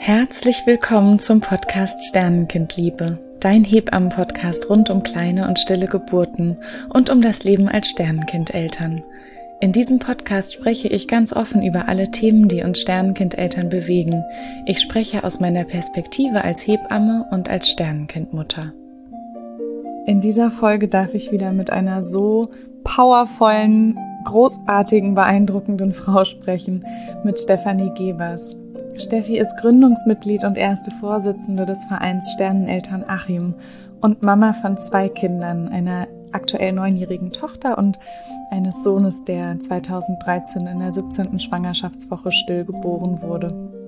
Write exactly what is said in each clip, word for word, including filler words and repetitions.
Herzlich willkommen zum Podcast Sternenkindliebe, dein Hebammen-Podcast rund um kleine und stille Geburten und um das Leben als Sternenkindeltern. In diesem Podcast spreche ich ganz offen über alle Themen, die uns Sternenkindeltern bewegen. Ich spreche aus meiner Perspektive als Hebamme und als Sternenkindmutter. In dieser Folge darf ich wieder mit einer so powervollen, großartigen, beeindruckenden Frau sprechen, mit Stefanie Gebers. Steffi ist Gründungsmitglied und erste Vorsitzende des Vereins Sterneneltern Achim und Mama von zwei Kindern, einer aktuell neunjährigen Tochter und eines Sohnes, der zweitausenddreizehn in der siebzehnten Schwangerschaftswoche stillgeboren wurde.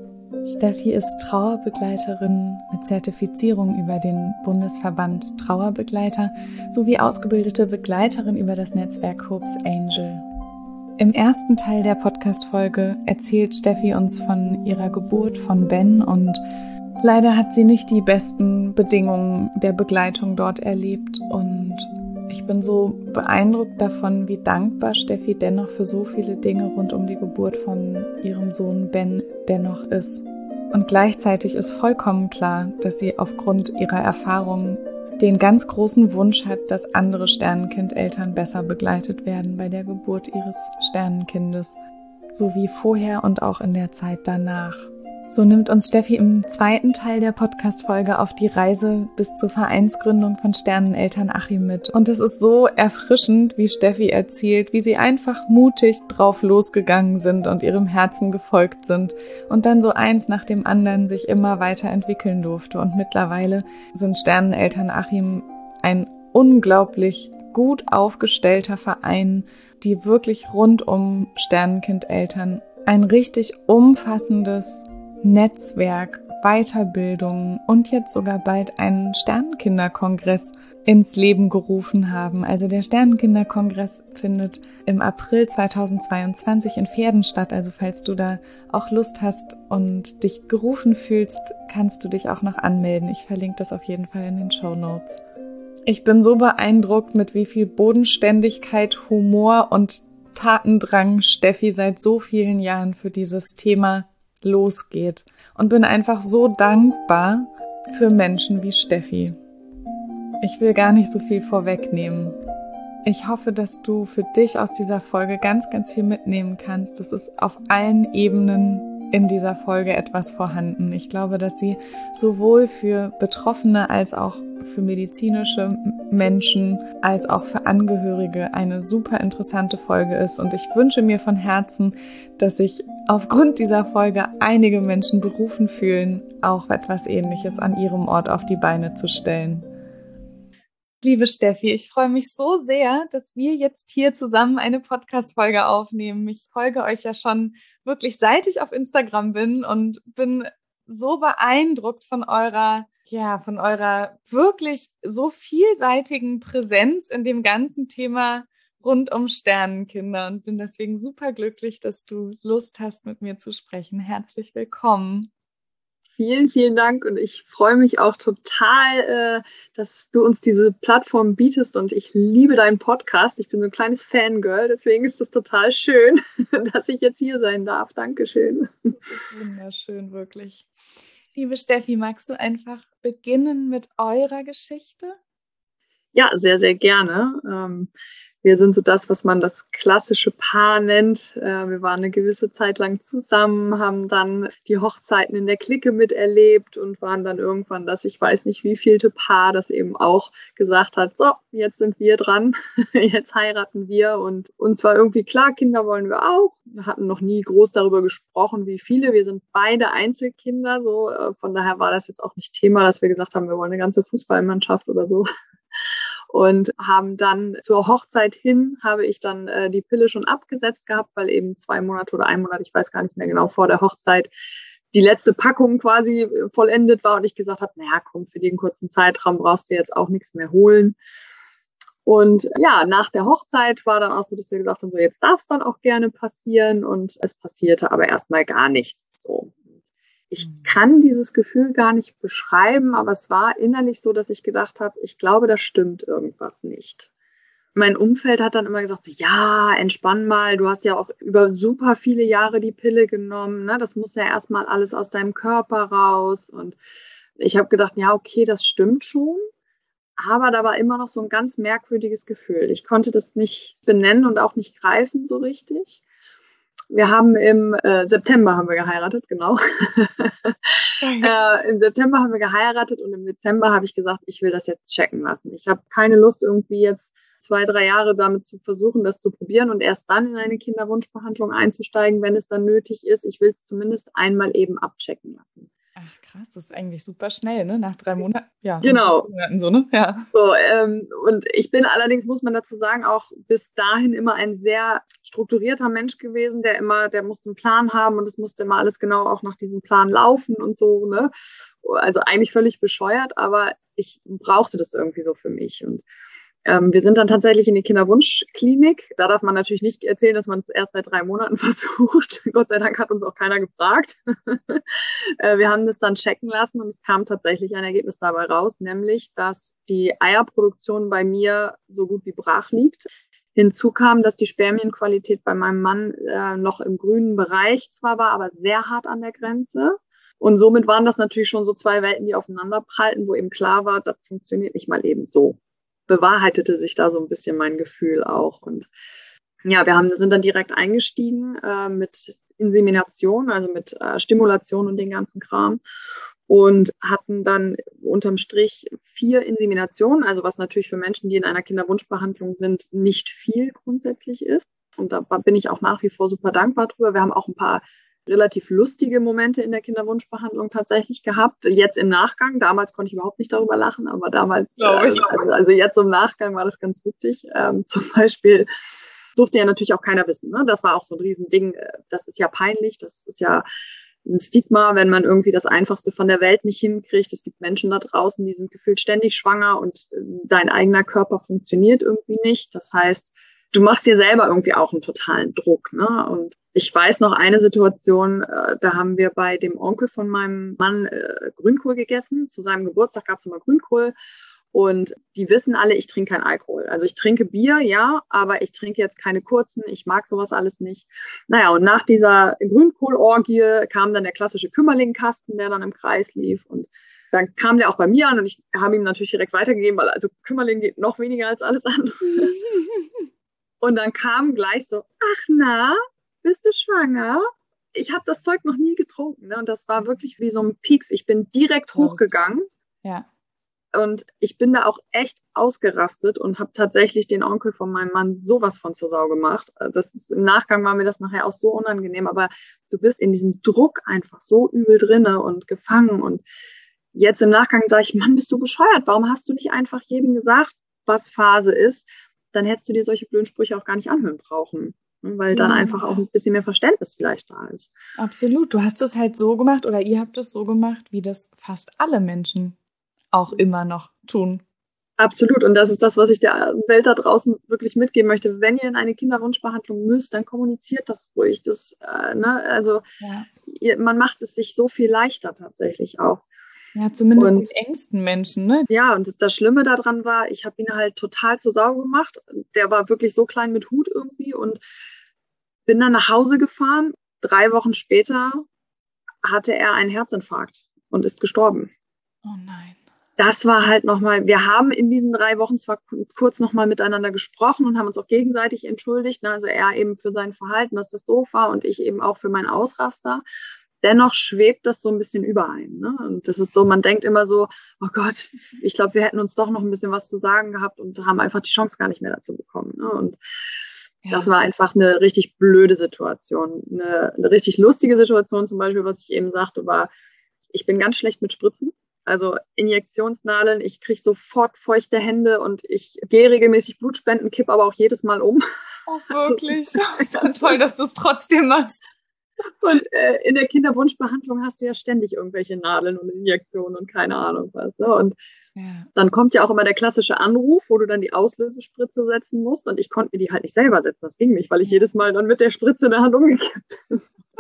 Steffi ist Trauerbegleiterin mit Zertifizierung über den Bundesverband Trauerbegleiter sowie ausgebildete Begleiterin über das Netzwerk Hope's Angel. Im ersten Teil der Podcast-Folge erzählt Steffi uns von ihrer Geburt von Ben und leider hat sie nicht die besten Bedingungen der Begleitung dort erlebt und ich bin so beeindruckt davon, wie dankbar Steffi dennoch für so viele Dinge rund um die Geburt von ihrem Sohn Ben dennoch ist. Und gleichzeitig ist vollkommen klar, dass sie aufgrund ihrer Erfahrungen den ganz großen Wunsch hat, dass andere Sternenkindeltern besser begleitet werden bei der Geburt ihres Sternenkindes, sowie vorher und auch in der Zeit danach. So nimmt uns Steffi im zweiten Teil der Podcast-Folge auf die Reise bis zur Vereinsgründung von Sterneneltern Achim mit. Und es ist so erfrischend, wie Steffi erzählt, wie sie einfach mutig drauf losgegangen sind und ihrem Herzen gefolgt sind und dann so eins nach dem anderen sich immer weiterentwickeln durfte. Und mittlerweile sind Sterneneltern Achim ein unglaublich gut aufgestellter Verein, die wirklich rund um Sternenkindeltern ein richtig umfassendes Netzwerk, Weiterbildung und jetzt sogar bald einen Sternenkinderkongress ins Leben gerufen haben. Also der Sternenkinderkongress findet im April zweitausendzweiundzwanzig in Pferden statt. Also falls du da auch Lust hast und dich gerufen fühlst, kannst du dich auch noch anmelden. Ich verlinke das auf jeden Fall in den Shownotes. Ich bin so beeindruckt, mit wie viel Bodenständigkeit, Humor und Tatendrang Steffi seit so vielen Jahren für dieses Thema losgeht und bin einfach so dankbar für Menschen wie Steffi. Ich will gar nicht so viel vorwegnehmen. Ich hoffe, dass du für dich aus dieser Folge ganz, ganz viel mitnehmen kannst. Es ist auf allen Ebenen in dieser Folge etwas vorhanden. Ich glaube, dass sie sowohl für Betroffene als auch für medizinische Menschen als auch für Angehörige eine super interessante Folge ist. Und ich wünsche mir von Herzen, dass sich aufgrund dieser Folge einige Menschen berufen fühlen, auch etwas Ähnliches an ihrem Ort auf die Beine zu stellen. Liebe Steffi, ich freue mich so sehr, dass wir jetzt hier zusammen eine Podcast-Folge aufnehmen. Ich folge euch ja schon wirklich, seit ich auf Instagram bin und bin so beeindruckt von eurer, ja, von eurer wirklich so vielseitigen Präsenz in dem ganzen Thema rund um Sternenkinder und bin deswegen super glücklich, dass du Lust hast, mit mir zu sprechen. Herzlich willkommen. Vielen, vielen Dank und ich freue mich auch total, äh, dass du uns diese Plattform bietest und ich liebe deinen Podcast. Ich bin so ein kleines Fangirl, deswegen ist es total schön, dass ich jetzt hier sein darf. Dankeschön. Das ist wunderschön, wirklich. Liebe Steffi, magst du einfach beginnen mit eurer Geschichte? Ja, sehr, sehr gerne. Ähm, Wir sind so das, was man das klassische Paar nennt. Wir waren eine gewisse Zeit lang zusammen, haben dann die Hochzeiten in der Clique miterlebt und waren dann irgendwann das, ich weiß nicht wie vielte Paar, das eben auch gesagt hat, so, jetzt sind wir dran, jetzt heiraten wir und uns war irgendwie klar, Kinder wollen wir auch. Wir hatten noch nie groß darüber gesprochen, wie viele. Wir sind beide Einzelkinder, so von daher war das jetzt auch nicht Thema, dass wir gesagt haben, wir wollen eine ganze Fußballmannschaft oder so. Und haben dann zur Hochzeit hin, habe ich dann äh, die Pille schon abgesetzt gehabt, weil eben zwei Monate oder ein Monat, ich weiß gar nicht mehr genau, vor der Hochzeit die letzte Packung quasi vollendet war und ich gesagt habe, naja, komm, für den kurzen Zeitraum brauchst du jetzt auch nichts mehr holen. Und ja, nach der Hochzeit war dann auch so, dass wir gesagt haben, so jetzt darf es dann auch gerne passieren und es passierte aber erstmal gar nichts so. Ich kann dieses Gefühl gar nicht beschreiben, aber es war innerlich so, dass ich gedacht habe, ich glaube, da stimmt irgendwas nicht. mein Umfeld hat dann immer gesagt, so, ja, entspann mal, du hast ja auch über super viele Jahre die Pille genommen, ne? Das muss ja erstmal alles aus deinem Körper raus. Und ich habe gedacht, ja, okay, das stimmt schon. Aber da war immer noch so ein ganz merkwürdiges Gefühl. Ich konnte das nicht benennen und auch nicht greifen so richtig. Wir haben im äh, September haben wir geheiratet, genau. äh, Im September haben wir geheiratet und im Dezember habe ich gesagt, ich will das jetzt checken lassen. Ich habe keine Lust, irgendwie jetzt zwei, drei Jahre damit zu versuchen, das zu probieren und erst dann in eine Kinderwunschbehandlung einzusteigen, wenn es dann nötig ist. Ich will es zumindest einmal eben abchecken lassen. Ach krass, das ist eigentlich super schnell, ne? Nach drei Monaten. Ja, genau. Monaten so, ne? Ja. So, ähm, und ich bin allerdings, muss man dazu sagen, auch bis dahin immer ein sehr strukturierter Mensch gewesen, der immer, der musste einen Plan haben und es musste immer alles genau auch nach diesem Plan laufen und so, ne? Also eigentlich völlig bescheuert, aber ich brauchte das irgendwie so für mich. Und Ähm, wir sind dann tatsächlich in die Kinderwunschklinik. Da darf man natürlich nicht erzählen, dass man es erst seit drei Monaten versucht. Gott sei Dank hat uns auch keiner gefragt. äh, wir haben das dann checken lassen und es kam tatsächlich ein Ergebnis dabei raus, nämlich, dass die Eierproduktion bei mir so gut wie brach liegt. Hinzu kam, dass die Spermienqualität bei meinem Mann äh, noch im grünen Bereich zwar war, aber sehr hart an der Grenze. Und somit waren das natürlich schon so zwei Welten, die aufeinander prallten, wo eben klar war, das funktioniert nicht mal eben so. Bewahrheitete sich da so ein bisschen mein Gefühl auch. Und ja, wir haben, sind dann direkt eingestiegen äh, mit Insemination, also mit äh, Stimulation und den ganzen Kram. Und hatten dann unterm Strich vier Inseminationen, also was natürlich für Menschen, die in einer Kinderwunschbehandlung sind, nicht viel grundsätzlich ist. Und da bin ich auch nach wie vor super dankbar drüber. Wir haben auch ein paar relativ lustige Momente in der Kinderwunschbehandlung tatsächlich gehabt. Jetzt im Nachgang, damals konnte ich überhaupt nicht darüber lachen, aber damals, äh, also, also jetzt im Nachgang war das ganz witzig. Ähm, zum Beispiel durfte ja natürlich auch keiner wissen, ne? Das war auch so ein Riesending. Das ist ja peinlich, das ist ja ein Stigma, wenn man irgendwie das Einfachste von der Welt nicht hinkriegt. Es gibt Menschen da draußen, die sind gefühlt ständig schwanger und dein eigener Körper funktioniert irgendwie nicht. Das heißt, du machst dir selber irgendwie auch einen totalen Druck, ne? Und ich weiß noch eine Situation, äh, da haben wir bei dem Onkel von meinem Mann äh, Grünkohl gegessen. Zu seinem Geburtstag gab es immer Grünkohl. Und die wissen alle, ich trinke keinen Alkohol. Also ich trinke Bier, ja, aber ich trinke jetzt keine kurzen. Ich mag sowas alles nicht. Naja, und nach dieser Grünkohlorgie kam dann der klassische Kümmerlingkasten, der dann im Kreis lief. Und dann kam der auch bei mir an und ich habe ihm natürlich direkt weitergegeben, weil also Kümmerling geht noch weniger als alles andere. Und dann kam gleich so, ach na, bist du schwanger? Ich habe das Zeug noch nie getrunken. Ne? Und das war wirklich wie so ein Pieks. Ich bin direkt hochgegangen. Ja. Und ich bin da auch echt ausgerastet und habe tatsächlich den Onkel von meinem Mann sowas von zur Sau gemacht. Das ist, im Nachgang war mir das nachher auch so unangenehm. Aber du bist in diesem Druck einfach so übel drinne und gefangen. Und jetzt im Nachgang sage ich, Mann, bist du bescheuert? Warum hast du nicht einfach jedem gesagt, was Phase ist? Dann hättest du dir solche blöden Sprüche auch gar nicht anhören brauchen, weil dann ja. einfach auch ein bisschen mehr Verständnis vielleicht da ist. Absolut. Du hast es halt so gemacht oder ihr habt es so gemacht, wie das fast alle Menschen auch immer noch tun. Absolut. Und das ist das, was ich der Welt da draußen wirklich mitgeben möchte. Wenn ihr in eine Kinderwunschbehandlung müsst, dann kommuniziert das ruhig. Das, äh, ne, also ja. ihr, man macht es sich so viel leichter tatsächlich auch. Ja, zumindest und, den engsten Menschen, ne? Ja, und das Schlimme daran war, ich habe ihn halt total zur Sau gemacht. Der war wirklich so klein mit Hut irgendwie und bin dann nach Hause gefahren. Drei Wochen später hatte er einen Herzinfarkt und ist gestorben. Oh nein. Das war halt nochmal, wir haben in diesen drei Wochen zwar kurz nochmal miteinander gesprochen und haben uns auch gegenseitig entschuldigt. Ne? Also er eben für sein Verhalten, dass das doof war und ich eben auch für meinen Ausraster. Dennoch schwebt das so ein bisschen über einen. Ne? Und das ist so, man denkt immer so, oh Gott, ich glaube, wir hätten uns doch noch ein bisschen was zu sagen gehabt und haben einfach die Chance gar nicht mehr dazu bekommen. Ne? Und ja. Das war einfach eine richtig blöde Situation. Eine, eine richtig lustige Situation zum Beispiel, was ich eben sagte, war, ich bin ganz schlecht mit Spritzen. Also Injektionsnadeln, ich kriege sofort feuchte Hände und ich gehe regelmäßig Blutspenden, kipp aber auch jedes Mal um. Oh, wirklich? Also, ist toll, dass du es trotzdem machst. Und äh, in der Kinderwunschbehandlung hast du ja ständig irgendwelche Nadeln und Injektionen und keine Ahnung was. Ne? Und ja. Dann kommt ja auch immer der klassische Anruf, wo du dann die Auslösespritze setzen musst. Und ich konnte mir die halt nicht selber setzen. Das ging nicht, weil ich jedes Mal dann mit der Spritze in der Hand umgekippt bin.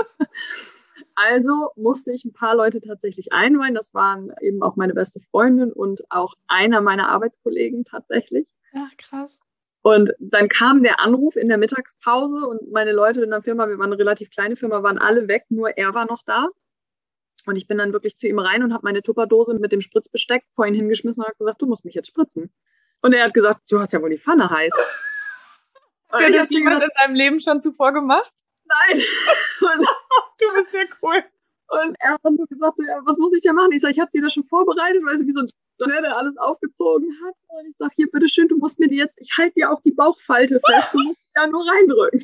Also musste ich ein paar Leute tatsächlich einweihen. Das waren eben auch meine beste Freundin und auch einer meiner Arbeitskollegen tatsächlich. Ach, krass. Und dann kam der Anruf in der Mittagspause und meine Leute in der Firma, wir waren eine relativ kleine Firma, waren alle weg, nur er war noch da. Und ich bin dann wirklich zu ihm rein und habe meine Tupperdose mit dem Spritzbesteck vor ihn hingeschmissen und habe gesagt, du musst mich jetzt spritzen. Und er hat gesagt, du hast ja wohl die Pfanne heiß. Hat das jemand in deinem Leben schon zuvor gemacht? Nein. Und du bist ja cool. Und er hat dann nur gesagt, so, ja, was muss ich denn machen? Ich sage, ich habe dir das schon vorbereitet, weil sie wie so ein Donner, der alles aufgezogen hat. Und ich sage, hier, bitteschön, du musst mir die jetzt, ich halte dir auch die Bauchfalte fest, du musst ja nur reindrücken.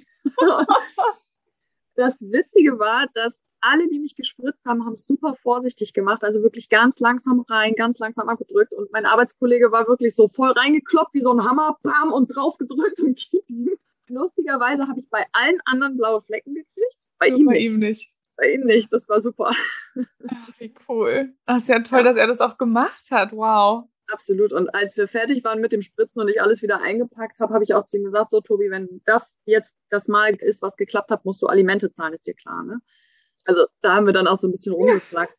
Das Witzige war, dass alle, die mich gespritzt haben, haben es super vorsichtig gemacht, also wirklich ganz langsam rein, ganz langsam abgedrückt. Und mein Arbeitskollege war wirklich so voll reingekloppt wie so ein Hammer, bam, und drauf gedrückt und gib ihm. Lustigerweise habe ich bei allen anderen blaue Flecken gekriegt, bei, ihm, bei nicht. ihm nicht. Bei ihm nicht, das war super. Ach, wie cool. Ach, ist ja toll, ja. dass er das auch gemacht hat, wow. Absolut. Und als wir fertig waren mit dem Spritzen und ich alles wieder eingepackt habe, habe ich auch zu ihm gesagt, so Tobi, wenn das jetzt das Mal ist, was geklappt hat, musst du Alimente zahlen, ist dir klar, ne? Also da haben wir dann auch so ein bisschen rumgeflachst.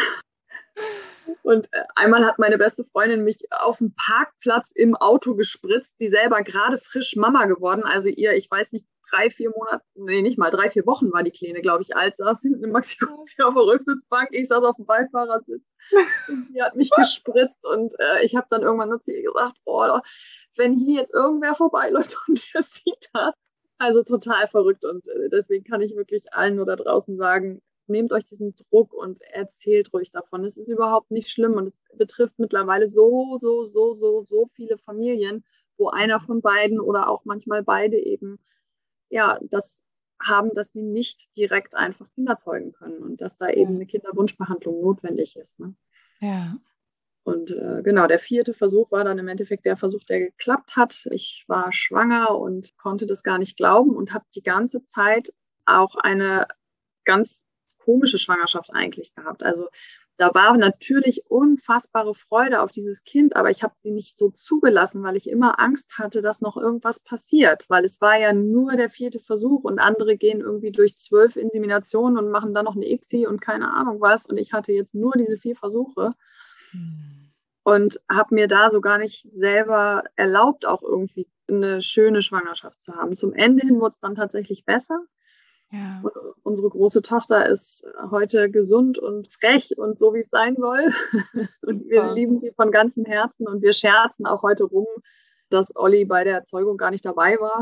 Und äh, einmal hat meine beste Freundin mich auf dem Parkplatz im Auto gespritzt, sie selber gerade frisch Mama geworden, also ihr, ich weiß nicht, drei, vier Monate, nee, nicht mal, drei, vier Wochen war die Kleine, glaube ich, alt, saß hinten im Maxi auf der Rücksitzbank, ich saß auf dem Beifahrersitz und sie hat mich gespritzt und äh, ich habe dann irgendwann nur zu ihr gesagt, oh, wenn hier jetzt irgendwer vorbeiläuft und der sieht das, also total verrückt und äh, deswegen kann ich wirklich allen nur da draußen sagen, nehmt euch diesen Druck und erzählt ruhig davon. Es ist überhaupt nicht schlimm und es betrifft mittlerweile so, so, so, so, so viele Familien, wo einer von beiden oder auch manchmal beide eben ja, das haben, dass sie nicht direkt einfach Kinder zeugen können und dass da eben eine Kinderwunschbehandlung notwendig ist. Ne? Ja. Und äh, genau, der vierte Versuch war dann im Endeffekt der Versuch, der geklappt hat. Ich war schwanger und konnte das gar nicht glauben und habe die ganze Zeit auch eine ganz komische Schwangerschaft eigentlich gehabt. Also da war natürlich unfassbare Freude auf dieses Kind, aber ich habe sie nicht so zugelassen, weil ich immer Angst hatte, dass noch irgendwas passiert, weil es war ja nur der vierte Versuch und andere gehen irgendwie durch zwölf Inseminationen und machen dann noch eine I C S I und keine Ahnung was und ich hatte jetzt nur diese vier Versuche hm. und habe mir da so gar nicht selber erlaubt, auch irgendwie eine schöne Schwangerschaft zu haben. Zum Ende hin wurde es dann tatsächlich besser. Ja. Und unsere große Tochter ist heute gesund und frech und so, wie es sein soll. Und wir lieben sie von ganzem Herzen und wir scherzen auch heute rum, dass Olli bei der Erzeugung gar nicht dabei war.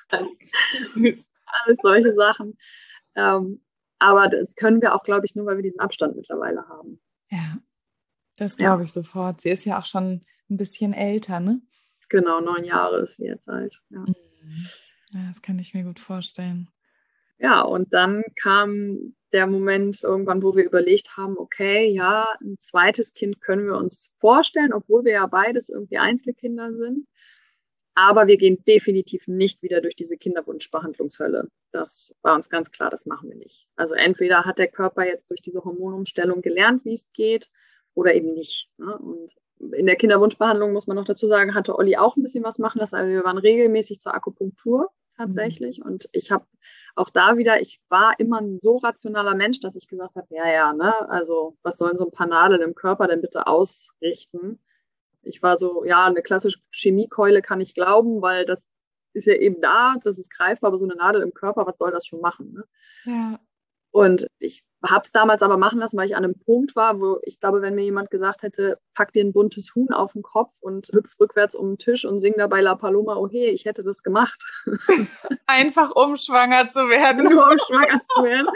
Alles solche Sachen. Ähm, aber das können wir auch, glaube ich, nur, weil wir diesen Abstand mittlerweile haben. Ja, das glaube ich ja. sofort. Sie ist ja auch schon ein bisschen älter, ne? Genau, neun Jahre ist sie jetzt alt. Ja, ja das kann ich mir gut vorstellen. Ja, und dann kam der Moment irgendwann, wo wir überlegt haben, okay, ja, ein zweites Kind können wir uns vorstellen, obwohl wir ja beides irgendwie Einzelkinder sind. Aber wir gehen definitiv nicht wieder durch diese Kinderwunschbehandlungshölle. Das war uns ganz klar, das machen wir nicht. Also entweder hat der Körper jetzt durch diese Hormonumstellung gelernt, wie es geht, oder eben nicht. Ne? Und in der Kinderwunschbehandlung, muss man noch dazu sagen, hatte Olli auch ein bisschen was machen lassen. Also wir waren regelmäßig zur Akupunktur tatsächlich. Mhm. Und ich habe auch da wieder, ich war immer ein so rationaler Mensch, dass ich gesagt habe, ja, ja, ne, also was sollen so ein paar Nadeln im Körper denn bitte ausrichten? Ich war so, ja, eine klassische Chemiekeule kann ich glauben, weil das ist ja eben da, das ist greifbar, aber so eine Nadel im Körper, was soll das schon machen? Ne? Ja. Und ich habe es damals aber machen lassen, weil ich an einem Punkt war, wo ich glaube, wenn mir jemand gesagt hätte, pack dir ein buntes Huhn auf den Kopf und hüpf rückwärts um den Tisch und sing dabei La Paloma, oh hey, ich hätte das gemacht. Einfach um schwanger zu werden. Nur um schwanger zu werden.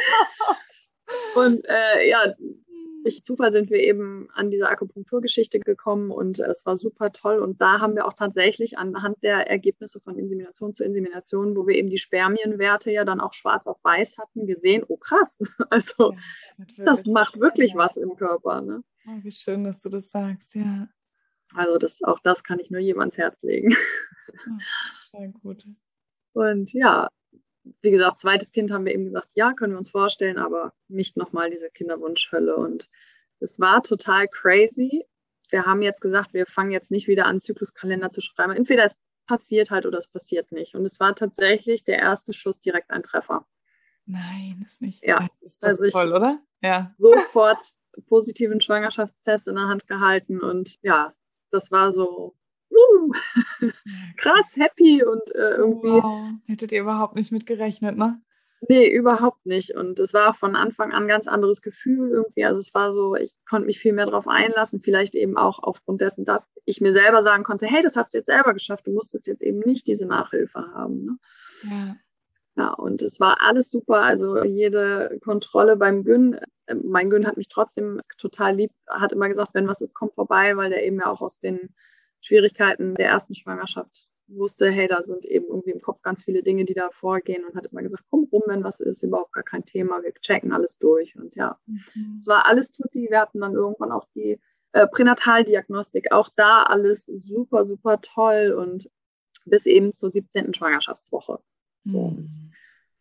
Und äh, ja, durch Zufall sind wir eben an diese Akupunkturgeschichte gekommen und äh, es war super toll. Und da haben wir auch tatsächlich anhand der Ergebnisse von Insemination zu Insemination, wo wir eben die Spermienwerte ja dann auch schwarz auf weiß hatten, gesehen, oh krass, also ja, das, das macht wirklich was im Körper. Ne? Oh, wie schön, dass du das sagst, ja. Also das, auch das kann ich nur jedem ans Herz legen. Oh, sehr gut. Und ja, wie gesagt, zweites Kind haben wir eben gesagt, ja, können wir uns vorstellen, aber nicht nochmal diese Kinderwunschhölle. Und es war total crazy. Wir haben jetzt gesagt, wir fangen jetzt nicht wieder an, Zykluskalender zu schreiben. Entweder es passiert halt oder es passiert nicht. Und es war tatsächlich der erste Schuss direkt ein Treffer. Nein, ist nicht. Ja, ist das also toll, oder? Ja. Sofort positiven Schwangerschaftstest in der Hand gehalten und ja, das war so uh, krass, happy und äh, irgendwie. Wow. Hättet ihr überhaupt nicht mit gerechnet, ne? Nee, überhaupt nicht. Und es war von Anfang an ein ganz anderes Gefühl irgendwie. Also es war so, ich konnte mich viel mehr darauf einlassen, vielleicht eben auch aufgrund dessen, dass ich mir selber sagen konnte, hey, das hast du jetzt selber geschafft, du musstest jetzt eben nicht diese Nachhilfe haben. Ne? Ja. Ja, und es war alles super. Also jede Kontrolle beim Gyn, äh, mein Gyn hat mich trotzdem total lieb, hat immer gesagt, wenn was ist, komm vorbei, weil der eben ja auch aus den Schwierigkeiten der ersten Schwangerschaft wusste, hey, da sind eben irgendwie im Kopf ganz viele Dinge, die da vorgehen und hat immer gesagt, komm rum, wenn was ist, überhaupt gar kein Thema, wir checken alles durch. Und ja, mhm. es war alles tutti. Wir hatten dann irgendwann auch die äh, Pränataldiagnostik, auch da alles super, super toll und bis eben zur siebzehnten Schwangerschaftswoche. So, mhm.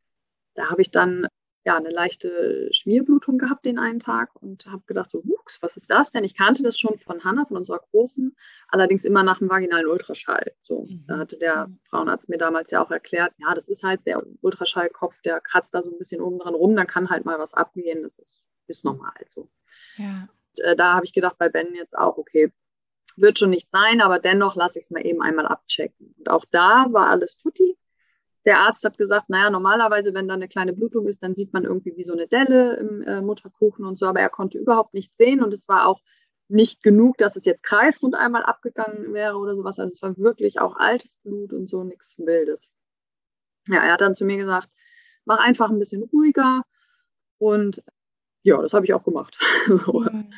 Da habe ich dann ja eine leichte Schmierblutung gehabt den einen Tag und habe gedacht, so, Wuchs, was ist das denn? Ich kannte das schon von Hannah, von unserer Großen, allerdings immer nach dem vaginalen Ultraschall. So, mhm. Da hatte der mhm. Frauenarzt mir damals ja auch erklärt, ja, das ist halt der Ultraschallkopf, der kratzt da so ein bisschen oben dran rum, dann kann halt mal was abgehen, das ist, ist normal so. Ja. Und, äh, da habe ich gedacht, bei Ben jetzt auch, okay, wird schon nicht sein, aber dennoch lasse ich es mal eben einmal abchecken. Und auch da war alles tutti. Der Arzt hat gesagt, naja, normalerweise, wenn da eine kleine Blutung ist, dann sieht man irgendwie wie so eine Delle im äh, Mutterkuchen und so, aber er konnte überhaupt nichts sehen und es war auch nicht genug, dass es jetzt kreisrund einmal abgegangen wäre oder sowas. Also es war wirklich auch altes Blut und so, nichts Wildes. Ja, er hat dann zu mir gesagt, mach einfach ein bisschen ruhiger und ja, das habe ich auch gemacht. so. Mhm.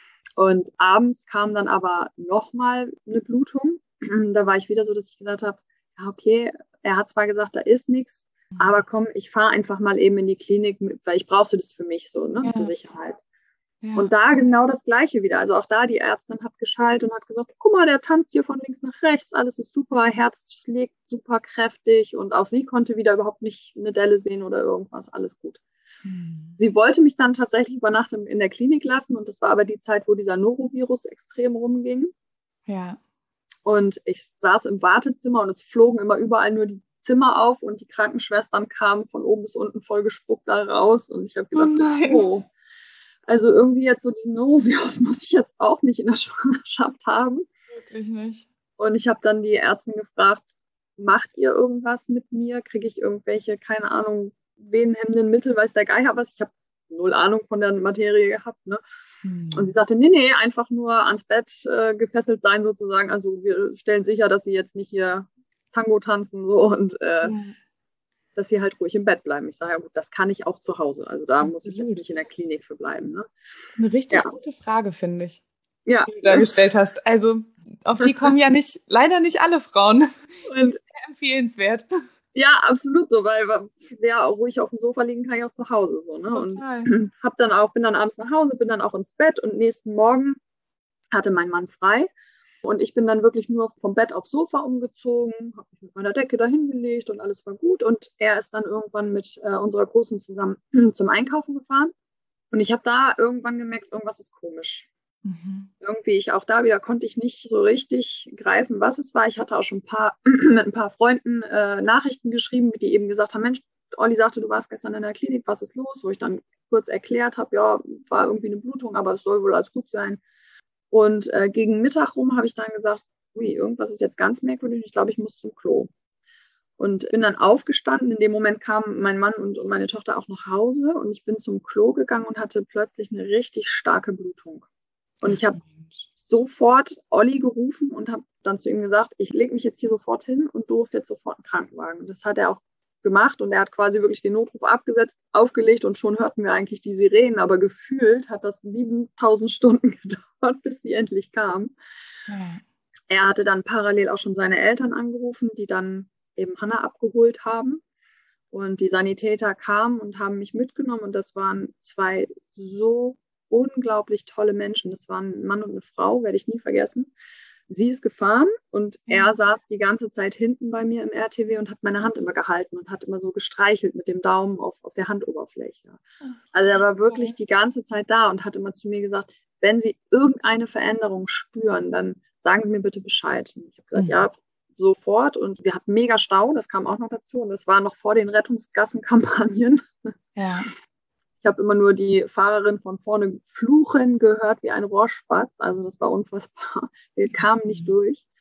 Und abends kam dann aber nochmal eine Blutung. Da war ich wieder so, dass ich gesagt habe, ja, okay, er hat zwar gesagt, da ist nichts, aber komm, ich fahre einfach mal eben in die Klinik, weil ich brauchte das für mich so, ne, ja. zur Sicherheit. Ja. Und da genau das Gleiche wieder. Also auch da, die Ärztin hat geschallt und hat gesagt, guck mal, der tanzt hier von links nach rechts, alles ist super, Herz schlägt super kräftig und auch sie konnte wieder überhaupt nicht eine Delle sehen oder irgendwas, alles gut. Hm. Sie wollte mich dann tatsächlich über Nacht in der Klinik lassen und das war aber die Zeit, wo dieser Norovirus extrem rumging. Ja. Und ich saß im Wartezimmer und es flogen immer überall nur die Zimmer auf und die Krankenschwestern kamen von oben bis unten voll gespuckt da raus. Und ich habe gedacht, oh, oh, also irgendwie jetzt so diesen Norovirus muss ich jetzt auch nicht in der Schwangerschaft haben. Wirklich nicht. Und ich habe dann die Ärztin gefragt, macht ihr irgendwas mit mir? Kriege ich irgendwelche, keine Ahnung, venenhemmenden Mittel, weiß der Geier was? Ich habe null Ahnung von der Materie gehabt, ne? Hm. Und sie sagte, nee, nee, einfach nur ans Bett äh, gefesselt sein sozusagen. Also wir stellen sicher, dass sie jetzt nicht hier Tango tanzen so und äh, hm. dass sie halt ruhig im Bett bleiben. Ich sage, ja gut, das kann ich auch zu Hause. Also da Absolut. Muss ich jetzt nicht in der Klinik für bleiben. Ne? Das ist eine richtig ja. gute Frage, finde ich, ja. die du da gestellt hast. Also auf die kommen ja nicht, leider nicht alle Frauen. Und sehr empfehlenswert. Ja, absolut so, weil ja, ruhig auf dem Sofa liegen kann ich auch zu Hause. So, ne? Und hab dann auch, bin dann abends nach Hause, bin dann auch ins Bett und nächsten Morgen hatte mein Mann frei. Und ich bin dann wirklich nur vom Bett aufs Sofa umgezogen, habe mich mit meiner Decke da hingelegt und alles war gut. Und er ist dann irgendwann mit äh, unserer Großen zusammen zum Einkaufen gefahren. Und ich habe da irgendwann gemerkt, irgendwas ist komisch. Mhm. Irgendwie, ich auch da wieder konnte ich nicht so richtig greifen, was es war. Ich hatte auch schon ein paar, mit ein paar Freunden äh, Nachrichten geschrieben, die eben gesagt haben, Mensch, Olli sagte, du warst gestern in der Klinik, was ist los? Wo ich dann kurz erklärt habe, ja, war irgendwie eine Blutung, aber es soll wohl alles gut sein. Und äh, gegen Mittag rum habe ich dann gesagt, ui, irgendwas ist jetzt ganz merkwürdig, ich glaube, ich muss zum Klo. Und bin dann aufgestanden. In dem Moment kamen mein Mann und, und meine Tochter auch nach Hause und ich bin zum Klo gegangen und hatte plötzlich eine richtig starke Blutung. Und ich habe sofort Olli gerufen und habe dann zu ihm gesagt, ich lege mich jetzt hier sofort hin und du rufst jetzt sofort einen Krankenwagen. Und das hat er auch gemacht und er hat quasi wirklich den Notruf abgesetzt, aufgelegt und schon hörten wir eigentlich die Sirenen, aber gefühlt hat das siebentausend Stunden gedauert, bis sie endlich kamen. Ja. Er hatte dann parallel auch schon seine Eltern angerufen, die dann eben Hannah abgeholt haben und die Sanitäter kamen und haben mich mitgenommen und das waren zwei so unglaublich tolle Menschen. Das waren ein Mann und eine Frau, werde ich nie vergessen. Sie ist gefahren und ja. er saß die ganze Zeit hinten bei mir im R T W und hat meine Hand immer gehalten und hat immer so gestreichelt mit dem Daumen auf, auf der Handoberfläche. Also er war wirklich die ganze Zeit da und hat immer zu mir gesagt, wenn Sie irgendeine Veränderung spüren, dann sagen Sie mir bitte Bescheid. Und ich habe gesagt, mhm. ja, sofort. Und wir hatten mega Stau, das kam auch noch dazu. Und das war noch vor den Rettungsgassenkampagnen. Ja. Ich habe immer nur die Fahrerin von vorne fluchen gehört wie ein Rohrspatz. Also das war unfassbar. Wir kamen nicht durch.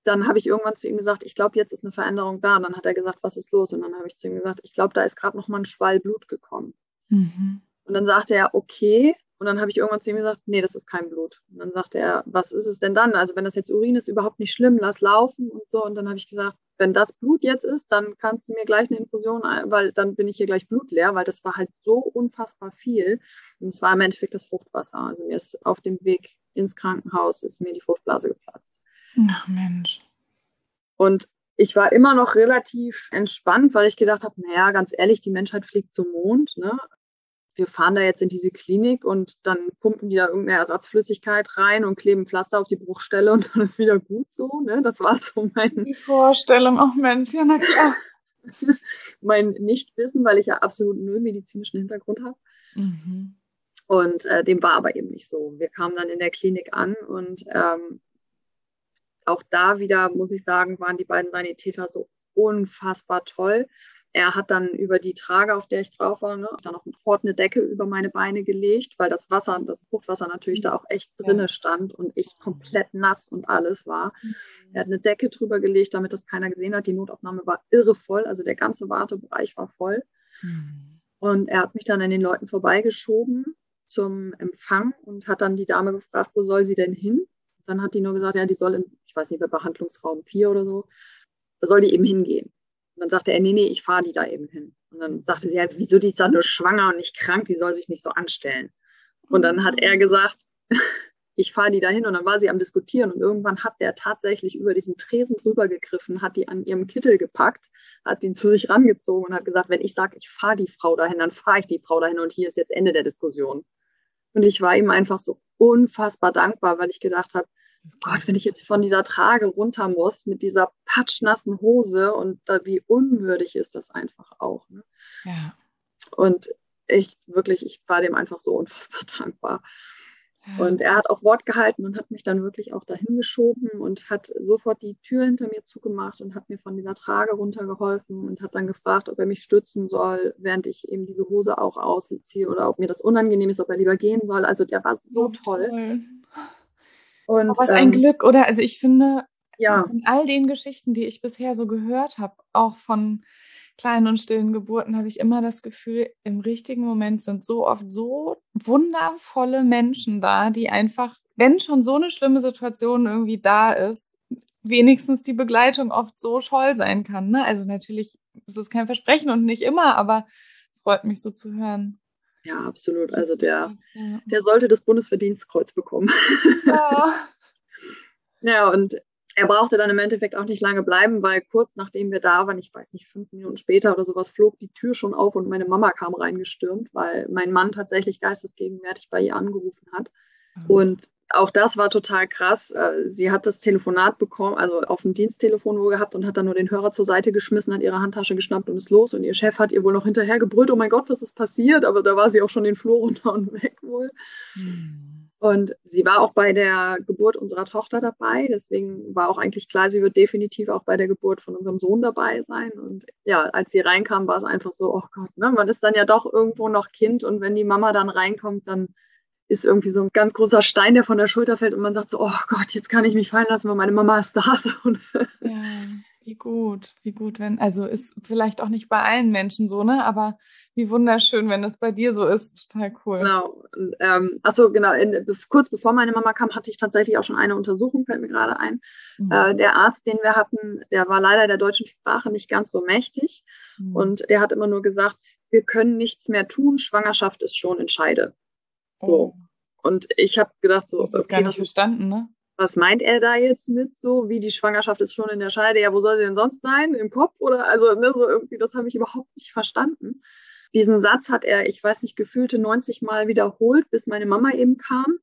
dann habe ich irgendwann zu ihm gesagt, ich glaube, jetzt ist eine Veränderung da. Und dann hat er gesagt, was ist los? Und dann habe ich zu ihm gesagt, ich glaube, da ist gerade noch mal ein Schwall Blut gekommen. Mhm. Und dann sagte er, okay. Und dann habe ich irgendwann zu ihm gesagt, nee, das ist kein Blut. Und dann sagte er, was ist es denn dann? Also wenn das jetzt Urin ist, überhaupt nicht schlimm, lass laufen und so. Und dann habe ich gesagt, wenn das Blut jetzt ist, dann kannst du mir gleich eine Infusion, ein- weil dann bin ich hier gleich blutleer, weil das war halt so unfassbar viel. Und es war im Endeffekt das Fruchtwasser. Also mir ist auf dem Weg ins Krankenhaus, ist mir die Fruchtblase geplatzt. Ach Mensch. Und ich war immer noch relativ entspannt, weil ich gedacht habe, naja, ganz ehrlich, die Menschheit fliegt zum Mond, ne? Wir fahren da jetzt in diese Klinik und dann pumpen die da irgendeine Ersatzflüssigkeit rein und kleben Pflaster auf die Bruchstelle und dann ist wieder gut so, ne? Das war so mein, Die Vorstellung, ach Mensch, ja, na klar. mein Nichtwissen, weil ich ja absolut null medizinischen Hintergrund habe. Mhm. Und äh, dem war aber eben nicht so. Wir kamen dann in der Klinik an und ähm, auch da wieder, muss ich sagen, waren die beiden Sanitäter so unfassbar toll. Er hat dann über die Trage, auf der ich drauf war, ne, dann noch sofort eine Decke über meine Beine gelegt, weil das Wasser, das Fruchtwasser natürlich da auch echt drinne stand und ich komplett nass und alles war. Er hat eine Decke drüber gelegt, damit das keiner gesehen hat. Die Notaufnahme war irre voll, also der ganze Wartebereich war voll. Mhm. Und er hat mich dann an den Leuten vorbeigeschoben zum Empfang und hat dann die Dame gefragt, wo soll sie denn hin? Dann hat die nur gesagt, ja, die soll in, ich weiß nicht mehr, Behandlungsraum vier oder so, da soll die eben hingehen. Und dann sagte er, nee, nee, ich fahre die da eben hin. Und dann sagte sie, ja, wieso, die ist da nur schwanger und nicht krank, die soll sich nicht so anstellen. Und dann hat er gesagt, ich fahre die da hin. Und dann war sie am Diskutieren und irgendwann hat der tatsächlich über diesen Tresen drüber gegriffen, hat die an ihrem Kittel gepackt, hat die zu sich rangezogen und hat gesagt, wenn ich sage, ich fahre die Frau dahin, dann fahre ich die Frau dahin und hier ist jetzt Ende der Diskussion. Und ich war ihm einfach so unfassbar dankbar, weil ich gedacht habe, Gott, wenn ich jetzt von dieser Trage runter muss mit dieser patschnassen Hose und da, wie unwürdig ist das einfach auch. Ne? Ja. Und ich wirklich, ich war dem einfach so unfassbar dankbar. Ja. Und er hat auch Wort gehalten und hat mich dann wirklich auch dahin geschoben und hat sofort die Tür hinter mir zugemacht und hat mir von dieser Trage runtergeholfen und hat dann gefragt, ob er mich stützen soll, während ich eben diese Hose auch ausziehe oder ob mir das unangenehm ist, ob er lieber gehen soll. Also der war so Oh, toll. toll. Und Was ein ähm, Glück, oder? Also ich finde, ja, in all den Geschichten, die ich bisher so gehört habe, auch von kleinen und stillen Geburten, habe ich immer das Gefühl, im richtigen Moment sind so oft so wundervolle Menschen da, die einfach, wenn schon so eine schlimme Situation irgendwie da ist, wenigstens die Begleitung oft so toll sein kann. Ne? Also natürlich ist es kein Versprechen und nicht immer, aber es freut mich so zu hören. ja, absolut. wie du es Also der, beschreibst, ja. der sollte das Bundesverdienstkreuz bekommen. Ja. Ja, und er brauchte dann im Endeffekt auch nicht lange bleiben, weil kurz nachdem wir da waren, ich weiß nicht, fünf Minuten später oder sowas, flog die Tür schon auf und meine Mama kam reingestürmt, weil mein Mann tatsächlich geistesgegenwärtig bei ihr angerufen hat. Und auch das war total krass. Sie hat das Telefonat bekommen, also auf dem Diensttelefon wohl gehabt und hat dann nur den Hörer zur Seite geschmissen, hat ihre Handtasche geschnappt und ist los. Und ihr Chef hat ihr wohl noch hinterher gebrüllt, oh mein Gott, was ist passiert? Aber da war sie auch schon den Flur runter und weg wohl. Hm. Und sie war auch bei der Geburt unserer Tochter dabei. Deswegen war auch eigentlich klar, sie wird definitiv auch bei der Geburt von unserem Sohn dabei sein. Und ja, als sie reinkam, war es einfach so, oh Gott, ne? Man ist dann ja doch irgendwo noch Kind. Und wenn die Mama dann reinkommt, dann ist irgendwie so ein ganz großer Stein, der von der Schulter fällt. Und man sagt so, oh Gott, jetzt kann ich mich fallen lassen, weil meine Mama ist da. Ja, wie gut, wie gut, wenn, also ist vielleicht auch nicht bei allen Menschen so, ne? Aber wie wunderschön, wenn das bei dir so ist. Total cool. Genau. Und, ähm, achso, genau. In, kurz bevor meine Mama kam, hatte ich tatsächlich auch schon eine Untersuchung, fällt mir gerade ein. Mhm. Äh, der Arzt, den wir hatten, der war leider der deutschen Sprache nicht ganz so mächtig. Mhm. Und der hat immer nur gesagt, wir können nichts mehr tun, Schwangerschaft ist schon entscheide. So. Oh. Und ich habe gedacht, so, Das ist okay, gar nicht was, verstanden, ne? was meint er da jetzt mit so, wie die Schwangerschaft ist schon in der Scheide? Ja, wo soll sie denn sonst sein? Im Kopf? Oder also, ne, so irgendwie, das habe ich überhaupt nicht verstanden. Diesen Satz hat er, ich weiß nicht, gefühlte neunzig Mal wiederholt, bis meine Mama eben kam.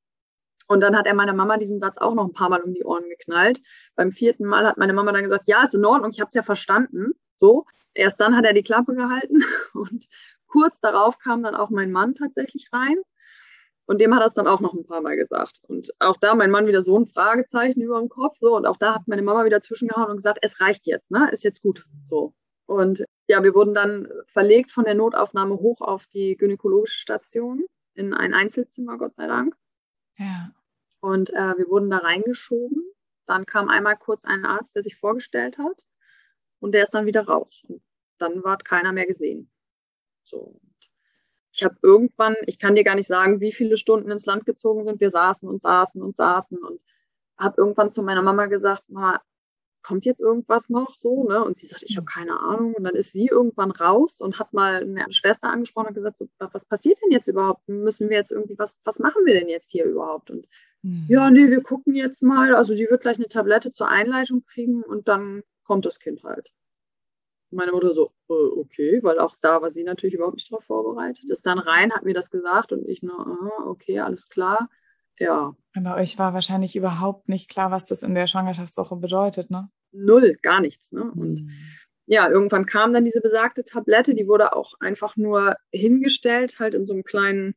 Und dann hat er meiner Mama diesen Satz auch noch ein paar Mal um die Ohren geknallt. Beim vierten Mal hat meine Mama dann gesagt, ja, ist in Ordnung, ich habe es ja verstanden. So, erst dann hat er die Klappe gehalten und kurz darauf kam dann auch mein Mann tatsächlich rein. Und dem hat er es dann auch noch ein paar Mal gesagt. Und auch da mein Mann wieder so ein Fragezeichen über dem Kopf. So. Und auch da hat meine Mama wieder zwischengehauen und gesagt, es reicht jetzt, ne? Ist jetzt gut. So. Und ja, wir wurden dann verlegt von der Notaufnahme hoch auf die gynäkologische Station in ein Einzelzimmer, Gott sei Dank. Ja. Und äh, wir wurden da reingeschoben. dann kam einmal kurz ein Arzt, der sich vorgestellt hat und der ist dann wieder raus. Und dann war keiner mehr gesehen. So. Ich habe irgendwann, ich kann dir gar nicht sagen, wie viele Stunden ins Land gezogen sind. Wir saßen und saßen und saßen und habe irgendwann zu meiner Mama gesagt, Mama, kommt jetzt irgendwas noch so, ne? Und sie sagt, ich habe keine Ahnung. Und dann ist sie irgendwann raus und hat mal eine Schwester angesprochen und gesagt, so, was passiert denn jetzt überhaupt? Müssen wir jetzt irgendwie, was, was machen wir denn jetzt hier überhaupt? Und mhm. ja, nee, wir gucken jetzt mal. Also die wird gleich eine Tablette zur Einleitung kriegen und dann kommt das Kind halt. Meine Mutter so, äh, okay, weil auch da war sie natürlich überhaupt nicht drauf vorbereitet. Ist dann rein, hat mir das gesagt und ich nur, aha, okay, alles klar. Ja. Aber euch war wahrscheinlich überhaupt nicht klar, was das in der Schwangerschaftswoche bedeutet, ne? Null, gar nichts, ne? Und mhm. ja, irgendwann kam dann diese besagte Tablette, die wurde auch einfach nur hingestellt, halt in so einem kleinen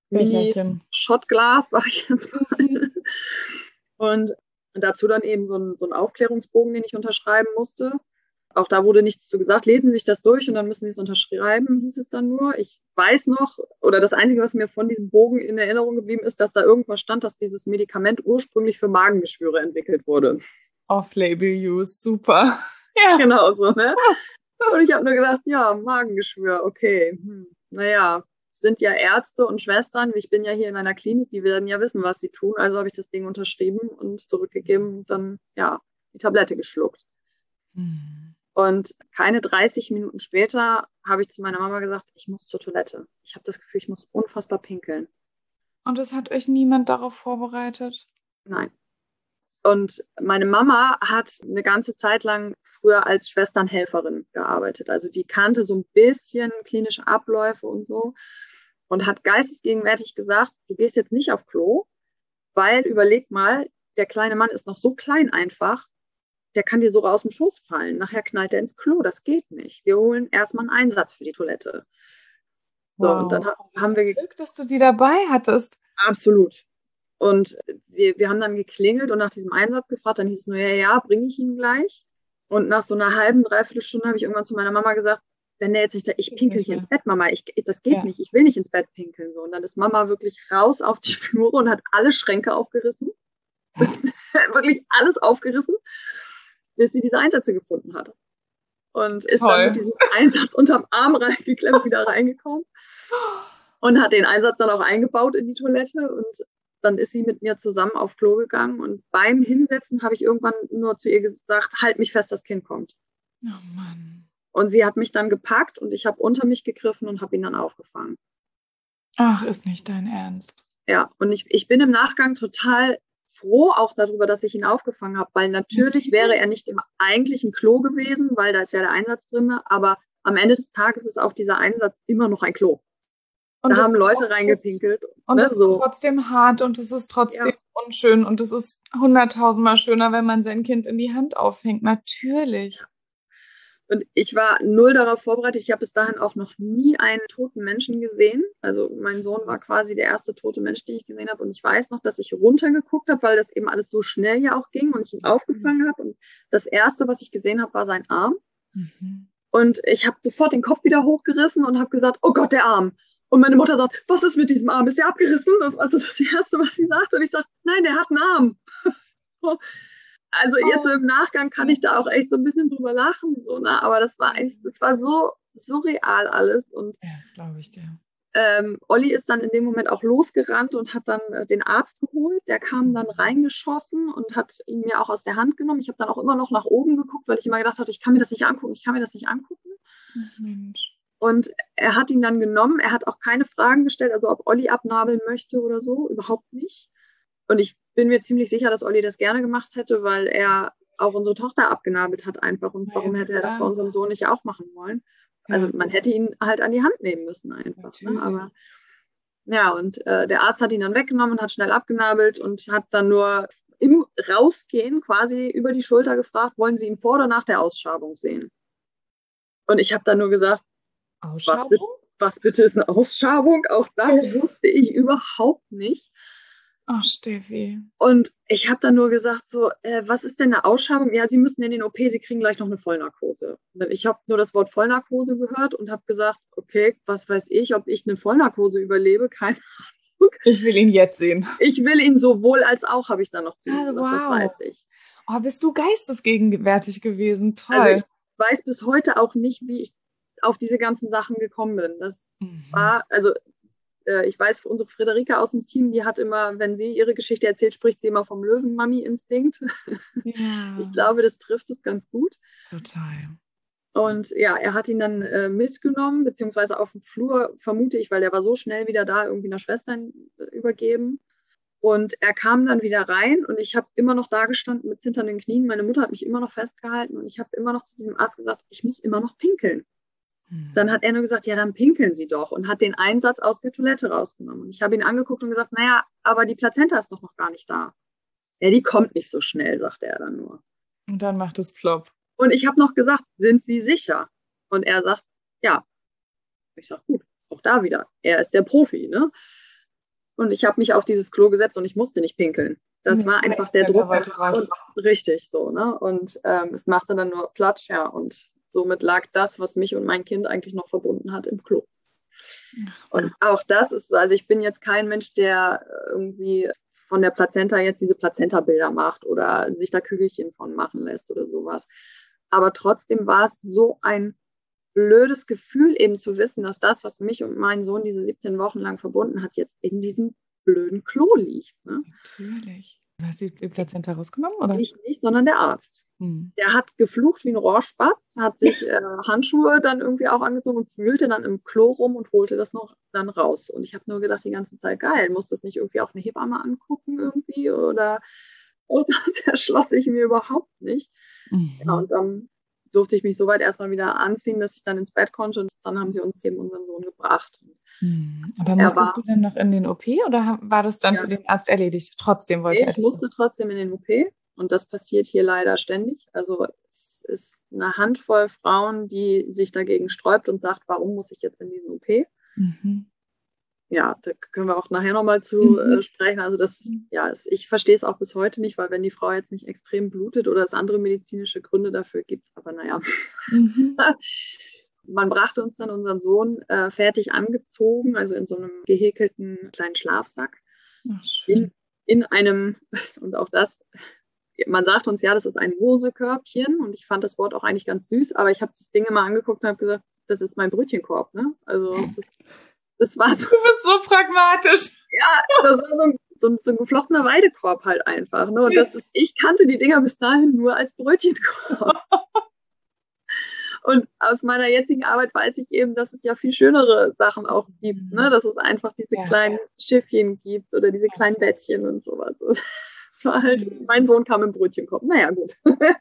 Mini-Shotglas, sag ich jetzt mal. Und dazu dann eben so ein, so ein Aufklärungsbogen, den ich unterschreiben musste. Auch da wurde nichts zu gesagt. Lesen Sie sich das durch und dann müssen Sie es unterschreiben, hieß es dann nur. Ich weiß noch, oder das Einzige, was mir von diesem Bogen in Erinnerung geblieben ist, dass da irgendwas stand, dass dieses Medikament ursprünglich für Magengeschwüre entwickelt wurde. Off-Label-Use, super. Ja. Genau so, ne? Und ich habe nur gedacht, ja, Magengeschwür, okay. Hm. Naja, es sind ja Ärzte und Schwestern. Ich bin ja hier in einer Klinik, die werden ja wissen, was sie tun. Also habe ich das Ding unterschrieben und zurückgegeben und dann, ja, die Tablette geschluckt. Hm. Und keine dreißig Minuten später habe ich zu meiner Mama gesagt, ich muss zur Toilette. Ich habe das Gefühl, ich muss unfassbar pinkeln. Und es hat euch niemand darauf vorbereitet? Nein. Und meine Mama hat eine ganze Zeit lang früher als Schwesternhelferin gearbeitet. Also die kannte so ein bisschen klinische Abläufe und so und hat geistesgegenwärtig gesagt, du gehst jetzt nicht auf Klo, weil überleg mal, der kleine Mann ist noch so klein einfach, der kann dir so aus dem Schoß fallen. Nachher knallt er ins Klo. Das geht nicht. Wir holen erstmal einen Einsatz für die Toilette. So, wow. Und dann ha- haben wir Glück, dass du sie dabei hattest. Absolut. Und wir, wir haben dann geklingelt und nach diesem Einsatz gefragt. Dann hieß es nur, ja, ja, bringe ich ihn gleich. Und nach so einer halben, dreiviertel Stunde habe ich irgendwann zu meiner Mama gesagt, wenn der jetzt nicht da, ich pinkel hier ins Bett, Mama, ich, das geht ja. nicht, ich will nicht ins Bett pinkeln. So. Und dann ist Mama wirklich raus auf die Flure und hat alle Schränke aufgerissen. Wirklich alles aufgerissen, bis sie diese Einsätze gefunden hat. Und ist Toll. Dann mit diesem Einsatz unterm Arm reingeklemmt wieder reingekommen und hat den Einsatz dann auch eingebaut in die Toilette und dann ist sie mit mir zusammen auf Klo gegangen und beim Hinsetzen habe ich irgendwann nur zu ihr gesagt, halt mich fest, das Kind kommt. Oh Mann. Und sie hat mich dann gepackt und ich habe unter mich gegriffen und habe ihn dann aufgefangen. Ach, ist nicht dein Ernst. Ja, und ich, ich bin im Nachgang total froh auch darüber, dass ich ihn aufgefangen habe, weil natürlich okay. wäre er nicht im eigentlichen Klo gewesen, weil da ist ja der Einsatz drin, aber am Ende des Tages ist auch dieser Einsatz immer noch ein Klo. Und da haben Leute reingepinkelt. Und ne, es so. ist trotzdem hart und es ist trotzdem ja. unschön und es ist hunderttausendmal schöner, wenn man sein Kind in die Hand auffängt. Natürlich. Und ich war null darauf vorbereitet. Ich habe bis dahin auch noch nie einen toten Menschen gesehen. Also mein Sohn war quasi der erste tote Mensch, den ich gesehen habe. Und ich weiß noch, dass ich runtergeguckt habe, weil das eben alles so schnell ja auch ging und ich ihn aufgefangen habe. Und das Erste, was ich gesehen habe, war sein Arm. Mhm. Und ich habe sofort den Kopf wieder hochgerissen und habe gesagt, oh Gott, der Arm. Und meine Mutter sagt, was ist mit diesem Arm? Ist der abgerissen? Das war also das Erste, was sie sagt. Und ich sage, nein, der hat einen Arm. so. Also jetzt oh. im Nachgang kann ich da auch echt so ein bisschen drüber lachen, so, ne? Aber das war eigentlich, das war so surreal alles. Und ja, das glaube ich dir. Ähm, Olli ist dann in dem Moment auch losgerannt und hat dann äh, den Arzt geholt. Der kam dann reingeschossen und hat ihn mir auch aus der Hand genommen. Ich habe dann auch immer noch nach oben geguckt, weil ich immer gedacht hatte, ich kann mir das nicht angucken, ich kann mir das nicht angucken. Mensch. Und er hat ihn dann genommen. Er hat auch keine Fragen gestellt, also ob Olli abnabeln möchte oder so, überhaupt nicht. Und ich bin mir ziemlich sicher, dass Olli das gerne gemacht hätte, weil er auch unsere Tochter abgenabelt hat einfach. Und warum hätte er das bei unserem Sohn nicht auch machen wollen? Also man hätte ihn halt an die Hand nehmen müssen einfach. Ne? Aber ja, und äh, der Arzt hat ihn dann weggenommen und hat schnell abgenabelt und hat dann nur im Rausgehen quasi über die Schulter gefragt, wollen Sie ihn vor oder nach der Ausschabung sehen? Und ich habe dann nur gesagt, was, bi- was bitte ist eine Ausschabung? Auch das wusste ich überhaupt nicht. Ach, Steffi. Und ich habe dann nur gesagt, so, äh, was ist denn eine Ausschabung? Ja, Sie müssen in den O P, Sie kriegen gleich noch eine Vollnarkose. Ich habe nur das Wort Vollnarkose gehört und habe gesagt, okay, was weiß ich, ob ich eine Vollnarkose überlebe, keine Ahnung. Ich will ihn jetzt sehen. Ich will ihn sowohl als auch, habe ich dann noch zu ihm also, gesagt, wow. das weiß ich. Oh, bist du geistesgegenwärtig gewesen. Toll. Also ich weiß bis heute auch nicht, wie ich auf diese ganzen Sachen gekommen bin. Das mhm. war, also äh, ich weiß, für unsere Friederike aus dem Team, die hat immer, wenn sie ihre Geschichte erzählt, spricht sie immer vom Löwen-Mami-Instinkt. Ja. Ich glaube, das trifft es ganz gut. Total. Und ja, er hat ihn dann äh, mitgenommen, beziehungsweise auf dem Flur, vermute ich, weil der war so schnell wieder da, irgendwie einer Schwester äh, übergeben. Und er kam dann wieder rein und ich habe immer noch da gestanden mit zitternden Knien. Meine Mutter hat mich immer noch festgehalten und ich habe immer noch zu diesem Arzt gesagt, ich muss immer noch pinkeln. Hm. Dann hat er nur gesagt, ja, dann pinkeln Sie doch und hat den Einsatz aus der Toilette rausgenommen. Und ich habe ihn angeguckt und gesagt, naja, aber die Plazenta ist doch noch gar nicht da. Ja, die kommt nicht so schnell, sagte er dann nur. Und dann macht es plopp. Und ich habe noch gesagt, sind Sie sicher? Und er sagt, ja. Ich sage, gut, auch da wieder. Er ist der Profi, ne? Und ich habe mich auf dieses Klo gesetzt und ich musste nicht pinkeln. Das war einfach der Druck. Und, richtig so, ne? Und ähm, es machte dann nur Platsch, ja. Und somit lag das, was mich und mein Kind eigentlich noch verbunden hat, im Klo. Und auch das ist, also ich bin jetzt kein Mensch, der irgendwie von der Plazenta jetzt diese Plazenta-Bilder macht oder sich da Kügelchen von machen lässt oder sowas. Aber trotzdem war es so ein blödes Gefühl, eben zu wissen, dass das, was mich und meinen Sohn diese siebzehn Wochen lang verbunden hat, jetzt in diesem blöden Klo liegt. Ne? Natürlich. Hast du die Plazenta rausgenommen, oder? Ich nicht, sondern der Arzt. Hm. Der hat geflucht wie ein Rohrspatz, hat sich äh, Handschuhe dann irgendwie auch angezogen und wühlte dann im Klo rum und holte das noch dann raus. Und ich habe nur gedacht die ganze Zeit, geil, muss das nicht irgendwie auch eine Hebamme angucken irgendwie? Oder oh, das erschloss ich mir überhaupt nicht. Mhm. Ja, und dann durfte ich mich soweit erstmal wieder anziehen, dass ich dann ins Bett konnte. Und dann haben sie uns eben unseren Sohn gebracht. Hm. Aber musstest war, du dann noch in den O P oder war das dann ja. für den Arzt erledigt? Trotzdem wollte nee, er ich musste trotzdem in den O P. Und das passiert hier leider ständig. Also es ist eine Handvoll Frauen, die sich dagegen sträubt und sagt, warum muss ich jetzt in diesen O P? Mhm. Ja, da können wir auch nachher nochmal zu mhm. äh, sprechen. Also das, ja, es, ich verstehe es auch bis heute nicht, weil wenn die Frau jetzt nicht extrem blutet oder es andere medizinische Gründe dafür gibt, aber naja. Mhm. Man brachte uns dann unseren Sohn äh, fertig angezogen, also in so einem gehäkelten kleinen Schlafsack. Ach, schön. In, in einem, und auch das, man sagt uns ja, das ist ein Mosekörbchen und ich fand das Wort auch eigentlich ganz süß, aber ich habe das Ding immer angeguckt und habe gesagt, das ist mein Brötchenkorb, ne? Also das, das war so. Du bist so pragmatisch. Ja, das war so ein, so ein, so ein geflochtener Weidekorb halt einfach, ne? Und das ist, ich kannte die Dinger bis dahin nur als Brötchenkorb. Und aus meiner jetzigen Arbeit weiß ich eben, dass es ja viel schönere Sachen auch gibt, ne? Dass es einfach diese ja. kleinen Schiffchen gibt oder diese kleinen Bettchen und sowas. Das war halt, mhm. mein Sohn kam im Brötchenkorb. Naja, gut.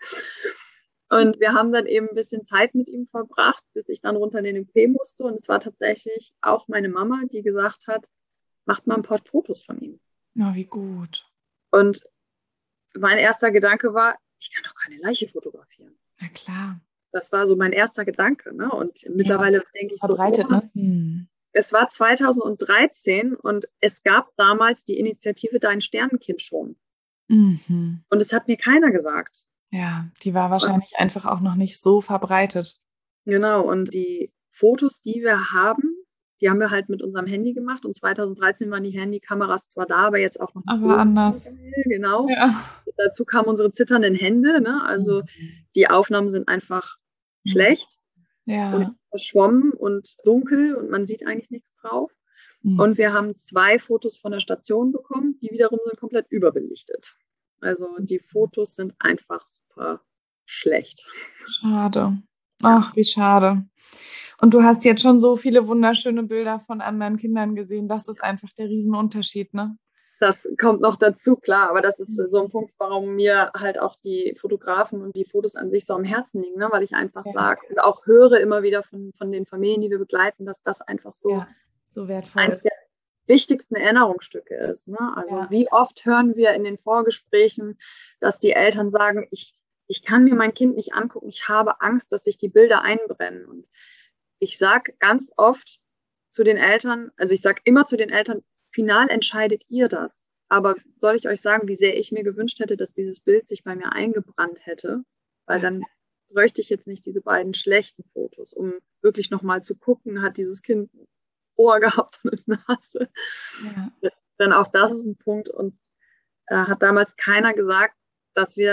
Und wir haben dann eben ein bisschen Zeit mit ihm verbracht, bis ich dann runter in den O P musste. Und es war tatsächlich auch meine Mama, die gesagt hat, macht mal ein paar Fotos von ihm. Na, wie gut. Und mein erster Gedanke war, ich kann doch keine Leiche fotografieren. Na klar. Das war so mein erster Gedanke, ne? Und mittlerweile ja, denke ich verbreitet, so, oh, ne? Hm. Es war zweitausenddreizehn und es gab damals die Initiative Dein Sternenkind schon. Mhm. Und es hat mir keiner gesagt. Ja, die war wahrscheinlich und, einfach auch noch nicht so verbreitet. Genau, und die Fotos, die wir haben, die haben wir halt mit unserem Handy gemacht und zweitausenddreizehn waren die Handykameras zwar da, aber jetzt auch noch nicht aber so anders. Schnell, genau. Ja. Dazu kamen unsere zitternden Hände, ne? Also mhm. die Aufnahmen sind einfach mhm. schlecht ja. und verschwommen und dunkel und man sieht eigentlich nichts drauf. Mhm. Und wir haben zwei Fotos von der Station bekommen, die wiederum sind komplett überbelichtet. Also die Fotos sind einfach super schlecht. Schade. Ach, wie schade. Und du hast jetzt schon so viele wunderschöne Bilder von anderen Kindern gesehen. Das ist einfach der Riesenunterschied, ne? Das kommt noch dazu, klar. Aber das ist so ein Punkt, warum mir halt auch die Fotografen und die Fotos an sich so am Herzen liegen, ne? Weil ich einfach ja. sage und auch höre immer wieder von, von den Familien, die wir begleiten, dass das einfach so, ja, so wertvoll eins ist. der wichtigsten Erinnerungsstücke ist. Ne? Also ja. wie oft hören wir in den Vorgesprächen, dass die Eltern sagen, ich, ich kann mir mein Kind nicht angucken, ich habe Angst, dass sich die Bilder einbrennen. Und ich sage ganz oft zu den Eltern, also ich sage immer zu den Eltern, final entscheidet ihr das. Aber soll ich euch sagen, wie sehr ich mir gewünscht hätte, dass dieses Bild sich bei mir eingebrannt hätte? Weil dann bräuchte ich jetzt nicht diese beiden schlechten Fotos, um wirklich nochmal zu gucken, hat dieses Kind ein Ohr gehabt und eine Nase. Ja. Denn auch das ist ein Punkt, uns äh, hat damals keiner gesagt, dass wir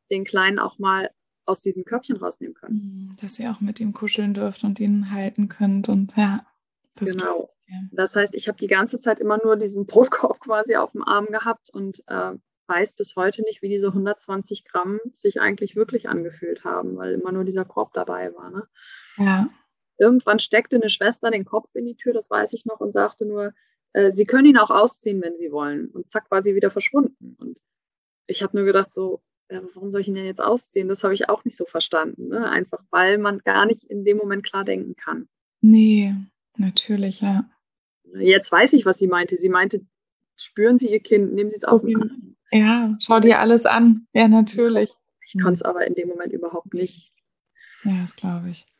den Kleinen auch mal aus diesem Körbchen rausnehmen können. Dass ihr auch mit ihm kuscheln dürft und ihn halten könnt. Und ja, das Genau. Ich, ja. Das heißt, ich habe die ganze Zeit immer nur diesen Brotkorb quasi auf dem Arm gehabt und äh, weiß bis heute nicht, wie diese hundertzwanzig Gramm sich eigentlich wirklich angefühlt haben, weil immer nur dieser Korb dabei war. Ne? Ja. Irgendwann steckte eine Schwester den Kopf in die Tür, das weiß ich noch, und sagte nur, äh, sie können ihn auch ausziehen, wenn sie wollen. Und zack, war sie wieder verschwunden. Und ich habe nur gedacht, so, ja, warum soll ich ihn denn jetzt ausziehen? Das habe ich auch nicht so verstanden. Ne? Einfach, weil man gar nicht in dem Moment klar denken kann. Nee, natürlich, ja. Jetzt weiß ich, was sie meinte. Sie meinte, spüren Sie Ihr Kind, nehmen Sie es auf den Arm. Ja, schau dir alles an. Ja, natürlich. Ich konnte es aber in dem Moment überhaupt nicht. Ja, das glaube ich.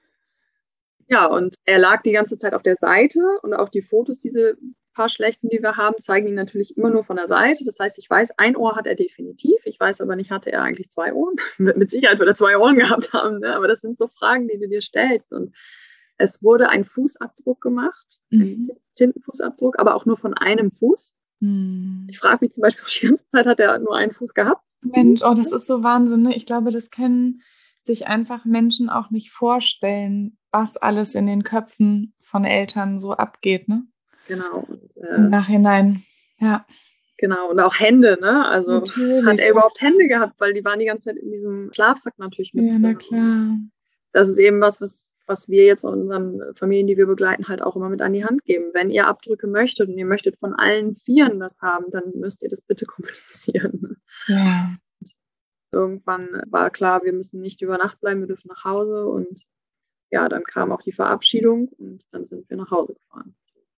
Ja, und er lag die ganze Zeit auf der Seite und auch die Fotos, diese paar schlechten, die wir haben, zeigen ihn natürlich immer nur von der Seite. Das heißt, ich weiß, ein Ohr hat er definitiv. Ich weiß aber nicht, hatte er eigentlich zwei Ohren? Mit Sicherheit wird er zwei Ohren gehabt haben. Ne? Aber das sind so Fragen, die du dir stellst. Und es wurde ein Fußabdruck gemacht, mhm. ein Tintenfußabdruck, aber auch nur von einem Fuß. Mhm. Ich frage mich zum Beispiel, die ganze Zeit hat er nur einen Fuß gehabt. Mensch, oh, das ist so Wahnsinn. Ne? Ich glaube, das können sich einfach Menschen auch nicht vorstellen, was alles in den Köpfen von Eltern so abgeht, ne? Genau. Und, äh, im Nachhinein, ja. Genau, und auch Hände, ne? Also natürlich, hat er überhaupt Hände gehabt, weil die waren die ganze Zeit in diesem Schlafsack natürlich mit. Ja, na klar. Das ist eben was, was, was wir jetzt unseren Familien, die wir begleiten, halt auch immer mit an die Hand geben. Wenn ihr Abdrücke möchtet und ihr möchtet von allen Vieren das haben, dann müsst ihr das bitte kommunizieren. Ja. Irgendwann war klar, wir müssen nicht über Nacht bleiben, wir dürfen nach Hause, und ja, dann kam auch die Verabschiedung und dann sind wir nach Hause gefahren.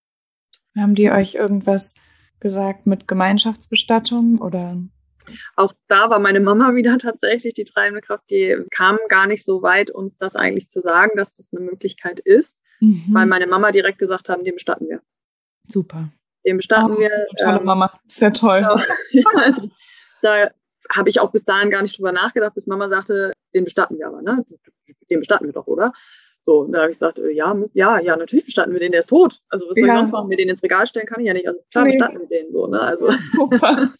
Haben die euch irgendwas gesagt mit Gemeinschaftsbestattung oder? Auch da war meine Mama wieder tatsächlich die treibende Kraft. Die kam gar nicht so weit, uns das eigentlich zu sagen, dass das eine Möglichkeit ist, mhm. weil meine Mama direkt gesagt haben, den bestatten wir. Super. Den bestatten oh, wir. So eine tolle ähm, Mama, ist ja toll. Ja, also, da habe ich auch bis dahin gar nicht drüber nachgedacht, bis Mama sagte, den bestatten wir aber, ne? Den bestatten wir doch, oder? So, und da habe ich gesagt, ja, ja, ja, natürlich bestatten wir den, der ist tot. Also was soll ja. ich sonst machen? Mir den ins Regal stellen kann ich ja nicht. Also klar, nee. bestatten wir den so, ne? Also super.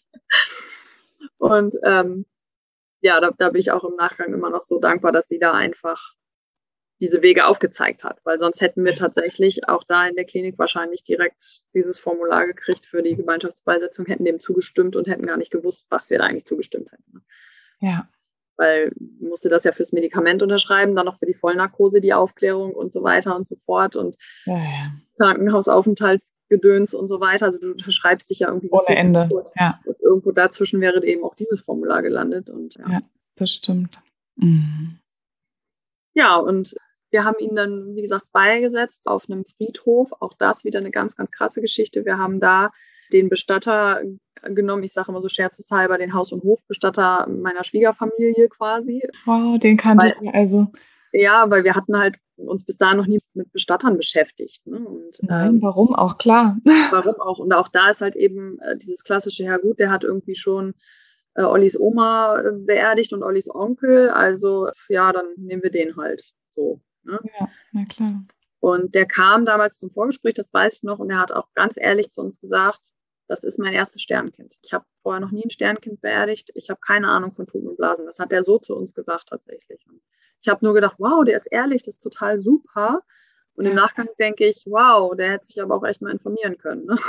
Und ähm, ja, da, da bin ich auch im Nachgang immer noch so dankbar, dass sie da einfach diese Wege aufgezeigt hat, weil sonst hätten wir tatsächlich auch da in der Klinik wahrscheinlich direkt dieses Formular gekriegt für die Gemeinschaftsbeisetzung, hätten dem zugestimmt und hätten gar nicht gewusst, was wir da eigentlich zugestimmt hätten. Ja. Weil musste das ja fürs Medikament unterschreiben, dann noch für die Vollnarkose, die Aufklärung und so weiter und so fort und ja, ja. Krankenhausaufenthaltsgedöns und so weiter. Also du unterschreibst dich ja irgendwie ohne Ende. Ja. Und irgendwo dazwischen wäre eben auch dieses Formular gelandet. Und, ja. ja, das stimmt. Mhm. Ja, und wir haben ihn dann, wie gesagt, beigesetzt auf einem Friedhof. Auch das wieder eine ganz, ganz krasse Geschichte. Wir haben da den Bestatter genommen, ich sage immer so scherzeshalber, den Haus- und Hofbestatter meiner Schwiegerfamilie quasi. Wow, den kannte ich also. Ja, weil wir hatten halt uns bis dahin noch nie mit Bestattern beschäftigt. Ne? Und, Nein, ähm, warum auch, klar. Warum auch. Und auch da ist halt eben äh, dieses klassische, ja gut, der hat irgendwie schon äh, Ollis Oma äh, beerdigt und Ollis Onkel. Also ja, dann nehmen wir den halt so. Ne? Ja, na klar. Und der kam damals zum Vorgespräch, das weiß ich noch, und er hat auch ganz ehrlich zu uns gesagt, das ist mein erstes Sternkind. Ich habe vorher noch nie ein Sternkind beerdigt. Ich habe keine Ahnung von Tuten und Blasen. Das hat er so zu uns gesagt tatsächlich. Und ich habe nur gedacht, wow, der ist ehrlich, das ist total super. Und ja. im Nachgang denke ich, wow, der hätte sich aber auch echt mal informieren können. Ne?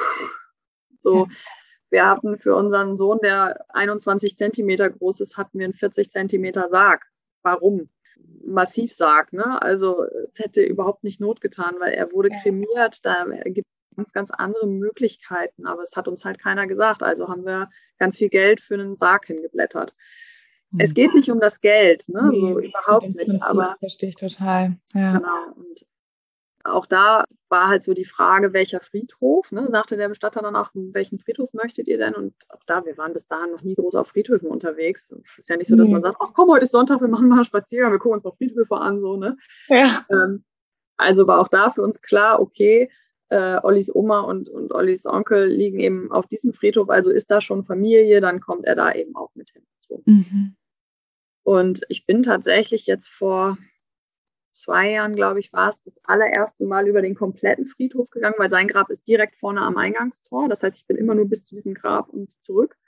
So, ja. Wir hatten für unseren Sohn, der einundzwanzig Zentimeter groß ist, hatten wir einen vierzig Zentimeter Sarg. Warum? Massivsarg, ne? Also es hätte überhaupt nicht Not getan, weil er wurde ja. kremiert. Da gibt es ganz, ganz andere Möglichkeiten. Aber es hat uns halt keiner gesagt. Also haben wir ganz viel Geld für einen Sarg hingeblättert. Mhm. Es geht nicht um das Geld, ne? Nee, so überhaupt nicht. Prinzip, aber das verstehe ich total. Ja. Genau. Und auch da war halt so die Frage, welcher Friedhof, ne? Sagte der Bestatter dann auch, welchen Friedhof möchtet ihr denn? Und auch da, wir waren bis dahin noch nie groß auf Friedhöfen unterwegs. Es ist ja nicht so, dass nee. man sagt, ach komm, heute ist Sonntag, wir machen mal einen Spaziergang, wir gucken uns mal Friedhöfe an, so, ne? Ja. Ähm, also war auch da für uns klar, okay, äh, Ollis Oma und, und Ollis Onkel liegen eben auf diesem Friedhof, also ist da schon Familie, dann kommt er da eben auch mit hin. So. Mhm. Und ich bin tatsächlich jetzt vor zwei Jahren, glaube ich, war es das allererste Mal über den kompletten Friedhof gegangen, weil sein Grab ist direkt vorne am Eingangstor. Das heißt, ich bin immer nur bis zu diesem Grab und zurück.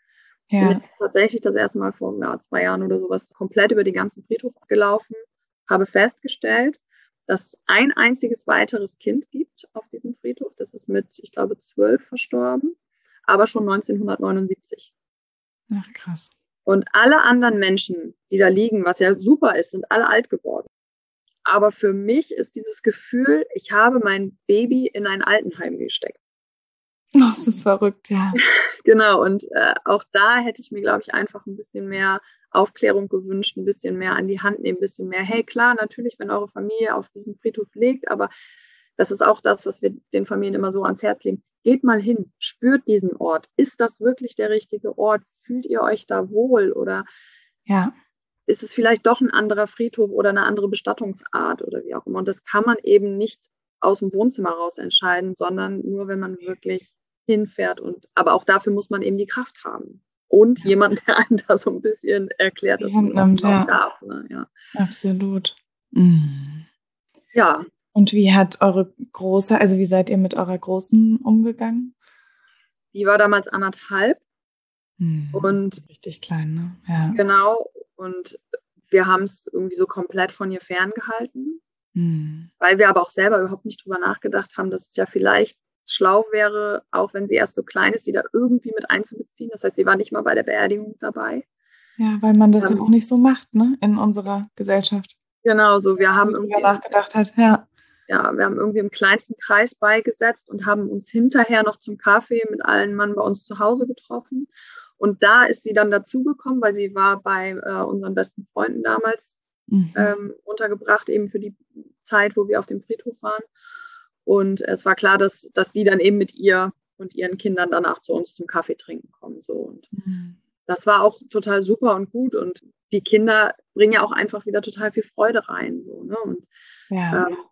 Ich bin jetzt tatsächlich das erste Mal vor ja, zwei Jahren oder sowas komplett über den ganzen Friedhof gelaufen, habe festgestellt, dass es ein einziges weiteres Kind gibt auf diesem Friedhof. Das ist mit, ich glaube, zwölf verstorben, aber schon neunzehnhundertneunundsiebzig. Ach, krass. Und alle anderen Menschen, die da liegen, was ja super ist, sind alle alt geworden. Aber für mich ist dieses Gefühl, ich habe mein Baby in ein Altenheim gesteckt. Oh, das ist verrückt, ja. Genau, und äh, auch da hätte ich mir, glaube ich, einfach ein bisschen mehr Aufklärung gewünscht, ein bisschen mehr an die Hand nehmen, ein bisschen mehr, hey, klar, natürlich, wenn eure Familie auf diesem Friedhof liegt, aber das ist auch das, was wir den Familien immer so ans Herz legen. Geht mal hin, spürt diesen Ort. Ist das wirklich der richtige Ort? Fühlt ihr euch da wohl? Oder ja. ist es vielleicht doch ein anderer Friedhof oder eine andere Bestattungsart oder wie auch immer? Und das kann man eben nicht aus dem Wohnzimmer raus entscheiden, sondern nur, wenn man wirklich hinfährt. Und aber auch dafür muss man eben die Kraft haben. Und ja. jemand, der einem da so ein bisschen erklärt, die dass Hand man nimmt, auch ja. darf. Ne? Ja. Absolut. Mhm. Ja. Und wie hat eure Große, also wie seid ihr mit eurer Großen umgegangen? Die war damals anderthalb. Hm, und richtig klein, ne? Ja. Genau. Und wir haben es irgendwie so komplett von ihr ferngehalten. Hm. Weil wir aber auch selber überhaupt nicht drüber nachgedacht haben, dass es ja vielleicht schlau wäre, auch wenn sie erst so klein ist, sie da irgendwie mit einzubeziehen. Das heißt, sie war nicht mal bei der Beerdigung dabei. Ja, weil man das ähm, ja auch nicht so macht, ne, in unserer Gesellschaft. Genau, so wir haben drüber irgendwie nachgedacht hat, ja. Ja, wir haben irgendwie im kleinsten Kreis beigesetzt und haben uns hinterher noch zum Kaffee mit allen Mann bei uns zu Hause getroffen. Und da ist sie dann dazugekommen, weil sie war bei äh, unseren besten Freunden damals mhm. ähm, untergebracht, eben für die Zeit, wo wir auf dem Friedhof waren. Und es war klar, dass, dass die dann eben mit ihr und ihren Kindern danach zu uns zum Kaffee trinken kommen. So. Und mhm. das war auch total super und gut. Und die Kinder bringen ja auch einfach wieder total viel Freude rein. So, ne? Und ja. ähm,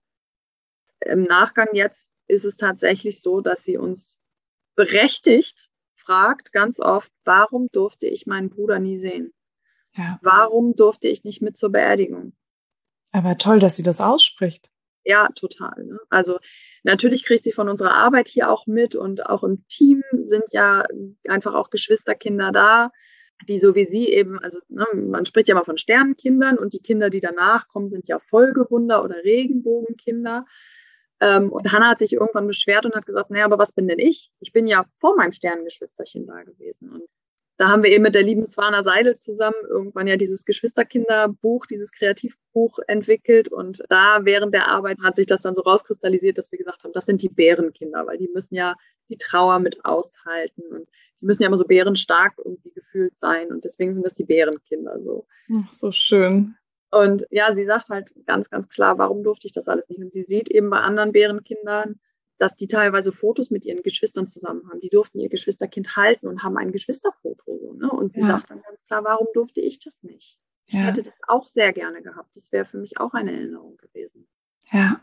im Nachgang jetzt ist es tatsächlich so, dass sie uns berechtigt fragt, ganz oft, warum durfte ich meinen Bruder nie sehen? Ja. Warum durfte ich nicht mit zur Beerdigung? Aber toll, dass sie das ausspricht. Ja, total. Ne? Also natürlich kriegt sie von unserer Arbeit hier auch mit und auch im Team sind ja einfach auch Geschwisterkinder da, die so wie sie eben, also ne, man spricht ja mal von Sternenkindern und die Kinder, die danach kommen, sind ja Folgewunder oder Regenbogenkinder. Ähm, und Hannah hat sich irgendwann beschwert und hat gesagt, naja, aber was bin denn ich? Ich bin ja vor meinem Sternengeschwisterchen da gewesen. Und da haben wir eben mit der lieben Swana Seidel zusammen irgendwann ja dieses Geschwisterkinderbuch, dieses Kreativbuch entwickelt. Und da während der Arbeit hat sich das dann so rauskristallisiert, dass wir gesagt haben, das sind die Bärenkinder, weil die müssen ja die Trauer mit aushalten und die müssen ja immer so bärenstark irgendwie gefühlt sein. Und deswegen sind das die Bärenkinder so. Ach, so schön. Und ja, sie sagt halt ganz, ganz klar, warum durfte ich das alles nicht? Und sie sieht eben bei anderen Bärenkindern, dass die teilweise Fotos mit ihren Geschwistern zusammen haben. Die durften ihr Geschwisterkind halten und haben ein Geschwisterfoto. So, ne? Und sie ja. sagt dann ganz klar, warum durfte ich das nicht? Ich ja. hätte das auch sehr gerne gehabt. Das wäre für mich auch eine Erinnerung gewesen. Ja,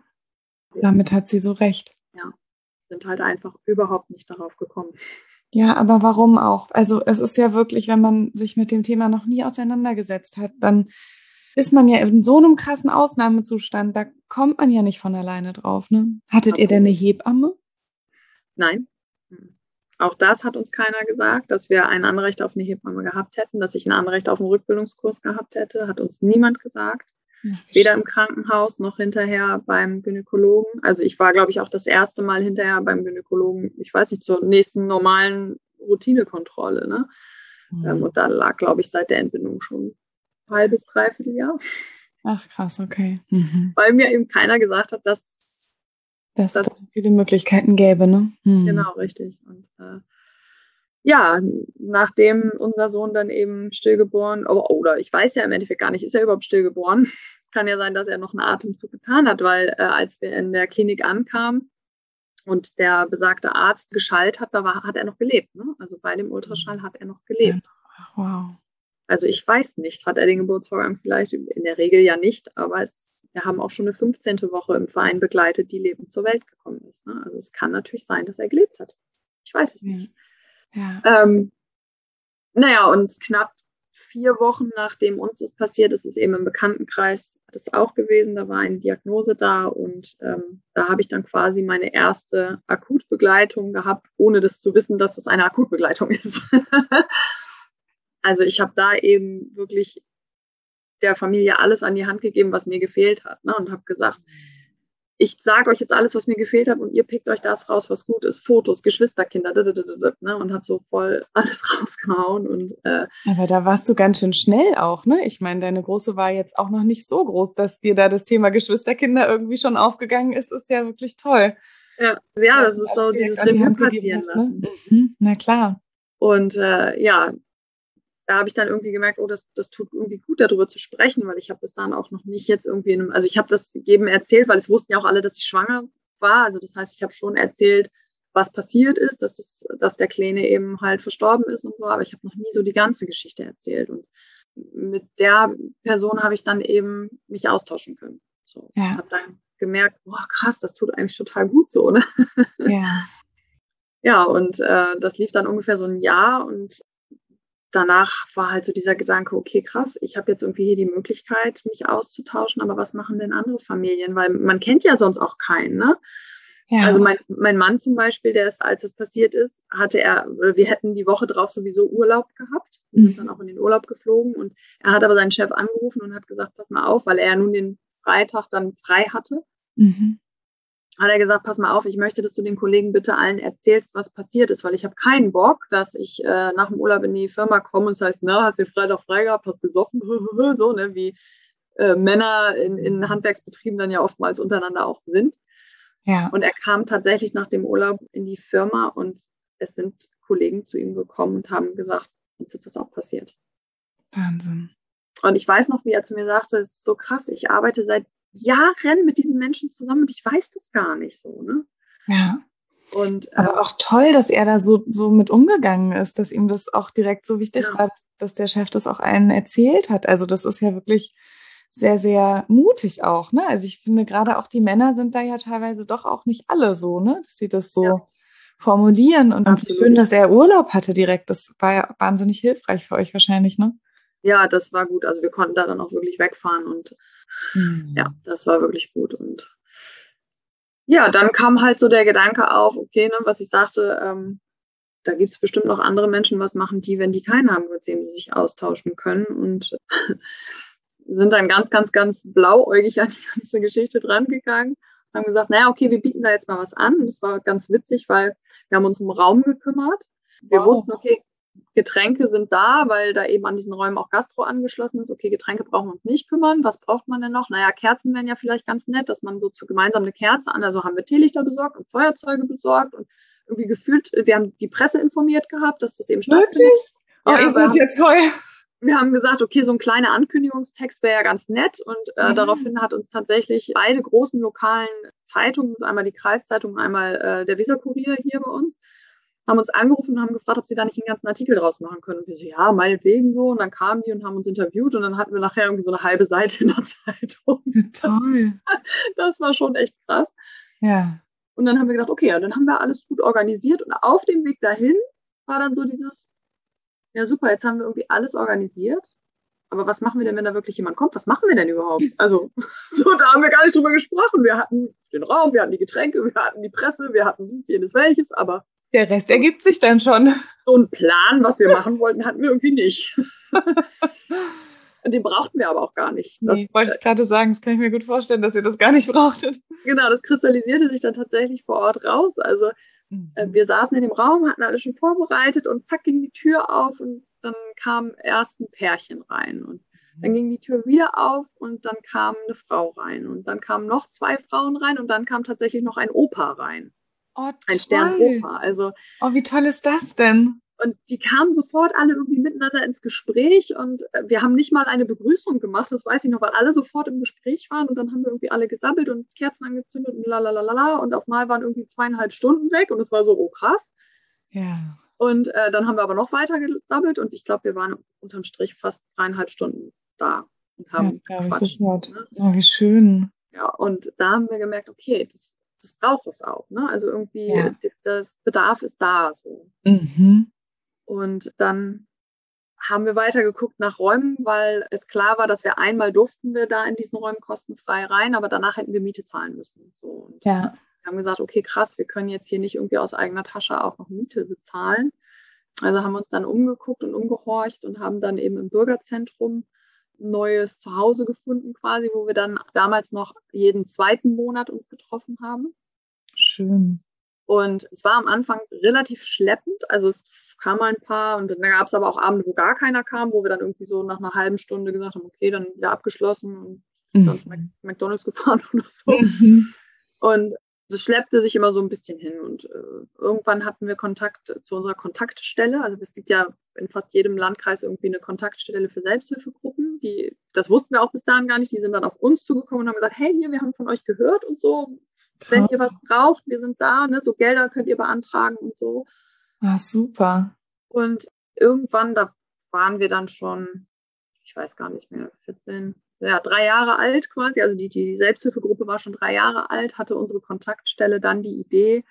damit hat sie so recht. Ja, sind halt einfach überhaupt nicht darauf gekommen. Ja, aber warum auch? Also es ist ja wirklich, wenn man sich mit dem Thema noch nie auseinandergesetzt hat, dann ist man ja in so einem krassen Ausnahmezustand, da kommt man ja nicht von alleine drauf, ne? Hattet Absolut. Ihr denn eine Hebamme? Nein. Auch das hat uns keiner gesagt, dass wir ein Anrecht auf eine Hebamme gehabt hätten, dass ich ein Anrecht auf einen Rückbildungskurs gehabt hätte, hat uns niemand gesagt. Ja, weder im Krankenhaus noch hinterher beim Gynäkologen. Also ich war, glaube ich, auch das erste Mal hinterher beim Gynäkologen, ich weiß nicht, zur nächsten normalen Routinekontrolle, ne? Mhm. Und da lag, glaube ich, seit der Entbindung schon ein halbes, dreiviertel Jahr. Ach krass, okay. Mhm. Weil mir eben keiner gesagt hat, dass dass es das viele Möglichkeiten gäbe, ne? Mhm. Genau, richtig. Und äh, ja, nachdem unser Sohn dann eben stillgeboren, oh, oder ich weiß ja im Endeffekt gar nicht, ist er überhaupt stillgeboren? Kann ja sein, dass er noch einen Atemzug getan hat, weil äh, als wir in der Klinik ankamen und der besagte Arzt geschallt hat, da war, hat er noch gelebt. Ne? Also bei dem Ultraschall hat er noch gelebt. Ach, wow. Also ich weiß nicht, hat er den Geburtsvorgang vielleicht, in der Regel ja nicht, aber es, wir haben auch schon eine fünfzehnte Woche im Verein begleitet, die lebend zur Welt gekommen ist. Ne? Also es kann natürlich sein, dass er gelebt hat. Ich weiß es ja. nicht. Ja. Ähm, naja, und knapp vier Wochen nachdem uns das passiert ist, ist eben im Bekanntenkreis das auch gewesen. Da war eine Diagnose da und ähm, da habe ich dann quasi meine erste Akutbegleitung gehabt, ohne das zu wissen, dass das eine Akutbegleitung ist. Also ich habe da eben wirklich der Familie alles an die Hand gegeben, was mir gefehlt hat, ne? Und habe gesagt, ich sage euch jetzt alles, was mir gefehlt hat und ihr pickt euch das raus, was gut ist. Fotos, Geschwisterkinder, ne? Und habe so voll alles rausgehauen. Und, äh, Aber da warst du ganz schön schnell auch, ne? Ich meine, deine Große war jetzt auch noch nicht so groß, dass dir da das Thema Geschwisterkinder irgendwie schon aufgegangen ist. Ist ja wirklich toll. Ja, ja, das ist so dieses Revue passieren lassen. Ne? Mhm, na klar. Und äh, ja, da habe ich dann irgendwie gemerkt, oh, das, das tut irgendwie gut, darüber zu sprechen, weil ich habe bis dann auch noch nicht jetzt irgendwie, in einem, also ich habe das jedem erzählt, weil es wussten ja auch alle, dass ich schwanger war. Also das heißt, ich habe schon erzählt, was passiert ist, dass, es, dass der Kleine eben halt verstorben ist und so, aber ich habe noch nie so die ganze Geschichte erzählt. Und mit der Person habe ich dann eben mich austauschen können. So, ja. Ich habe dann gemerkt, boah, krass, das tut eigentlich total gut so, ne? Ja. Ja, und äh, das lief dann ungefähr so ein Jahr und danach war halt so dieser Gedanke, okay, krass, ich habe jetzt irgendwie hier die Möglichkeit, mich auszutauschen, aber was machen denn andere Familien? Weil man kennt ja sonst auch keinen, ne? Ja. Also mein, mein Mann zum Beispiel, der ist, als es passiert ist, hatte er, wir hätten die Woche drauf sowieso Urlaub gehabt. Wir sind mhm. dann auch in den Urlaub geflogen und er hat aber seinen Chef angerufen und hat gesagt, pass mal auf, weil er nun den Freitag dann frei hatte. Mhm. Hat er gesagt, pass mal auf, ich möchte, dass du den Kollegen bitte allen erzählst, was passiert ist, weil ich habe keinen Bock, dass ich äh, nach dem Urlaub in die Firma komme und es heißt, na, hast du Freitag frei gehabt, hast gesoffen, so, ne, wie äh, Männer in, in Handwerksbetrieben dann ja oftmals untereinander auch sind. Ja. Und er kam tatsächlich nach dem Urlaub in die Firma und es sind Kollegen zu ihm gekommen und haben gesagt, uns ist das auch passiert. Wahnsinn. Und ich weiß noch, wie er zu mir sagte, es ist so krass, ich arbeite seit Jahren mit diesen Menschen zusammen und ich weiß das gar nicht so, ne? Ja. Und, aber ähm, auch toll, dass er da so, so mit umgegangen ist, dass ihm das auch direkt so wichtig ja. war, dass, dass der Chef das auch allen erzählt hat. Also das ist ja wirklich sehr, sehr mutig auch, ne? Also ich finde, gerade auch die Männer sind da ja teilweise doch auch nicht alle so, ne? Dass sie das so ja. formulieren und Absolut. schön, dass er Urlaub hatte direkt. Das war ja wahnsinnig hilfreich für euch wahrscheinlich, ne? Ja, das war gut. Also wir konnten da dann auch wirklich wegfahren und mhm. ja, das war wirklich gut. Und ja, dann kam halt so der Gedanke auf, okay, ne, was ich sagte, ähm, da gibt es bestimmt noch andere Menschen, was machen die, wenn die keinen haben, mit dem sie sich austauschen können und sind dann ganz, ganz, ganz blauäugig an die ganze Geschichte dran gegangen und haben gesagt, naja, okay, wir bieten da jetzt mal was an. Und das war ganz witzig, weil wir haben uns um Raum gekümmert. Wir wow. wussten, okay, Getränke sind da, weil da eben an diesen Räumen auch Gastro angeschlossen ist. Okay, Getränke brauchen wir uns nicht kümmern. Was braucht man denn noch? Naja, Kerzen wären ja vielleicht ganz nett, dass man so zu gemeinsam eine Kerze an, also haben wir Teelichter besorgt und Feuerzeuge besorgt und irgendwie gefühlt, wir haben die Presse informiert gehabt, dass das eben stattfindet. Wirklich? Oh, ja, ihr seid ja toll. Wir haben gesagt, okay, so ein kleiner Ankündigungstext wäre ja ganz nett und äh, ja. daraufhin hat uns tatsächlich beide großen lokalen Zeitungen, einmal die Kreiszeitung, einmal äh, der Weserkurier hier bei uns, haben uns angerufen und haben gefragt, ob sie da nicht einen ganzen Artikel draus machen können. Und wir so, ja, meinetwegen so. Und dann kamen die und haben uns interviewt und dann hatten wir nachher irgendwie so eine halbe Seite in der Zeitung. Toll. Das war schon echt krass. Ja. Und dann haben wir gedacht, okay, ja, dann haben wir alles gut organisiert und auf dem Weg dahin war dann so dieses, ja super, jetzt haben wir irgendwie alles organisiert. Aber was machen wir denn, wenn da wirklich jemand kommt? Was machen wir denn überhaupt? Also, so, da haben wir gar nicht drüber gesprochen. Wir hatten den Raum, wir hatten die Getränke, wir hatten die Presse, wir hatten dies, jenes, welches, aber der Rest ergibt sich dann schon. So einen Plan, was wir machen wollten, hatten wir irgendwie nicht. Und den brauchten wir aber auch gar nicht. Das, nee, wollte ich gerade sagen, das kann ich mir gut vorstellen, dass ihr das gar nicht brauchtet. Genau, das kristallisierte sich dann tatsächlich vor Ort raus. Also mhm. äh, wir saßen in dem Raum, hatten alles schon vorbereitet und zack ging die Tür auf und dann kam erst ein Pärchen rein. Und mhm. dann ging die Tür wieder auf und dann kam eine Frau rein. Und dann kamen noch zwei Frauen rein und dann kam tatsächlich noch ein Opa rein. Oh, ein Sternopa. Also, oh, wie toll ist das denn? Und die kamen sofort alle irgendwie miteinander ins Gespräch und wir haben nicht mal eine Begrüßung gemacht, das weiß ich noch, weil alle sofort im Gespräch waren und dann haben wir irgendwie alle gesabbelt und Kerzen angezündet und lalalala und auf mal waren irgendwie zweieinhalb Stunden weg und es war so, oh krass. Ja. Und äh, dann haben wir aber noch weiter gesabbelt und ich glaube, wir waren unterm Strich fast dreieinhalb Stunden da und haben ja, gequatscht. Ne? Oh, wie schön. Ja, und da haben wir gemerkt, okay, das Das braucht es auch, ne? Also irgendwie, ja. das Bedarf ist da, so. Mhm. Und dann haben wir weiter geguckt nach Räumen, weil es klar war, dass wir einmal durften wir da in diesen Räumen kostenfrei rein, aber danach hätten wir Miete zahlen müssen. So. Und ja. wir haben gesagt, okay, krass, wir können jetzt hier nicht irgendwie aus eigener Tasche auch noch Miete bezahlen. Also haben wir uns dann umgeguckt und umgehorcht und haben dann eben im Bürgerzentrum ein neues Zuhause gefunden quasi, wo wir dann damals noch jeden zweiten Monat uns getroffen haben. Schön. Und es war am Anfang relativ schleppend, also es kamen ein paar und dann gab es aber auch Abende, wo gar keiner kam, wo wir dann irgendwie so nach einer halben Stunde gesagt haben, okay, dann wieder abgeschlossen und Mhm. dann zu McDonald's gefahren oder so. Mhm. Und es schleppte sich immer so ein bisschen hin und äh, irgendwann hatten wir Kontakt zu unserer Kontaktstelle. Also es gibt ja in fast jedem Landkreis irgendwie eine Kontaktstelle für Selbsthilfegruppen. Die, das wussten wir auch bis dahin gar nicht. Die sind dann auf uns zugekommen und haben gesagt, hey, hier, wir haben von euch gehört und so. Wenn ihr was braucht, wir sind da, ne? So Gelder könnt ihr beantragen und so. Ah, super. Und irgendwann, da waren wir dann schon, ich weiß gar nicht mehr, vierzehn, ja, drei Jahre alt quasi. Also die, die Selbsthilfegruppe war schon drei Jahre alt, hatte unsere Kontaktstelle dann die Idee,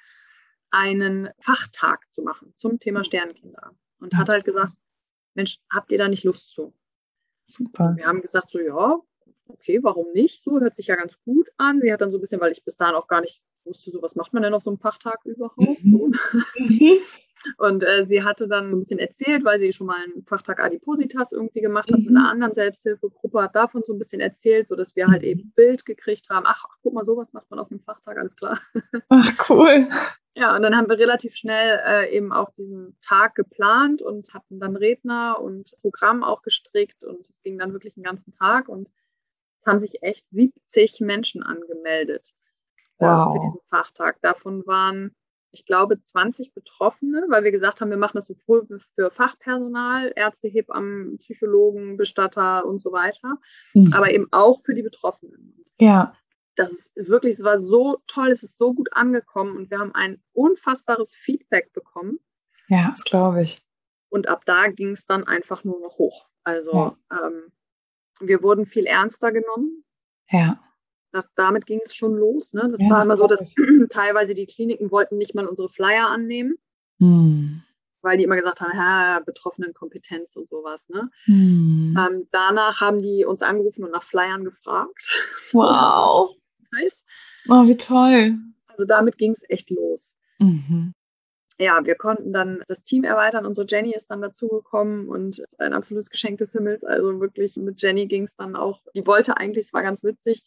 einen Fachtag zu machen zum Thema Sternkinder. Und hat halt gesagt, Mensch, habt ihr da nicht Lust zu? Super. Und wir haben gesagt, so ja, okay, warum nicht? So hört sich ja ganz gut an. Sie hat dann so ein bisschen, weil ich bis dahin auch gar nicht wusste, so was macht man denn auf so einem Fachtag überhaupt? Mhm. So. Mhm. Und äh, sie hatte dann ein bisschen erzählt, weil sie schon mal einen Fachtag Adipositas irgendwie gemacht hat Mhm. mit einer anderen Selbsthilfegruppe, hat davon so ein bisschen erzählt, sodass wir halt eben ein Bild gekriegt haben. Ach, guck mal, sowas macht man auf einem Fachtag, alles klar. Ach, cool. Ja, und dann haben wir relativ schnell äh, eben auch diesen Tag geplant und hatten dann Redner und Programm auch gestrickt und es ging dann wirklich den ganzen Tag und es haben sich echt siebzig Menschen angemeldet Wow. äh, für diesen Fachtag. Davon waren, ich glaube, zwanzig Betroffene, weil wir gesagt haben, wir machen das sowohl für Fachpersonal, Ärzte, Hebammen, Psychologen, Bestatter und so weiter, Mhm. aber eben auch für die Betroffenen. Ja. Das ist wirklich, es war so toll, es ist so gut angekommen und wir haben ein unfassbares Feedback bekommen. Ja, das glaube ich. Und ab da ging es dann einfach nur noch hoch. Also Ja. ähm, wir wurden viel ernster genommen. Ja. Das, damit ging es schon los. Ne? Das Ja, war das immer so, glaub dass teilweise die Kliniken wollten nicht mal unsere Flyer annehmen, Hm. weil die immer gesagt haben, ja, Betroffenenkompetenz und sowas. Ne? Hm. Ähm, danach haben die uns angerufen und nach Flyern gefragt. So, Wow. nice. Oh, wie toll. Also damit ging es echt los. Mhm. Ja, wir konnten dann das Team erweitern. Unsere Jenny ist dann dazugekommen und ist ein absolutes Geschenk des Himmels. Also wirklich mit Jenny ging es dann auch. Die wollte eigentlich, es war ganz witzig,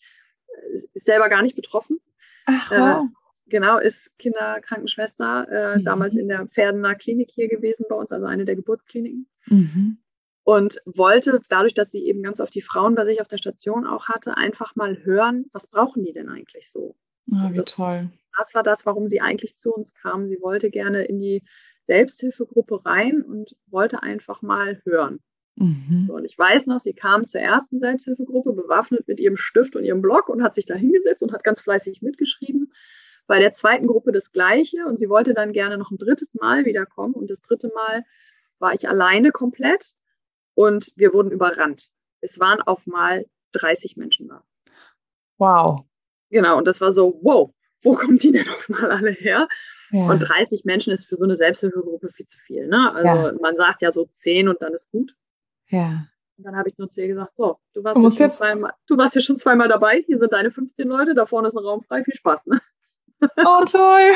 ist selber gar nicht betroffen. Ach, Äh, wow. genau, ist Kinderkrankenschwester, äh, Mhm. damals in der Pferdener Klinik hier gewesen bei uns, also eine der Geburtskliniken. Mhm. Und wollte, dadurch, dass sie eben ganz auf die Frauen bei sich auf der Station auch hatte, einfach mal hören, was brauchen die denn eigentlich so? Ah, Also wie das, toll. das war das, warum sie eigentlich zu uns kam. Sie wollte gerne in die Selbsthilfegruppe rein und wollte einfach mal hören. Mhm. So, und ich weiß noch, sie kam zur ersten Selbsthilfegruppe bewaffnet mit ihrem Stift und ihrem Block und hat sich da hingesetzt und hat ganz fleißig mitgeschrieben. Bei der zweiten Gruppe das Gleiche und sie wollte dann gerne noch ein drittes Mal wiederkommen. Und das dritte Mal war ich alleine komplett und wir wurden überrannt. Es waren auf mal dreißig Menschen da. Wow. Genau, und das war so, wow, wo kommen die denn auf mal alle her? Ja. Und dreißig Menschen ist für so eine Selbsthilfegruppe viel zu viel. Ne? Also Ja. man sagt ja so zehn und dann ist gut. Ja. Und dann habe ich nur zu ihr gesagt, so, du warst, Du jetzt musst schon jetzt- zweimal, du warst jetzt schon zweimal dabei, hier sind deine fünfzehn Leute, da vorne ist ein Raum frei, viel Spaß. Ne? Oh, toll.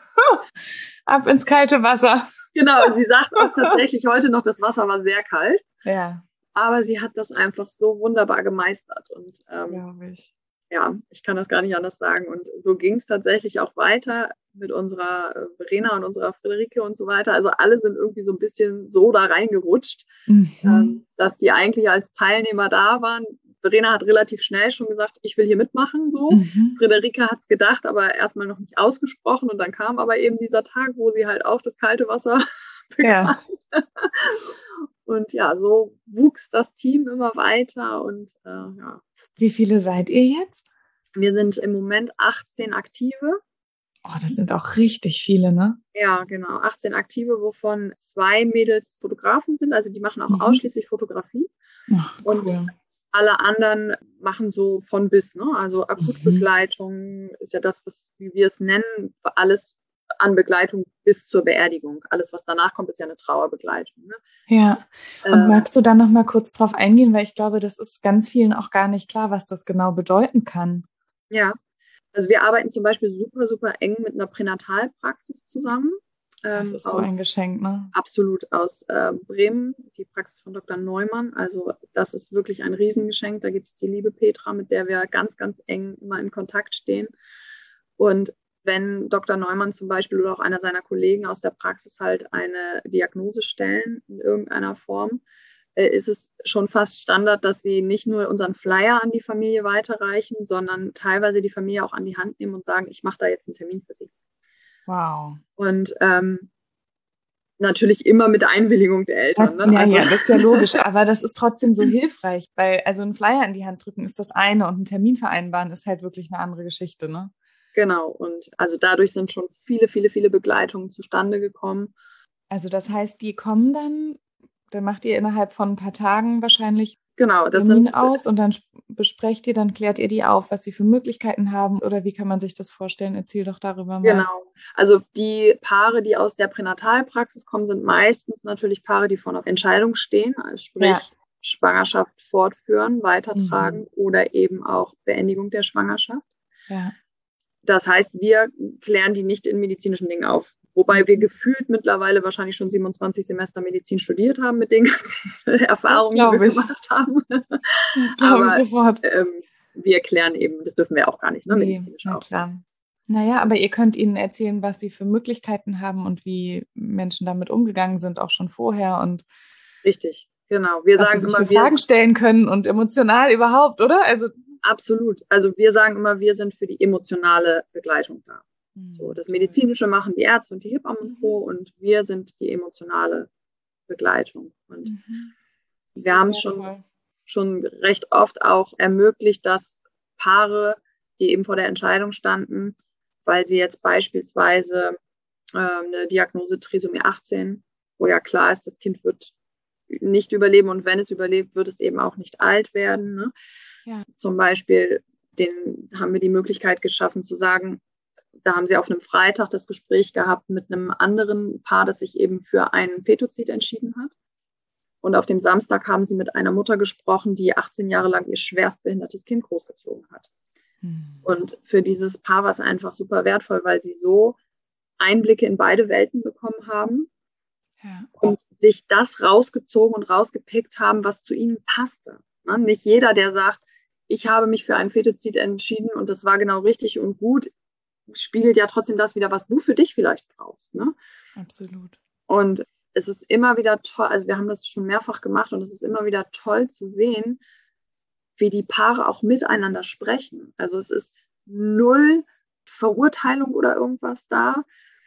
Ab ins kalte Wasser. Genau, und sie sagt auch tatsächlich heute noch, das Wasser war sehr kalt, Ja, aber sie hat das einfach so wunderbar gemeistert. Und das ähm, glaube ich. ja, ich kann das gar nicht anders sagen. Und so ging es tatsächlich auch weiter mit unserer äh, Verena und unserer Friederike und so weiter. Also alle sind irgendwie so ein bisschen so da reingerutscht, Mhm. ähm, dass die eigentlich als Teilnehmer da waren. Verena hat relativ schnell schon gesagt, ich will hier mitmachen, so. Mhm. Friederike hat es gedacht, aber erstmal noch nicht ausgesprochen. Und dann kam aber eben dieser Tag, wo sie halt auch das kalte Wasser bekam. Ja. Und ja, so wuchs das Team immer weiter. Und äh, ja, Wie viele seid ihr jetzt? wir sind im Moment achtzehn Aktive. Oh, das sind auch richtig viele, ne? Ja, genau, achtzehn Aktive, wovon zwei Mädels Fotografen sind. Also die machen auch Mhm. ausschließlich Fotografie. Ach, cool. Und alle anderen machen so von bis, ne? Also Akutbegleitung ist ja das, was, wie wir es nennen, alles an Begleitung bis zur Beerdigung. Alles, was danach kommt, ist ja eine Trauerbegleitung. Ne? Ja, und Äh, magst du da noch mal kurz drauf eingehen, weil ich glaube, das ist ganz vielen auch gar nicht klar, was das genau bedeuten kann. ja, also wir arbeiten zum Beispiel super, super eng mit einer Pränatalpraxis zusammen. Ähm, das ist so aus, ein Geschenk, ne? Absolut aus äh, Bremen, die Praxis von Doktor Neumann. Also das ist wirklich ein Riesengeschenk. Da gibt es die liebe Petra, mit der wir ganz, ganz eng immer in Kontakt stehen. Und wenn Doktor Neumann zum Beispiel oder auch einer seiner Kollegen aus der Praxis halt eine Diagnose stellen in irgendeiner Form, äh, ist es schon fast Standard, dass sie nicht nur unseren Flyer an die Familie weiterreichen, sondern teilweise die Familie auch an die Hand nehmen und sagen, ich mache da jetzt einen Termin für sie. Wow. Und ähm, natürlich immer mit Einwilligung der Eltern. Ne? Ja, also, ja, das ist ja logisch, aber das ist trotzdem so hilfreich, weil also ein Flyer in die Hand drücken ist das eine und einen Termin vereinbaren ist halt wirklich eine andere Geschichte, ne? Genau, und also dadurch sind schon viele, viele, viele Begleitungen zustande gekommen. Also das heißt, die kommen dann, dann macht ihr innerhalb von ein paar Tagen wahrscheinlich Genau, das Termin sind aus und dann besprecht ihr, dann klärt ihr die auf, was sie für Möglichkeiten haben oder wie kann man sich das vorstellen? Erzähl doch darüber mal. Genau. Also die Paare, die aus der Pränatalpraxis kommen, sind meistens natürlich Paare, die vor einer Entscheidung stehen, also sprich Ja. Schwangerschaft fortführen, weitertragen Mhm. oder eben auch Beendigung der Schwangerschaft. Ja. Das heißt, wir klären die nicht in medizinischen Dingen auf. Wobei wir gefühlt mittlerweile wahrscheinlich schon siebenundzwanzig Semester Medizin studiert haben mit den ganzen Erfahrungen, die wir ich. gemacht haben. Das glaube ich Aber sofort. ähm, wir klären eben, das dürfen wir auch gar nicht, ne, Nee, medizinisch na auch. klar. Naja, aber ihr könnt ihnen erzählen, was sie für Möglichkeiten haben und wie Menschen damit umgegangen sind, auch schon vorher und Richtig, genau. Wir was sagen sie sich immer, für wir Fragen stellen können und emotional überhaupt, oder? Also absolut. Also wir sagen immer, wir sind für die emotionale Begleitung da. So, das toll. Medizinische machen die Ärzte und die Hebammen und Co. Mhm. Und wir sind die emotionale Begleitung. Und Mhm. wir So haben es schon, wertvoll. schon recht oft auch ermöglicht, dass Paare, die eben vor der Entscheidung standen, weil sie jetzt beispielsweise äh, eine Diagnose Trisomie achtzehn, wo ja klar ist, das Kind wird nicht überleben und wenn es überlebt, wird es eben auch nicht alt werden. Ne? Ja. Zum Beispiel, den haben wir die Möglichkeit geschaffen zu sagen, da haben sie auf einem Freitag das Gespräch gehabt mit einem anderen Paar, das sich eben für einen Fetozid entschieden hat. Und auf dem Samstag haben sie mit einer Mutter gesprochen, die achtzehn Jahre lang ihr schwerstbehindertes Kind großgezogen hat. Hm. Und für dieses Paar war es einfach super wertvoll, weil sie so Einblicke in beide Welten bekommen haben. Ja. Und sich das rausgezogen und rausgepickt haben, was zu ihnen passte. Ne? Nicht jeder, der sagt, ich habe mich für einen Fetozid entschieden und das war genau richtig und gut, spiegelt ja trotzdem das wieder, was du für dich vielleicht brauchst. Ne? Absolut. Und es ist immer wieder toll, also wir haben das schon mehrfach gemacht und es ist immer wieder toll zu sehen, wie die Paare auch miteinander sprechen. Also es ist null Verurteilung oder irgendwas da.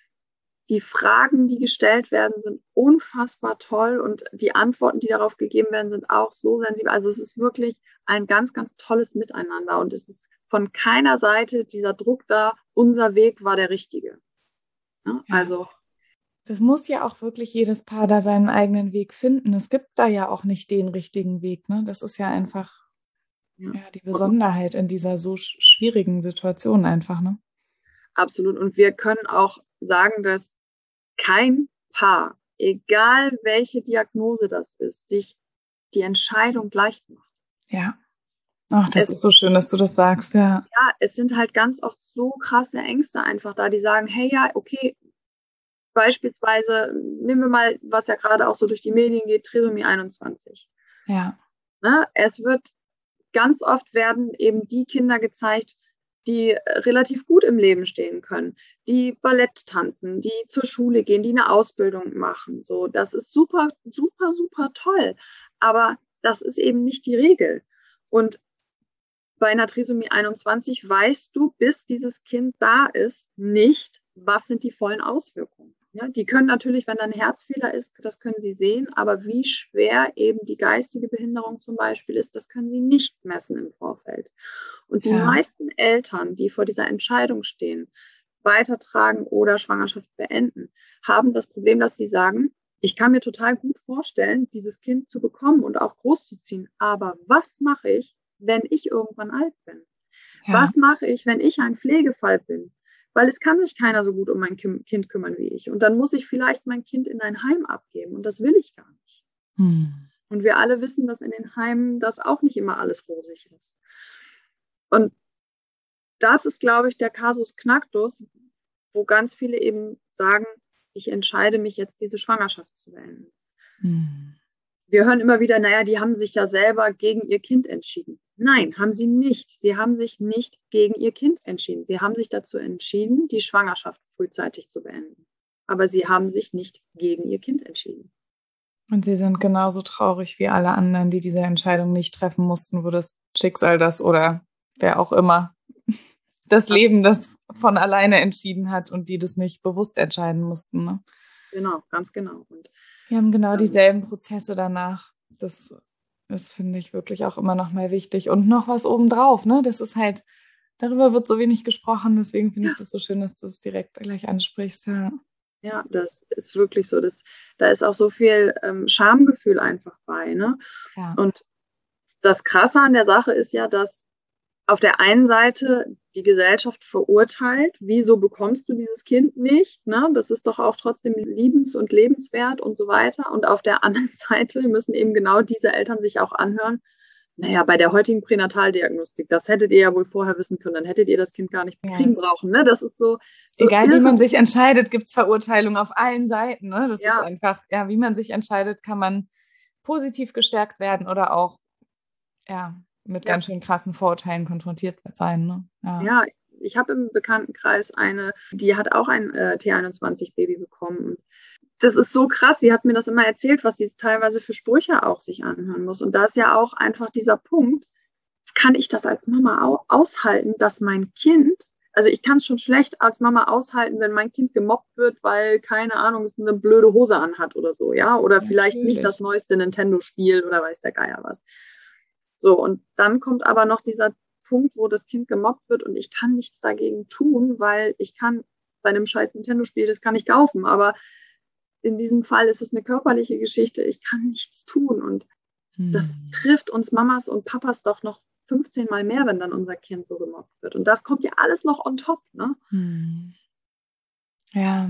Die Fragen, die gestellt werden, sind unfassbar toll und die Antworten, die darauf gegeben werden, sind auch so sensibel. Also es ist wirklich ein ganz, ganz tolles Miteinander und es ist von keiner Seite dieser Druck da, unser Weg war der richtige. Ja, Ja. also das muss ja auch wirklich jedes Paar da seinen eigenen Weg finden. Es gibt da ja auch nicht den richtigen Weg. Ne? Das ist ja einfach ja. ja, die Besonderheit in dieser so schwierigen Situation einfach. Ne? Absolut. Und wir können auch sagen, dass kein Paar, egal welche Diagnose das ist, sich die Entscheidung leicht macht. Ja. Ach, das es, ist so schön, dass du das sagst, ja. Ja, es sind halt ganz oft so krasse Ängste einfach da, die sagen, hey, ja, okay, beispielsweise, nehmen wir mal, was ja gerade auch so durch die Medien geht, Trisomie einundzwanzig. Ja. Ne? Es wird ganz oft werden eben die Kinder gezeigt, die relativ gut im Leben stehen können, die Ballett tanzen, die zur Schule gehen, die eine Ausbildung machen. So, das ist super, super, super toll. Aber das ist eben nicht die Regel. Und bei einer Trisomie einundzwanzig weißt du, bis dieses Kind da ist, nicht, was sind die vollen Auswirkungen. Ja, die können natürlich, wenn da ein Herzfehler ist, das können sie sehen, aber wie schwer eben die geistige Behinderung zum Beispiel ist, das können sie nicht messen im Vorfeld. Und die Ja. meisten Eltern, die vor dieser Entscheidung stehen, weitertragen oder Schwangerschaft beenden, haben das Problem, dass sie sagen, ich kann mir total gut vorstellen, dieses Kind zu bekommen und auch großzuziehen, aber was mache ich, wenn ich irgendwann alt bin? Ja. Was mache ich, wenn ich ein Pflegefall bin? Weil es kann sich keiner so gut um mein Kind kümmern wie ich. Und dann muss ich vielleicht mein Kind in ein Heim abgeben. Und das will ich gar nicht. Hm. Und wir alle wissen, dass in den Heimen das auch nicht immer alles rosig ist. Und das ist, glaube ich, der Kasus Knacktus, wo ganz viele eben sagen, ich entscheide mich jetzt, diese Schwangerschaft zu beenden. Hm. Wir hören immer wieder, naja, die haben sich ja selber gegen ihr Kind entschieden. Nein, haben sie nicht. Sie haben sich nicht gegen ihr Kind entschieden. Sie haben sich dazu entschieden, die Schwangerschaft frühzeitig zu beenden. Aber sie haben sich nicht gegen ihr Kind entschieden. Und sie sind genauso traurig wie alle anderen, die diese Entscheidung nicht treffen mussten, wo das Schicksal das oder wer auch immer das Leben das von alleine entschieden hat und die das nicht bewusst entscheiden mussten. Ne? Genau, ganz genau. Und die haben genau dieselben Prozesse danach. Das ist, finde ich, wirklich auch immer noch mal wichtig. Und noch was obendrauf, ne? Das ist halt, darüber wird so wenig gesprochen, deswegen finde ja. ich das so schön, dass du es direkt gleich ansprichst, ja. Ja, das ist wirklich so. Das, da ist auch so viel ähm, Schamgefühl einfach bei, ne? Ja. Und das Krasse an der Sache ist ja, dass auf der einen Seite die Gesellschaft verurteilt, wieso bekommst du dieses Kind nicht? Ne? Das ist doch auch trotzdem liebens- und lebenswert und so weiter. Und auf der anderen Seite müssen eben genau diese Eltern sich auch anhören, naja, bei der heutigen Pränataldiagnostik, das hättet ihr ja wohl vorher wissen können, dann hättet ihr das Kind gar nicht kriegen ja. brauchen. Ne? Das ist so, so egal irre. Wie man sich entscheidet, gibt es Verurteilung auf allen Seiten. Ne? Das ja. ist einfach, ja, wie man sich entscheidet, kann man positiv gestärkt werden oder auch, ja, mit ja. ganz schön krassen Vorurteilen konfrontiert sein. Ne? Ja. ja, ich habe im Bekanntenkreis eine, die hat auch ein äh, T einundzwanzig Baby bekommen. Und das ist so krass. Sie hat mir das immer erzählt, was sie teilweise für Sprüche auch sich anhören muss. Und da ist ja auch einfach dieser Punkt, kann ich das als Mama auch aushalten, dass mein Kind, also ich kann es schon schlecht als Mama aushalten, wenn mein Kind gemobbt wird, weil, keine Ahnung, es eine blöde Hose anhat oder so, ja, oder ja, vielleicht natürlich. Nicht das neueste Nintendo-Spiel oder weiß der Geier was. So, und dann kommt aber noch dieser Punkt, wo das Kind gemobbt wird und ich kann nichts dagegen tun, weil ich kann bei einem scheiß Nintendo-Spiel, das kann ich kaufen, aber in diesem Fall ist es eine körperliche Geschichte, ich kann nichts tun und hm. das trifft uns Mamas und Papas doch noch fünfzehn Mal mehr, wenn dann unser Kind so gemobbt wird. Und das kommt ja alles noch on top, ne? Hm. Ja.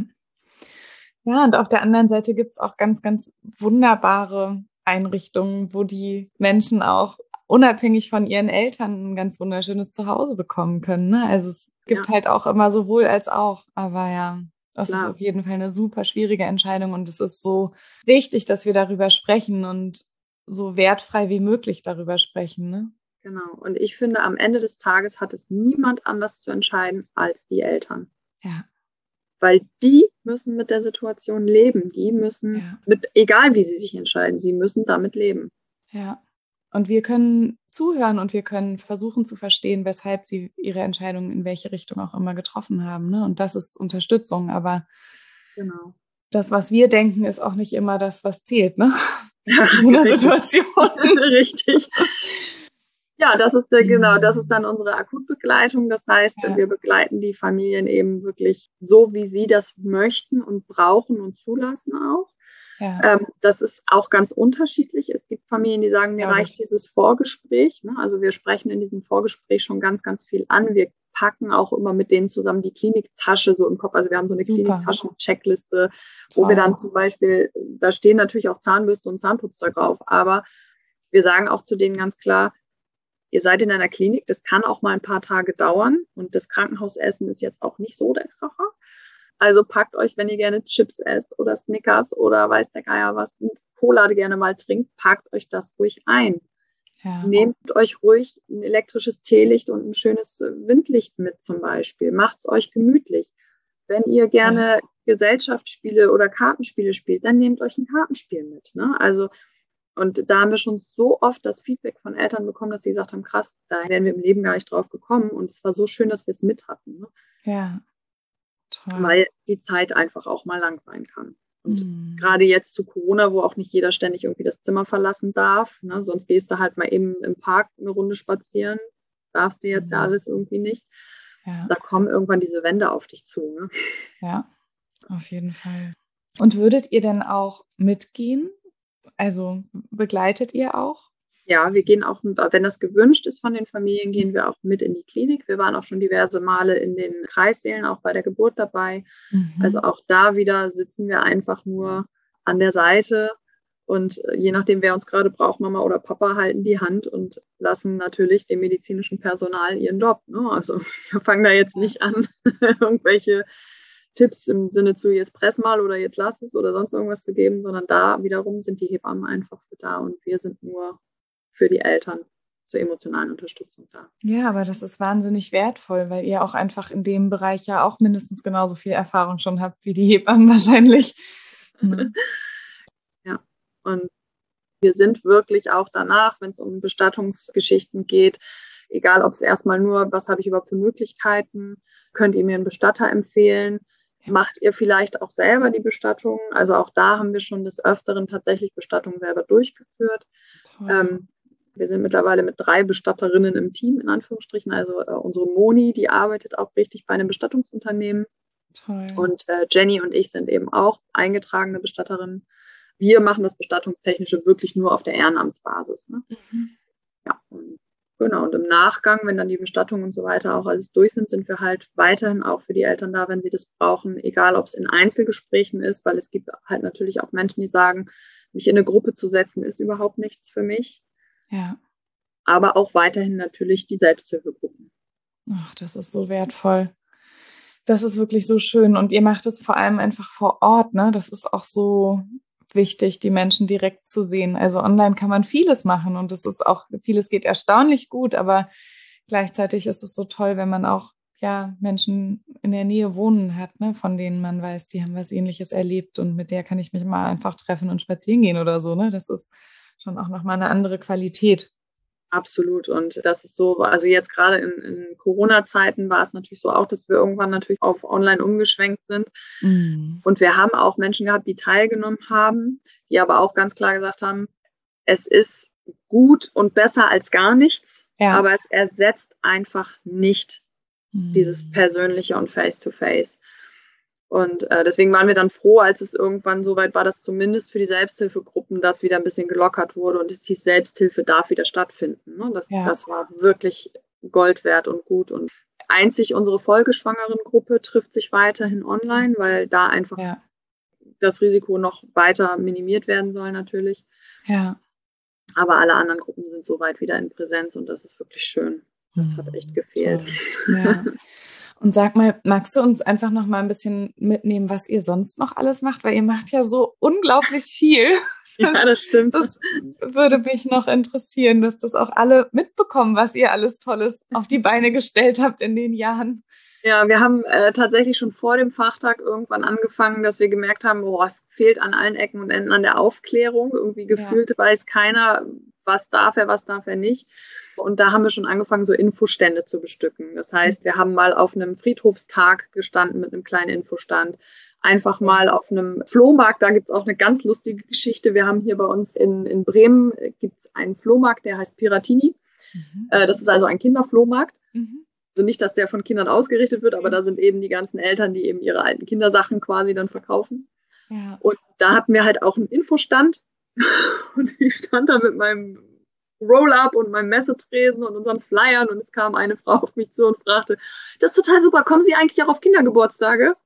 Ja, und auf der anderen Seite gibt es auch ganz, ganz wunderbare Einrichtungen, wo die Menschen auch unabhängig von ihren Eltern ein ganz wunderschönes Zuhause bekommen können. Ne? Also es gibt ja. halt auch immer sowohl als auch. Aber ja, das Klar. ist auf jeden Fall eine super schwierige Entscheidung und es ist so wichtig, dass wir darüber sprechen und so wertfrei wie möglich darüber sprechen. Ne? Genau. Und ich finde, am Ende des Tages hat es niemand anders zu entscheiden als die Eltern. Ja. Weil die müssen mit der Situation leben. Die müssen, ja. mit, egal wie sie sich entscheiden, sie müssen damit leben. Ja. Und wir können zuhören und wir können versuchen zu verstehen, weshalb sie ihre Entscheidungen in welche Richtung auch immer getroffen haben. Ne? Und das ist Unterstützung. Aber genau. das, was wir denken, ist auch nicht immer das, was zählt. Ne? Ja, in der Situation. Richtig. Ja, das ist der, genau, das ist dann unsere Akutbegleitung. Das heißt, ja. wir begleiten die Familien eben wirklich so, wie sie das möchten und brauchen und zulassen auch. Ja. Ähm, das ist auch ganz unterschiedlich. Es gibt Familien, die sagen, mir reicht dieses Vorgespräch. Ne? Also wir sprechen in diesem Vorgespräch schon ganz, ganz viel an. Wir packen auch immer mit denen zusammen die Kliniktasche so im Kopf. Also wir haben so eine Kliniktaschen-Checkliste, wo wir dann zum Beispiel, da stehen natürlich auch Zahnbürste und Zahnputz da drauf, aber wir sagen auch zu denen ganz klar, ihr seid in einer Klinik, das kann auch mal ein paar Tage dauern und das Krankenhausessen ist jetzt auch nicht so der Kracher. Also packt euch, wenn ihr gerne Chips esst oder Snickers oder weiß der Geier was, Cola gerne mal trinkt, packt euch das ruhig ein. Ja. Nehmt euch ruhig ein elektrisches Teelicht und ein schönes Windlicht mit zum Beispiel. Macht's euch gemütlich. Wenn ihr gerne ja. Gesellschaftsspiele oder Kartenspiele spielt, dann nehmt euch ein Kartenspiel mit. Ne? Also Und da haben wir schon so oft das Feedback von Eltern bekommen, dass sie gesagt haben, krass, da wären wir im Leben gar nicht drauf gekommen. Und es war so schön, dass wir es mit hatten. Ne? Ja, toll. Weil die Zeit einfach auch mal lang sein kann. Und mhm. gerade jetzt zu Corona, wo auch nicht jeder ständig irgendwie das Zimmer verlassen darf, ne? Sonst gehst du halt mal eben im Park eine Runde spazieren. Darfst du jetzt mhm. ja alles irgendwie nicht. Ja. Da kommen irgendwann diese Wände auf dich zu. Ne? Ja, auf jeden Fall. Und würdet ihr denn auch mitgehen? Also begleitet ihr auch? Ja, wir gehen auch, wenn das gewünscht ist von den Familien, gehen wir auch mit in die Klinik. Wir waren auch schon diverse Male in den Kreissälen, auch bei der Geburt dabei. Mhm. Also auch da wieder sitzen wir einfach nur an der Seite und je nachdem, wer uns gerade braucht, Mama oder Papa, halten die Hand und lassen natürlich dem medizinischen Personal ihren Job. Ne? Also wir fangen da jetzt nicht an, irgendwelche Tipps im Sinne zu, jetzt press mal oder jetzt lass es oder sonst irgendwas zu geben, sondern da wiederum sind die Hebammen einfach für da und wir sind nur für die Eltern zur emotionalen Unterstützung da. Ja, aber das ist wahnsinnig wertvoll, weil ihr auch einfach in dem Bereich ja auch mindestens genauso viel Erfahrung schon habt wie die Hebammen wahrscheinlich. Mhm. Ja, und wir sind wirklich auch danach, wenn es um Bestattungsgeschichten geht, egal ob es erstmal nur, was habe ich überhaupt für Möglichkeiten, könnt ihr mir einen Bestatter empfehlen, ja. Macht ihr vielleicht auch selber die Bestattung, also auch da haben wir schon des Öfteren tatsächlich Bestattungen selber durchgeführt. Ähm, wir sind mittlerweile mit drei Bestatterinnen im Team, in Anführungsstrichen, also äh, unsere Moni, die arbeitet auch richtig bei einem Bestattungsunternehmen. Toll. Und äh, Jenny und ich sind eben auch eingetragene Bestatterinnen. Wir machen das Bestattungstechnische wirklich nur auf der Ehrenamtsbasis. Ne? Mhm. Ja, und genau. Und im Nachgang, wenn dann die Bestattungen und so weiter auch alles durch sind, sind wir halt weiterhin auch für die Eltern da, wenn sie das brauchen, egal ob es in Einzelgesprächen ist, weil es gibt halt natürlich auch Menschen, die sagen, mich in eine Gruppe zu setzen, ist überhaupt nichts für mich. Ja. Aber auch weiterhin natürlich die Selbsthilfegruppen. Ach, das ist so wertvoll. Das ist wirklich so schön. Und ihr macht es vor allem einfach vor Ort, ne? Das ist auch so wichtig, die Menschen direkt zu sehen. Also online kann man vieles machen und es ist auch, vieles geht erstaunlich gut, aber gleichzeitig ist es so toll, wenn man auch ja Menschen in der Nähe wohnen hat, ne, von denen man weiß, die haben was Ähnliches erlebt und mit der kann ich mich mal einfach treffen und spazieren gehen oder so, ne? Das ist schon auch nochmal eine andere Qualität. Absolut. Und das ist so, also jetzt gerade in, in Corona-Zeiten war es natürlich so auch, dass wir irgendwann natürlich auf online umgeschwenkt sind. Mhm. Und wir haben auch Menschen gehabt, die teilgenommen haben, die aber auch ganz klar gesagt haben, es ist gut und besser als gar nichts, ja. Aber es ersetzt einfach nicht mhm. dieses Persönliche und Face-to-Face. Und äh, deswegen waren wir dann froh, als es irgendwann so weit war, dass zumindest für die Selbsthilfegruppen das wieder ein bisschen gelockert wurde und es hieß, Selbsthilfe darf wieder stattfinden. Ne? Das, ja. das war wirklich Gold wert und gut. Und einzig unsere folgeschwangeren Gruppe trifft sich weiterhin online, weil da einfach ja. das Risiko noch weiter minimiert werden soll natürlich. Ja. Aber alle anderen Gruppen sind soweit wieder in Präsenz und das ist wirklich schön. Das hat echt gefehlt. Ja. Und sag mal, magst du uns einfach noch mal ein bisschen mitnehmen, was ihr sonst noch alles macht? Weil ihr macht ja so unglaublich viel. Das, ja, das stimmt. Das würde mich noch interessieren, dass das auch alle mitbekommen, was ihr alles Tolles auf die Beine gestellt habt in den Jahren. Ja, wir haben äh, tatsächlich schon vor dem Fachtag irgendwann angefangen, dass wir gemerkt haben, oh, es fehlt an allen Ecken und Enden an der Aufklärung. Irgendwie gefühlt ja. weiß keiner, was darf er, was darf er nicht. Und da haben wir schon angefangen, so Infostände zu bestücken. Das heißt, wir haben mal auf einem Friedhofstag gestanden mit einem kleinen Infostand. Einfach mal auf einem Flohmarkt, da gibt es auch eine ganz lustige Geschichte. Wir haben hier bei uns in, in Bremen gibt's einen Flohmarkt, der heißt Piratini. Mhm. Äh, das ist also ein Kinderflohmarkt. Mhm. Also nicht, dass der von Kindern ausgerichtet wird, aber da sind eben die ganzen Eltern, die eben ihre alten Kindersachen quasi dann verkaufen. Ja. Und da hatten wir halt auch einen Infostand. Und ich stand da mit meinem Roll-up und meinem Messetresen und unseren Flyern und es kam eine Frau auf mich zu und fragte, das ist total super, kommen Sie eigentlich auch auf Kindergeburtstage?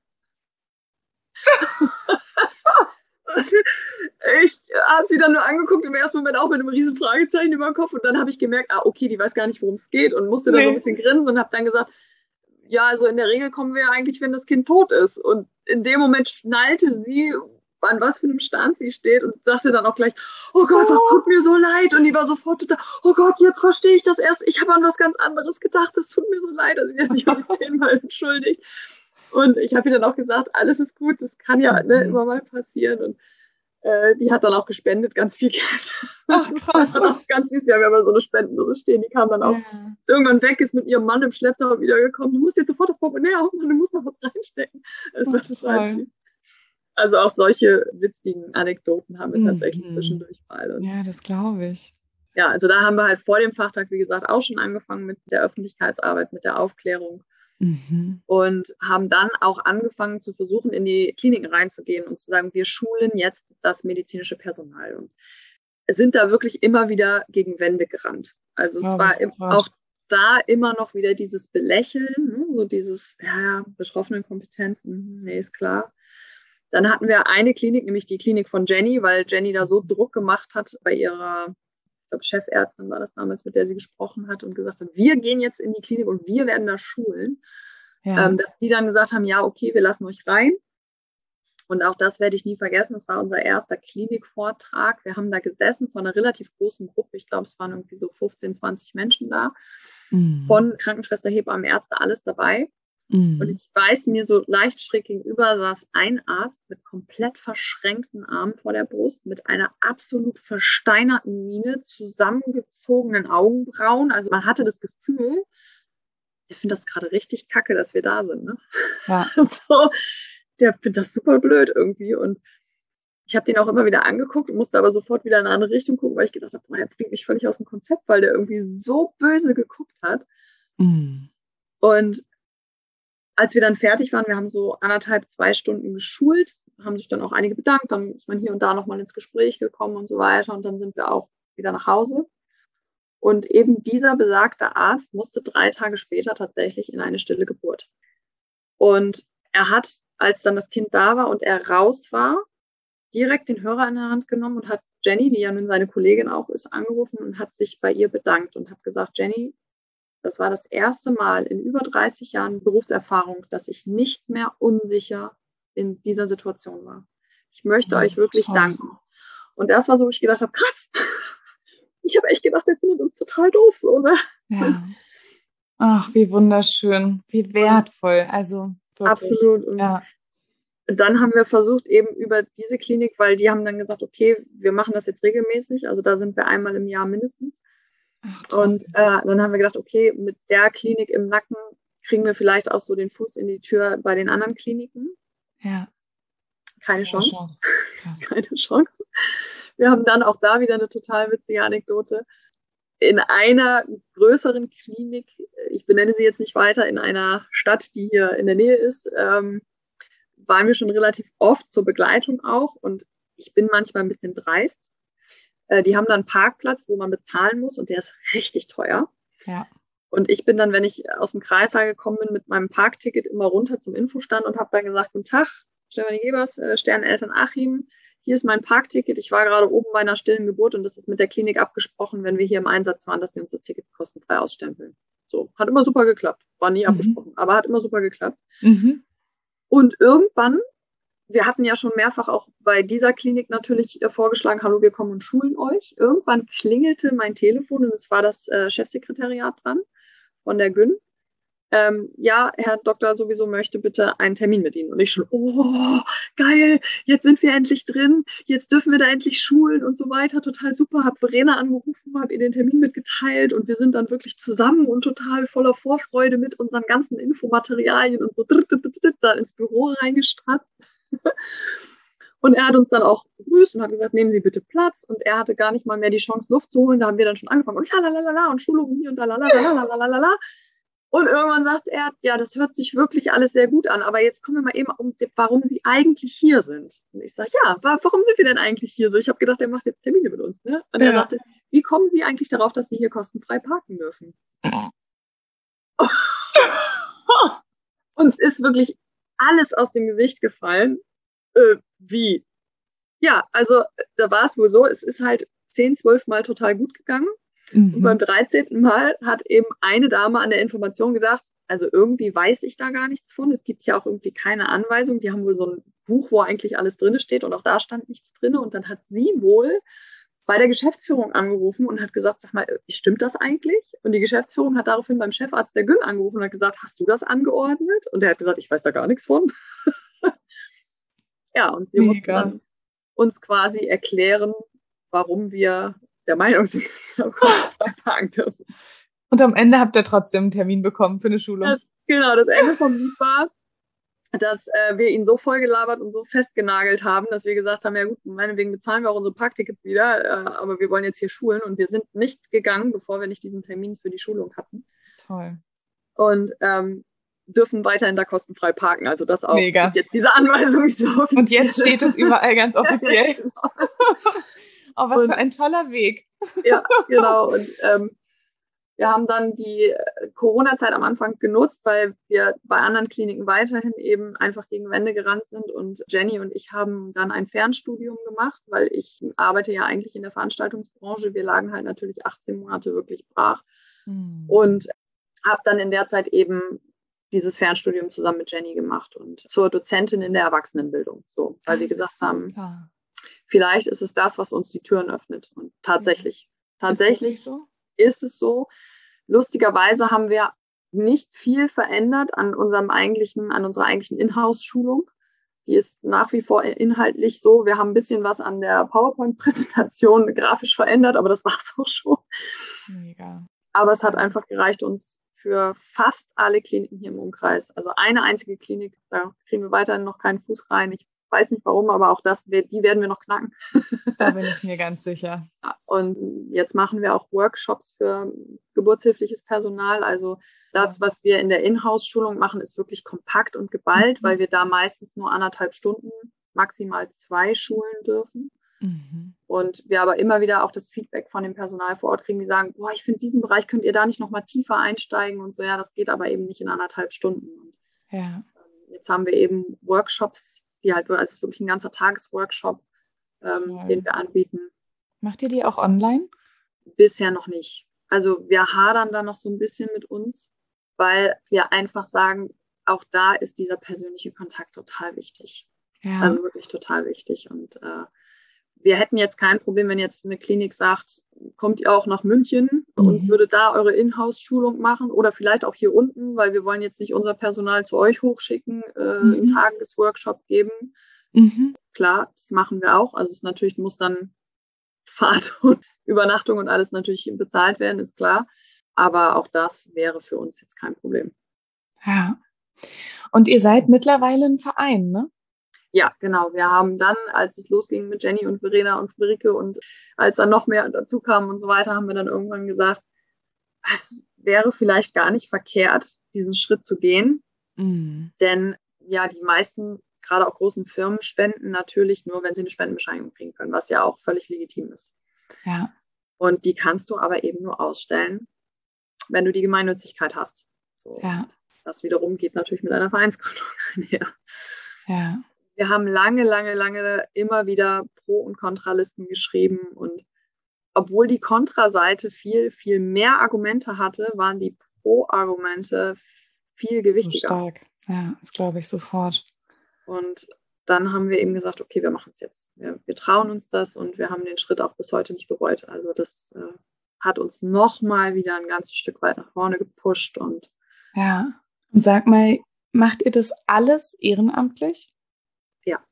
Ich habe sie dann nur angeguckt, im ersten Moment auch mit einem riesen Fragezeichen über dem Kopf und dann habe ich gemerkt, ah, okay, die weiß gar nicht, worum es geht und musste nee. dann so ein bisschen grinsen und habe dann gesagt, ja, also in der Regel kommen wir eigentlich, wenn das Kind tot ist. Und in dem Moment schnallte sie, an was für einem Stand sie steht und sagte dann auch gleich, oh Gott, das tut mir so leid. Und die war sofort total, oh Gott, jetzt verstehe ich das erst. Ich habe an was ganz anderes gedacht, das tut mir so leid. Also sie hat sich auch zehnmal entschuldigt. Und ich habe ihr dann auch gesagt, alles ist gut, das kann ja ne, immer mal passieren. Und äh, die hat dann auch gespendet, ganz viel Geld. Ach krass. Das war auch ganz süß. Wir haben ja immer so eine Spendendose stehen, die kam dann auch, ja. als irgendwann weg ist, mit ihrem Mann im Schlepptau wiedergekommen. Du musst jetzt sofort das Portemonnaie aufmachen, du musst noch was reinstecken. Das oh, war total toll. Süß. Also auch solche witzigen Anekdoten haben wir tatsächlich mhm. zwischendurch mal. Und ja, das glaube ich. Ja, also da haben wir halt vor dem Fachtag, wie gesagt, auch schon angefangen mit der Öffentlichkeitsarbeit, mit der Aufklärung. Mhm. Und haben dann auch angefangen zu versuchen, in die Kliniken reinzugehen und zu sagen, wir schulen jetzt das medizinische Personal. Und sind da wirklich immer wieder gegen Wände gerannt. Also es war im, auch da immer noch wieder dieses Belächeln, ne? So dieses, ja, ja, Betroffenenkompetenz, nee, ist klar. Dann hatten wir eine Klinik, nämlich die Klinik von Jenny, weil Jenny da so Druck gemacht hat bei ihrer, ich glaube, Chefärztin war das damals, mit der sie gesprochen hat und gesagt hat, wir gehen jetzt in die Klinik und wir werden da schulen. Ja. Ähm, dass die dann gesagt haben, ja, okay, wir lassen euch rein. Und auch das werde ich nie vergessen. Das war unser erster Klinikvortrag. Wir haben da gesessen von einer relativ großen Gruppe. Ich glaube, es waren irgendwie so fünfzehn, zwanzig Menschen da. Mhm. Von Krankenschwester, Hebammen, Ärzte, alles dabei. Mhm. Und ich weiß, mir so leicht schräg gegenüber saß ein Arzt mit komplett verschränkten Armen vor der Brust, mit einer absolut versteinerten Miene, zusammengezogenen Augenbrauen. Also man hatte das Gefühl, ich finde das gerade richtig kacke, dass wir da sind. Ne? Ja. So, der findet das super blöd irgendwie. Und ich habe den auch immer wieder angeguckt, musste aber sofort wieder in eine andere Richtung gucken, weil ich gedacht habe, boah, der bringt mich völlig aus dem Konzept, weil der irgendwie so böse geguckt hat. Mhm. Und als wir dann fertig waren, wir haben so anderthalb, zwei Stunden geschult, haben sich dann auch einige bedankt, dann ist man hier und da nochmal ins Gespräch gekommen und so weiter und dann sind wir auch wieder nach Hause. Und eben dieser besagte Arzt musste drei Tage später tatsächlich in eine stille Geburt. Und er hat, als dann das Kind da war und er raus war, direkt den Hörer in der Hand genommen und hat Jenny, die ja nun seine Kollegin auch ist, angerufen und hat sich bei ihr bedankt und hat gesagt, Jenny, das war das erste Mal in über dreißig Jahren Berufserfahrung, dass ich nicht mehr unsicher in dieser Situation war. Ich möchte Oh, euch wirklich toll. danken. Und das war so, wo ich gedacht habe, krass, ich habe echt gedacht, der findet uns total doof so, ne? Ja. Ach, wie wunderschön, wie wertvoll. Also wirklich. Absolut. Und ja. dann haben wir versucht, eben über diese Klinik, weil die haben dann gesagt, okay, wir machen das jetzt regelmäßig, also da sind wir einmal im Jahr mindestens. Ach, toll. Und äh, dann haben wir gedacht, okay, mit der Klinik im Nacken kriegen wir vielleicht auch so den Fuß in die Tür bei den anderen Kliniken. Ja. Keine, Keine Chance. Chance. Krass. Keine Chance. Wir haben dann auch da wieder eine total witzige Anekdote. In einer größeren Klinik, ich benenne sie jetzt nicht weiter, in einer Stadt, die hier in der Nähe ist, ähm, waren wir schon relativ oft zur Begleitung auch. Und ich bin manchmal ein bisschen dreist. Äh, die haben dann einen Parkplatz, wo man bezahlen muss und der ist richtig teuer. Ja. Und ich bin dann, wenn ich aus dem Kreissaal gekommen bin, mit meinem Parkticket immer runter zum Infostand und habe dann gesagt, guten Tag, Stefanie Gebers, äh, Sterneltern Achim, hier ist mein Parkticket. Ich war gerade oben bei einer stillen Geburt und das ist mit der Klinik abgesprochen, wenn wir hier im Einsatz waren, dass sie uns das Ticket kostenfrei ausstempeln. So, hat immer super geklappt. War nie mhm. abgesprochen, aber hat immer super geklappt. Mhm. Und irgendwann, wir hatten ja schon mehrfach auch bei dieser Klinik natürlich äh, vorgeschlagen, hallo, wir kommen und schulen euch. Irgendwann klingelte mein Telefon und es war das äh, Chefsekretariat dran von der Gyn. Ähm, ja, Herr Doktor sowieso möchte bitte einen Termin mit Ihnen. Und ich schon, oh, geil, jetzt sind wir endlich drin, jetzt dürfen wir da endlich schulen und so weiter, total super. Hab Verena angerufen, hab ihr den Termin mitgeteilt und wir sind dann wirklich zusammen und total voller Vorfreude mit unseren ganzen Infomaterialien und so da ins Büro reingestratzt. Und er hat uns dann auch begrüßt und hat gesagt, nehmen Sie bitte Platz. Und er hatte gar nicht mal mehr die Chance, Luft zu holen. Da haben wir dann schon angefangen und lalalala und Schulungen hier und da lalalala. Und irgendwann sagt er, ja, das hört sich wirklich alles sehr gut an, aber jetzt kommen wir mal eben um, warum Sie eigentlich hier sind. Und ich sage, ja, warum sind wir denn eigentlich hier so? Ich habe gedacht, er macht jetzt Termine mit uns. Ne? Und ja. er sagte, wie kommen Sie eigentlich darauf, dass Sie hier kostenfrei parken dürfen? Uns ist wirklich alles aus dem Gesicht gefallen. Äh, wie? Ja, also da war es wohl so, es ist halt zehn, zwölf Mal total gut gegangen. Mhm. Und beim dreizehnten Mal hat eben eine Dame an der Information gedacht, also irgendwie weiß ich da gar nichts von. Es gibt ja auch irgendwie keine Anweisung. Die haben wohl so ein Buch, wo eigentlich alles drin steht und auch da stand nichts drin. Und dann hat sie wohl bei der Geschäftsführung angerufen und hat gesagt, sag mal, stimmt das eigentlich? Und die Geschäftsführung hat daraufhin beim Chefarzt der Gyn angerufen und hat gesagt, hast du das angeordnet? Und der hat gesagt, ich weiß da gar nichts von. Ja, und wir Mega. mussten dann uns quasi erklären, warum wir der Meinung sind, dass wir kostenfrei parken dürfen. Und am Ende habt ihr trotzdem einen Termin bekommen für eine Schulung. Das, genau, das Ende vom Lied war, dass äh, wir ihn so vollgelabert und so festgenagelt haben, dass wir gesagt haben, ja gut, meinetwegen bezahlen wir auch unsere Parktickets wieder, äh, aber wir wollen jetzt hier schulen und wir sind nicht gegangen, bevor wir nicht diesen Termin für die Schulung hatten. Toll. Und ähm, dürfen weiterhin da kostenfrei parken. Also das auch. Mega. Gibt jetzt diese Anweisung so offiziell. Und jetzt steht es überall ganz offiziell. Ja, genau. Oh, was und, für ein toller Weg. Ja, genau. Und ähm, wir haben dann die Corona-Zeit am Anfang genutzt, weil wir bei anderen Kliniken weiterhin eben einfach gegen Wände gerannt sind. Und Jenny und ich haben dann ein Fernstudium gemacht, weil ich arbeite ja eigentlich in der Veranstaltungsbranche. Wir lagen halt natürlich achtzehn Monate wirklich brach. Hm. Und habe dann in der Zeit eben dieses Fernstudium zusammen mit Jenny gemacht und zur Dozentin in der Erwachsenenbildung. So, weil Ach, wir gesagt super. haben, vielleicht ist es das, was uns die Türen öffnet. Und tatsächlich, ja. tatsächlich ist, so? ist es so. Lustigerweise haben wir nicht viel verändert an unserem eigentlichen, an unserer eigentlichen Inhouse-Schulung. Die ist nach wie vor inhaltlich so. Wir haben ein bisschen was an der PowerPoint-Präsentation grafisch verändert, aber das war es auch schon. Mega. Aber es hat einfach gereicht, uns für fast alle Kliniken hier im Umkreis. Also eine einzige Klinik, da kriegen wir weiterhin noch keinen Fuß rein. Ich weiß nicht warum, aber auch das, die werden wir noch knacken. Da bin ich mir ganz sicher. Und jetzt machen wir auch Workshops für geburtshilfliches Personal. Also das, was wir in der Inhouse-Schulung machen, ist wirklich kompakt und geballt, mhm. weil wir da meistens nur anderthalb Stunden, maximal zwei schulen dürfen. Mhm. Und wir aber immer wieder auch das Feedback von dem Personal vor Ort kriegen, die sagen, boah, ich finde diesen Bereich, könnt ihr da nicht noch mal tiefer einsteigen und so. Ja, das geht aber eben nicht in anderthalb Stunden. Und ja. Jetzt haben wir eben Workshops, die halt, also es ist wirklich ein ganzer Tagesworkshop, ähm, den wir anbieten. Macht ihr die auch online? Bisher noch nicht. Also wir hadern da noch so ein bisschen mit uns, weil wir einfach sagen, auch da ist dieser persönliche Kontakt total wichtig. Ja. Also wirklich total wichtig. Und äh, wir hätten jetzt kein Problem, wenn jetzt eine Klinik sagt, kommt ihr auch nach München mhm. und würde da eure Inhouse-Schulung machen oder vielleicht auch hier unten, weil wir wollen jetzt nicht unser Personal zu euch hochschicken, äh, mhm. einen Tagesworkshop geben. Mhm. Klar, das machen wir auch. Also es natürlich muss dann Fahrt und Übernachtung und alles natürlich bezahlt werden, ist klar. Aber auch das wäre für uns jetzt kein Problem. Ja. Und ihr seid mittlerweile ein Verein, ne? Ja, genau. Wir haben dann, als es losging mit Jenny und Verena und Friederike und als dann noch mehr dazu kam und so weiter, haben wir dann irgendwann gesagt, es wäre vielleicht gar nicht verkehrt, diesen Schritt zu gehen. Mhm. Denn ja, die meisten, gerade auch großen Firmen, spenden natürlich nur, wenn sie eine Spendenbescheinigung kriegen können, was ja auch völlig legitim ist. Ja. Und die kannst du aber eben nur ausstellen, wenn du die Gemeinnützigkeit hast. So. Ja. Das wiederum geht natürlich mit einer Vereinsgründung einher. Ja. Wir haben lange, lange, lange immer wieder Pro- und Kontralisten geschrieben und obwohl die Kontraseite viel, viel mehr Argumente hatte, waren die Pro-Argumente viel gewichtiger. So stark. Ja, das glaube ich sofort. Und dann haben wir eben gesagt, okay, wir machen es jetzt. Wir, wir trauen uns das und wir haben den Schritt auch bis heute nicht bereut. Also das äh, hat uns nochmal wieder ein ganzes Stück weit nach vorne gepusht. Und ja, und sag mal, macht ihr das alles ehrenamtlich? Ja.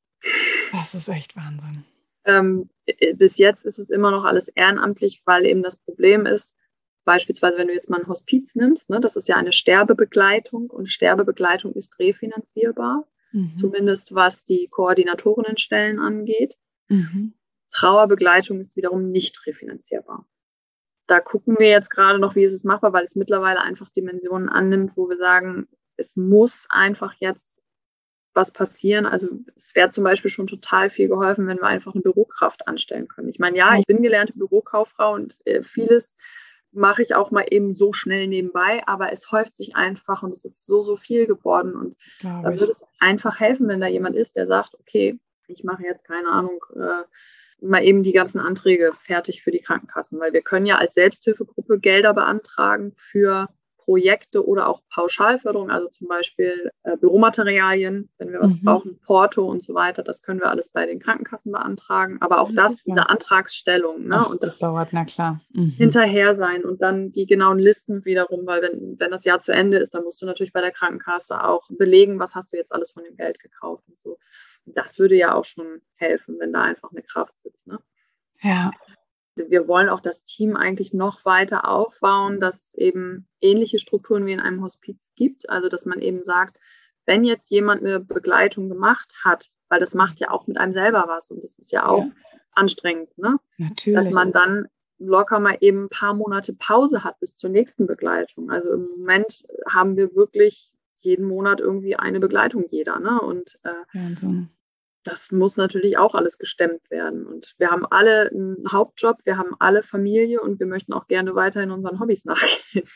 Das ist echt Wahnsinn. Ähm, bis jetzt ist es immer noch alles ehrenamtlich, weil eben das Problem ist, beispielsweise wenn du jetzt mal ein Hospiz nimmst, ne, das ist ja eine Sterbebegleitung und Sterbebegleitung ist refinanzierbar, mhm. zumindest was die Koordinatorinnenstellen angeht. Mhm. Trauerbegleitung ist wiederum nicht refinanzierbar. Da gucken wir jetzt gerade noch, wie ist es machbar, weil es mittlerweile einfach Dimensionen annimmt, wo wir sagen, es muss einfach jetzt was passieren. Also es wäre zum Beispiel schon total viel geholfen, wenn wir einfach eine Bürokraft anstellen können. Ich meine, ja, ich bin gelernte Bürokauffrau und äh, vieles mache ich auch mal eben so schnell nebenbei, aber es häuft sich einfach und es ist so, so viel geworden. Und da würde es einfach helfen, wenn da jemand ist, der sagt, okay, ich mache jetzt, keine Ahnung, äh, mal eben die ganzen Anträge fertig für die Krankenkassen, weil wir können ja als Selbsthilfegruppe Gelder beantragen für Projekte oder auch Pauschalförderung, also zum Beispiel äh, Büromaterialien, wenn wir was mhm. brauchen, Porto und so weiter, das können wir alles bei den Krankenkassen beantragen, aber auch das, super. Diese Antragsstellung, ne? Ach, und das, das dauert, na klar. Mhm. Hinterher sein und dann die genauen Listen wiederum, weil wenn, wenn das Jahr zu Ende ist, dann musst du natürlich bei der Krankenkasse auch belegen, was hast du jetzt alles von dem Geld gekauft und so. Das würde ja auch schon helfen, wenn da einfach eine Kraft sitzt, ne? Ja. Wir wollen auch das Team eigentlich noch weiter aufbauen, dass es eben ähnliche Strukturen wie in einem Hospiz gibt. Also, dass man eben sagt, wenn jetzt jemand eine Begleitung gemacht hat, weil das macht ja auch mit einem selber was und das ist ja auch ja. anstrengend, ne? Natürlich. Dass man dann locker mal eben ein paar Monate Pause hat bis zur nächsten Begleitung. Also im Moment haben wir wirklich jeden Monat irgendwie eine Begleitung jeder, ne? Und äh, Wahnsinn. Das muss natürlich auch alles gestemmt werden. Und wir haben alle einen Hauptjob, wir haben alle Familie und wir möchten auch gerne weiterhin unseren Hobbys nachgehen.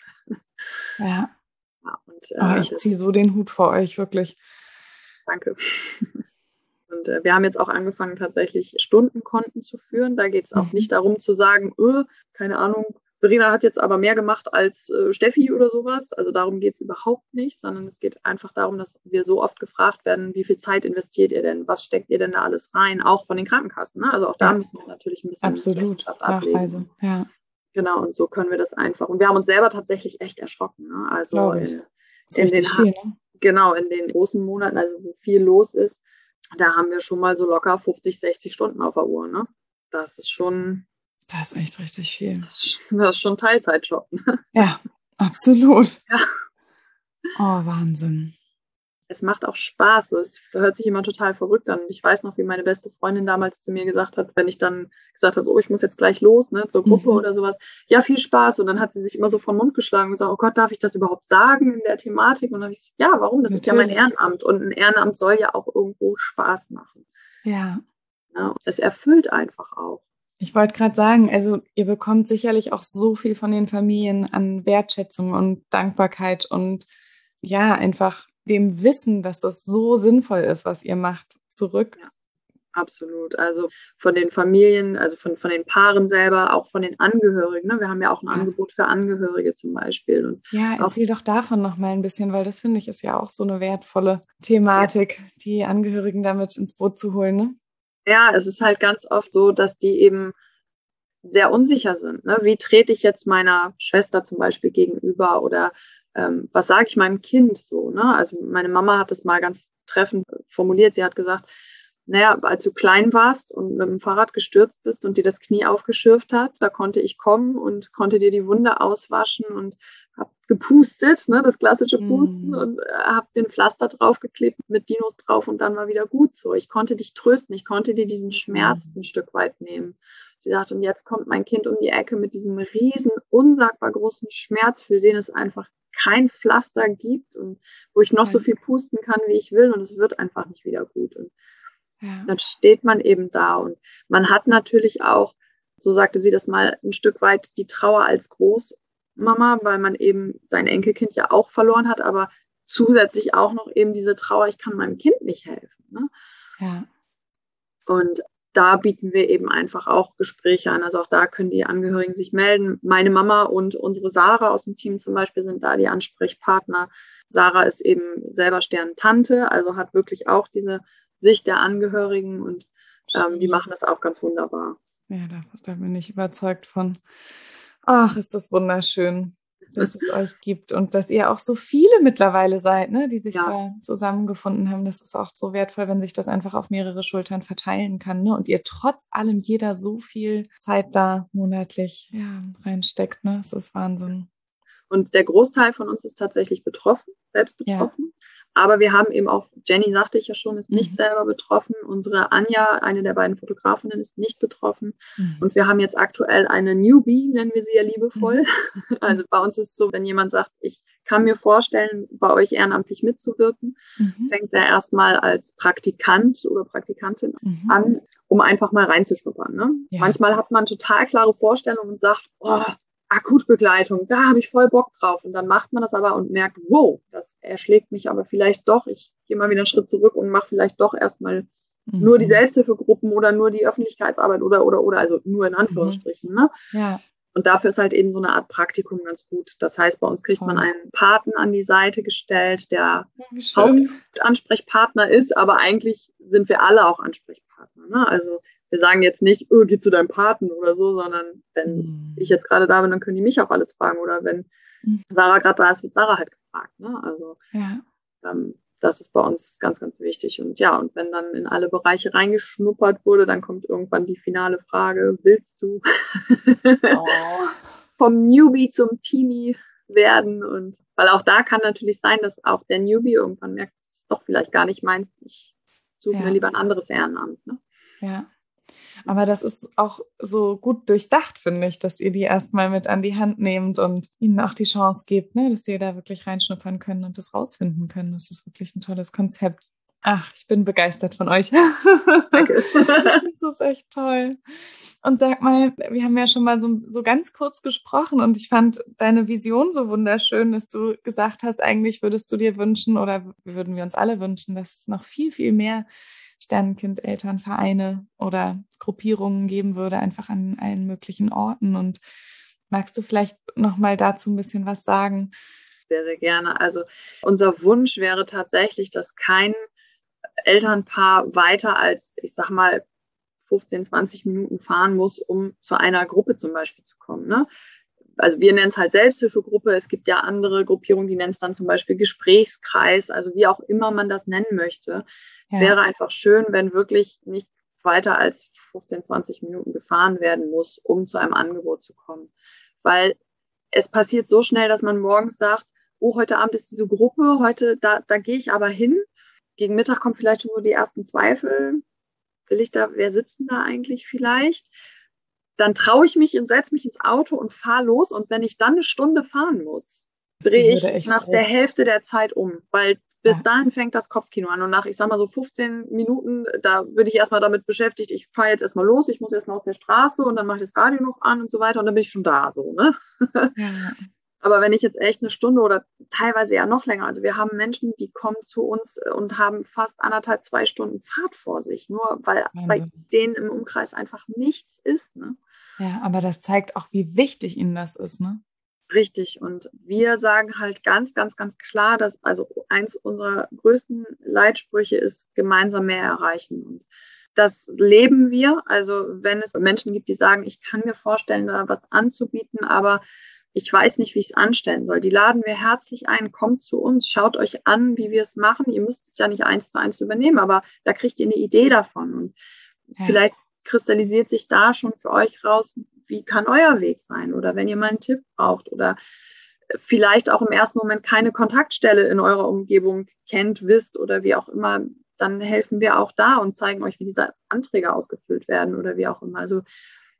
Ja. ja und, äh, oh, ich ziehe so den Hut vor euch, wirklich. Danke. Und äh, wir haben jetzt auch angefangen, tatsächlich Stundenkonten zu führen. Da geht es auch mhm. nicht darum zu sagen, öh, keine Ahnung, Verena hat jetzt aber mehr gemacht als äh, Steffi oder sowas. Also darum geht es überhaupt nicht, sondern es geht einfach darum, dass wir so oft gefragt werden, wie viel Zeit investiert ihr denn? Was steckt ihr denn da alles rein? Auch von den Krankenkassen. Ne? Also auch da ja. müssen wir natürlich ein bisschen Absolut. Rechenschaft ablegen. Nachweise. Ja. Genau, und so können wir das einfach. Und wir haben uns selber tatsächlich echt erschrocken. Ne? Also in, in den viel, ne? Genau, in den großen Monaten, also wo viel los ist, da haben wir schon mal so locker fünfzig, sechzig Stunden auf der Uhr. Ne? Das ist schon. Das ist echt richtig viel. Das ist schon Teilzeitjob. Ne? Ja, absolut. Ja. Oh, Wahnsinn. Es macht auch Spaß. Es hört sich immer total verrückt an. Ich weiß noch, wie meine beste Freundin damals zu mir gesagt hat, wenn ich dann gesagt habe, oh, ich muss jetzt gleich los, ne, zur Gruppe mhm. oder sowas. Ja, viel Spaß. Und dann hat sie sich immer so vom Mund geschlagen und gesagt, oh Gott, darf ich das überhaupt sagen in der Thematik? Und dann habe ich gesagt, ja, warum? Das Natürlich. Ist ja mein Ehrenamt. Und ein Ehrenamt soll ja auch irgendwo Spaß machen. Ja. Ja, es erfüllt einfach auch. Ich wollte gerade sagen, also ihr bekommt sicherlich auch so viel von den Familien an Wertschätzung und Dankbarkeit und ja, einfach dem Wissen, dass das so sinnvoll ist, was ihr macht, zurück. Ja, absolut. Also von den Familien, also von, von den Paaren selber, auch von den Angehörigen. Ne? Wir haben ja auch ein ja. Angebot für Angehörige zum Beispiel. Und ja, erzähl doch davon noch mal ein bisschen, weil das finde ich ist ja auch so eine wertvolle Thematik, ja. die Angehörigen damit ins Boot zu holen, ne? Ja, es ist halt ganz oft so, dass die eben sehr unsicher sind. Ne? Wie trete ich jetzt meiner Schwester zum Beispiel gegenüber oder ähm, was sage ich meinem Kind so? Ne? Also meine Mama hat das mal ganz treffend formuliert. Sie hat gesagt, naja, als du klein warst und mit dem Fahrrad gestürzt bist und dir das Knie aufgeschürft hat, da konnte ich kommen und konnte dir die Wunde auswaschen und habe gepustet, ne, das klassische Pusten, mm. und äh, habe den Pflaster draufgeklebt mit Dinos drauf und dann war wieder gut so. Ich konnte dich trösten, ich konnte dir diesen Schmerz mm. ein Stück weit nehmen. Sie sagt, und jetzt kommt mein Kind um die Ecke mit diesem riesen, unsagbar großen Schmerz, für den es einfach kein Pflaster gibt und wo ich noch okay. so viel pusten kann, wie ich will und es wird einfach nicht wieder gut. Und ja. dann steht man eben da und man hat natürlich auch, so sagte sie das mal, ein Stück weit die Trauer als Großmama, weil man eben sein Enkelkind ja auch verloren hat, aber zusätzlich auch noch eben diese Trauer, ich kann meinem Kind nicht helfen. Ne? Ja. Und da bieten wir eben einfach auch Gespräche an. Also auch da können die Angehörigen sich melden. Meine Mama und unsere Sarah aus dem Team zum Beispiel sind da die Ansprechpartner. Sarah ist eben selber Sternentante, also hat wirklich auch diese Sicht der Angehörigen und ähm, die machen das auch ganz wunderbar. Ja, da, da bin ich überzeugt von. Ach, ist das wunderschön, dass es euch gibt und dass ihr auch so viele mittlerweile seid, ne, die sich ja. da zusammengefunden haben. Das ist auch so wertvoll, wenn sich das einfach auf mehrere Schultern verteilen kann, ne? Und ihr trotz allem jeder so viel Zeit da monatlich ja, reinsteckt, ne? Das ist Wahnsinn. Und der Großteil von uns ist tatsächlich betroffen, selbst betroffen. Ja. Aber wir haben eben auch, Jenny sagte ich ja schon, ist nicht mhm. selber betroffen. Unsere Anja, eine der beiden Fotografinnen, ist nicht betroffen. Mhm. Und wir haben jetzt aktuell eine Newbie, nennen wir sie ja liebevoll. Mhm. Also bei uns ist es so, wenn jemand sagt, ich kann mir vorstellen, bei euch ehrenamtlich mitzuwirken, mhm. fängt er erstmal als Praktikant oder Praktikantin mhm. an, um einfach mal reinzuschnuppern. Ne? Ja. Manchmal hat man total klare Vorstellungen und sagt, oh, Akutbegleitung, da habe ich voll Bock drauf. Und dann macht man das aber und merkt, wow, das erschlägt mich aber vielleicht doch. Ich gehe mal wieder einen Schritt zurück und mache vielleicht doch erstmal mhm. nur die Selbsthilfegruppen oder nur die Öffentlichkeitsarbeit oder, oder, oder, also nur in Anführungsstrichen. Mhm. Ne? Ja. Und dafür ist halt eben so eine Art Praktikum ganz gut. Das heißt, bei uns kriegt Toll. man einen Paten an die Seite gestellt, der Hauptansprechpartner ist, aber eigentlich sind wir alle auch Ansprechpartner. Ne? Also wir sagen jetzt nicht, oh, geh zu deinem Paten oder so, sondern wenn mhm. ich jetzt gerade da bin, dann können die mich auch alles fragen. Oder wenn mhm. Sarah gerade da ist, wird Sarah halt gefragt. Ne? Also ja. ähm, das ist bei uns ganz, ganz wichtig. Und ja, und wenn dann in alle Bereiche reingeschnuppert wurde, dann kommt irgendwann die finale Frage, willst du oh. vom Newbie zum Teenie werden? Und weil auch da kann natürlich sein, dass auch der Newbie irgendwann merkt, das ist doch vielleicht gar nicht meins, ich suche ja. mir lieber ein anderes Ehrenamt. Ne? Ja. Aber das ist auch so gut durchdacht, finde ich, dass ihr die erstmal mit an die Hand nehmt und ihnen auch die Chance gebt, ne, dass sie da wirklich reinschnuppern können und das rausfinden können. Das ist wirklich ein tolles Konzept. Ach, ich bin begeistert von euch. Danke. Das ist echt toll. Und sag mal, wir haben ja schon mal so, so ganz kurz gesprochen und ich fand deine Vision so wunderschön, dass du gesagt hast, eigentlich würdest du dir wünschen oder würden wir uns alle wünschen, dass es noch viel, viel mehr Sternenkind-Elternvereine oder Gruppierungen geben würde, einfach an allen möglichen Orten. Und Magst du vielleicht nochmal dazu ein bisschen was sagen? Sehr, sehr gerne. Also unser Wunsch wäre tatsächlich, dass kein Elternpaar weiter als, ich sag mal, fünfzehn, zwanzig Minuten fahren muss, um zu einer Gruppe zum Beispiel zu kommen. Ne? Also wir nennen es halt Selbsthilfegruppe. Es gibt ja andere Gruppierungen, die nennen es dann zum Beispiel Gesprächskreis, also wie auch immer man das nennen möchte. Ja. Es wäre einfach schön, wenn wirklich nicht weiter als fünfzehn, zwanzig Minuten gefahren werden muss, um zu einem Angebot zu kommen. Weil es passiert so schnell, dass man morgens sagt, oh, heute Abend ist diese Gruppe, heute, da, da gehe ich aber hin. Gegen Mittag kommen vielleicht schon so die ersten Zweifel. Will ich da, wer sitzt denn da eigentlich vielleicht? Dann traue ich mich und setze mich ins Auto und fahre los. Und wenn ich dann eine Stunde fahren muss, drehe ich nach der Hälfte der Zeit um, weil bis ja. dahin fängt das Kopfkino an. Und nach, ich sag mal so fünfzehn Minuten, da würde ich erstmal damit beschäftigt, ich fahre jetzt erstmal los, ich muss erstmal aus der Straße und dann mache ich das Radio noch an und so weiter und dann bin ich schon da, so, ne? Ja. Aber wenn ich jetzt echt eine Stunde oder teilweise ja noch länger, also wir haben Menschen, die kommen zu uns und haben fast anderthalb, zwei Stunden Fahrt vor sich, nur weil Wahnsinn. Bei denen im Umkreis einfach nichts ist, ne? Ja, aber das zeigt auch, wie wichtig ihnen das ist, ne? Richtig. Und wir sagen halt ganz, ganz, ganz klar, dass also eins unserer größten Leitsprüche ist, gemeinsam mehr erreichen. Und das leben wir. Also wenn es Menschen gibt, die sagen, ich kann mir vorstellen, da was anzubieten, aber ich weiß nicht, wie ich es anstellen soll. Die laden wir herzlich ein, kommt zu uns, schaut euch an, wie wir es machen. Ihr müsst es ja nicht eins zu eins übernehmen, aber da kriegt ihr eine Idee davon. Und ja. vielleicht kristallisiert sich da schon für euch raus, wie kann euer Weg sein? Oder wenn ihr mal einen Tipp braucht oder vielleicht auch im ersten Moment keine Kontaktstelle in eurer Umgebung kennt, wisst oder wie auch immer, dann helfen wir auch da und zeigen euch, wie diese Anträge ausgefüllt werden oder wie auch immer. Also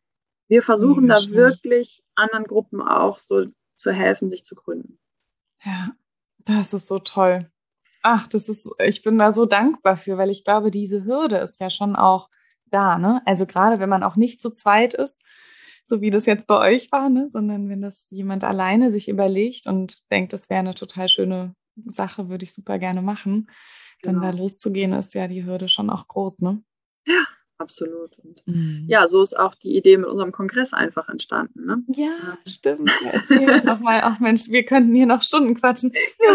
wir versuchen ja, da schön. wirklich anderen Gruppen auch so zu helfen, sich zu gründen. Ja, das ist so toll. Ach, das ist, ich bin da so dankbar für, weil ich glaube, diese Hürde ist ja schon auch da, ne? Also gerade wenn man auch nicht zu zweit ist, so wie das jetzt bei euch war, ne? Sondern wenn das jemand alleine sich überlegt und denkt, das wäre eine total schöne Sache, würde ich super gerne machen, dann genau. da loszugehen, ist ja die Hürde schon auch groß, ne? Ja. Absolut. Und mhm. ja, so ist auch die Idee mit unserem Kongress einfach entstanden. Ne? Ja, ja, stimmt. Erzähl nochmal. Ach Mensch, wir könnten hier noch Stunden quatschen.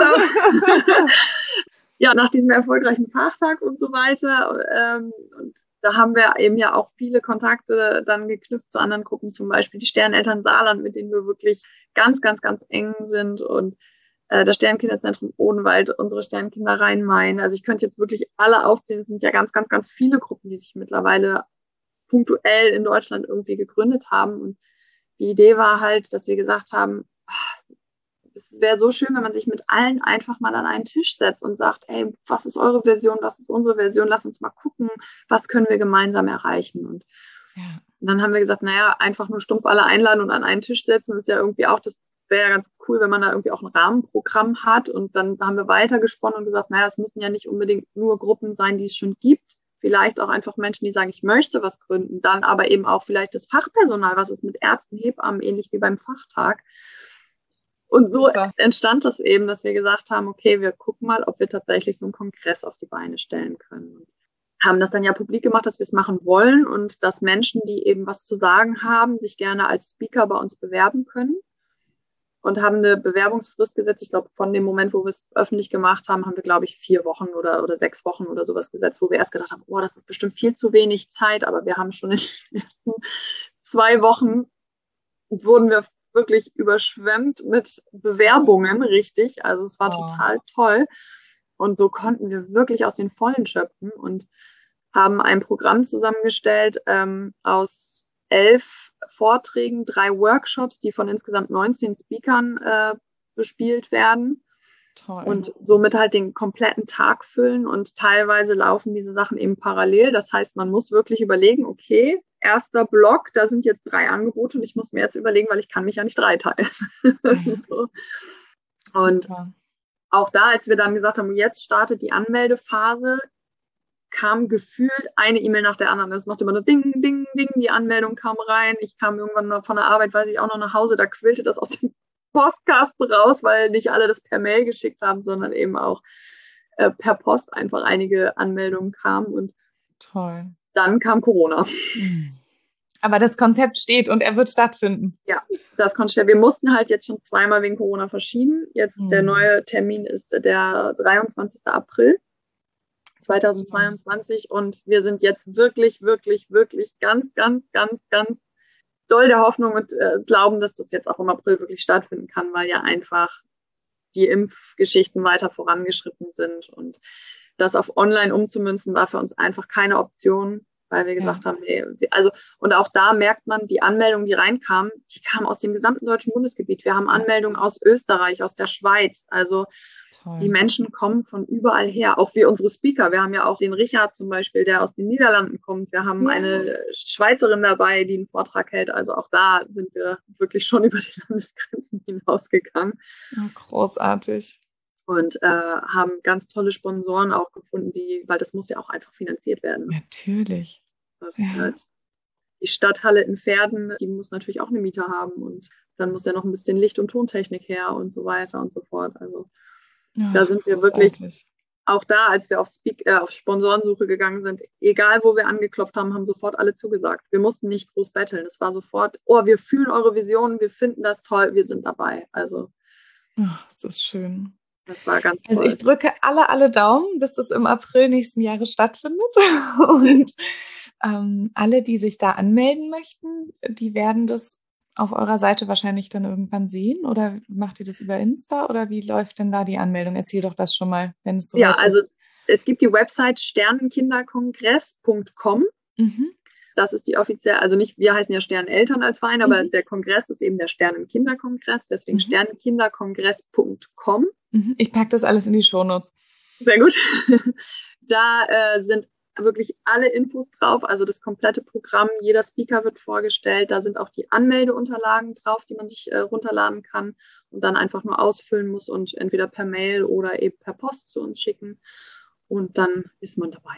Genau. Ja, nach diesem erfolgreichen Fachtag und so weiter. Ähm, und da haben wir eben ja auch viele Kontakte dann geknüpft zu anderen Gruppen, zum Beispiel die Sterneltern Saarland, mit denen wir wirklich ganz, ganz, ganz eng sind und das Sternkinderzentrum Odenwald, unsere Sternkinder Rhein-Main. Also ich könnte jetzt wirklich alle aufzählen. Es sind ja ganz, ganz, ganz viele Gruppen, die sich mittlerweile punktuell in Deutschland irgendwie gegründet haben. Und die Idee war halt, dass wir gesagt haben, es wäre so schön, wenn man sich mit allen einfach mal an einen Tisch setzt und sagt, ey, was ist eure Version, was ist unsere Version? Lass uns mal gucken, was können wir gemeinsam erreichen. Und ja. dann haben wir gesagt, naja, einfach nur stumpf alle einladen und an einen Tisch setzen, ist ja irgendwie auch das wäre ja ganz cool, wenn man da irgendwie auch ein Rahmenprogramm hat. Und dann haben wir weitergesponnen und gesagt, naja, es müssen ja nicht unbedingt nur Gruppen sein, die es schon gibt. Vielleicht auch einfach Menschen, die sagen, ich möchte was gründen. Dann aber eben auch vielleicht das Fachpersonal, was ist mit Ärzten, Hebammen, ähnlich wie beim Fachtag. Und so Super. entstand das eben, dass wir gesagt haben, okay, wir gucken mal, ob wir tatsächlich so einen Kongress auf die Beine stellen können. Und haben das dann ja publik gemacht, dass wir es machen wollen und dass Menschen, die eben was zu sagen haben, sich gerne als Speaker bei uns bewerben können. Und haben eine Bewerbungsfrist gesetzt. Ich glaube, von dem Moment, wo wir es öffentlich gemacht haben, haben wir, glaube ich, vier Wochen oder, oder sechs Wochen oder sowas gesetzt, wo wir erst gedacht haben, oh, das ist bestimmt viel zu wenig Zeit. Aber wir haben schon in den ersten zwei Wochen wurden wir wirklich überschwemmt mit Bewerbungen, richtig. Also es war oh. total toll. Und so konnten wir wirklich aus den Vollen schöpfen und haben ein Programm zusammengestellt ähm, aus elf Vorträgen, drei Workshops, die von insgesamt neunzehn Speakern äh, bespielt werden. Toll. Und somit halt den kompletten Tag füllen und teilweise laufen diese Sachen eben parallel. Das heißt, man muss wirklich überlegen, okay, erster Block, da sind jetzt drei Angebote und ich muss mir jetzt überlegen, weil ich kann mich ja nicht dreiteilen. Ja. so. Und auch da, als wir dann gesagt haben, jetzt startet die Anmeldephase, kam gefühlt eine E-Mail nach der anderen. Es machte immer nur Ding, Ding, Ding, die Anmeldung kam rein. Ich kam irgendwann noch von der Arbeit, weiß ich auch noch nach Hause, da quillte das aus dem Postkasten raus, weil nicht alle das per Mail geschickt haben, sondern eben auch äh, per Post einfach einige Anmeldungen kamen. Und toll. Dann kam Corona. Aber das Konzept steht und er wird stattfinden. Ja, das Konzept. Wir mussten halt jetzt schon zweimal wegen Corona verschieben. Jetzt Hm. der neue Termin ist der dreiundzwanzigsten April zweitausendzweiundzwanzig und wir sind jetzt wirklich, wirklich, wirklich ganz, ganz, ganz, ganz doll der Hoffnung und äh, glauben, dass das jetzt auch im April wirklich stattfinden kann, weil ja einfach die Impfgeschichten weiter vorangeschritten sind und das auf online umzumünzen war für uns einfach keine Option, weil wir gesagt ja. haben, nee, also und auch da merkt man, die Anmeldungen, die reinkamen, die kamen aus dem gesamten deutschen Bundesgebiet. Wir haben Anmeldungen aus Österreich, aus der Schweiz, also Toll. Die Menschen kommen von überall her, auch wir unsere Speaker. Wir haben ja auch den Richard zum Beispiel, der aus den Niederlanden kommt. Wir haben ja. eine Schweizerin dabei, die einen Vortrag hält. Also auch da sind wir wirklich schon über die Landesgrenzen hinausgegangen. Ja, großartig. Und äh, haben ganz tolle Sponsoren auch gefunden, die, weil das muss ja auch einfach finanziert werden. Natürlich. Das, ja. äh, die Stadthalle in Verden, die muss natürlich auch eine Miete haben und dann muss ja noch ein bisschen Licht- und Tontechnik her und so weiter und so fort. Also ja, da sind wir großartig. Wirklich, auch da, als wir auf, Speak, äh, auf Sponsorensuche gegangen sind, egal wo wir angeklopft haben, haben sofort alle zugesagt. Wir mussten nicht groß betteln. Es war sofort, oh, wir fühlen eure Vision, wir finden das toll, wir sind dabei. Also ach, ist das schön. Das war ganz toll. Also ich drücke alle, alle Daumen, dass das im April nächsten Jahres stattfindet. Und ähm, alle, die sich da anmelden möchten, die werden das auf eurer Seite wahrscheinlich dann irgendwann sehen. Oder macht ihr das über Insta? Oder wie läuft denn da die Anmeldung? Erzähl doch das schon mal, wenn es so ja, weit ist. Ja, also es gibt die Website sternenkinderkongress punkt com. Mhm. Das ist die offizielle, also nicht, wir heißen ja Sterneneltern als Verein, aber mhm. der Kongress ist eben der Sternenkinderkongress, deswegen mhm. sternenkinderkongress punkt com. Ich packe das alles in die Shownotes. Sehr gut. Da äh, sind wirklich alle Infos drauf, also das komplette Programm, jeder Speaker wird vorgestellt, da sind auch die Anmeldeunterlagen drauf, die man sich äh, runterladen kann und dann einfach nur ausfüllen muss und entweder per Mail oder eben per Post zu uns schicken. Und dann ist man dabei.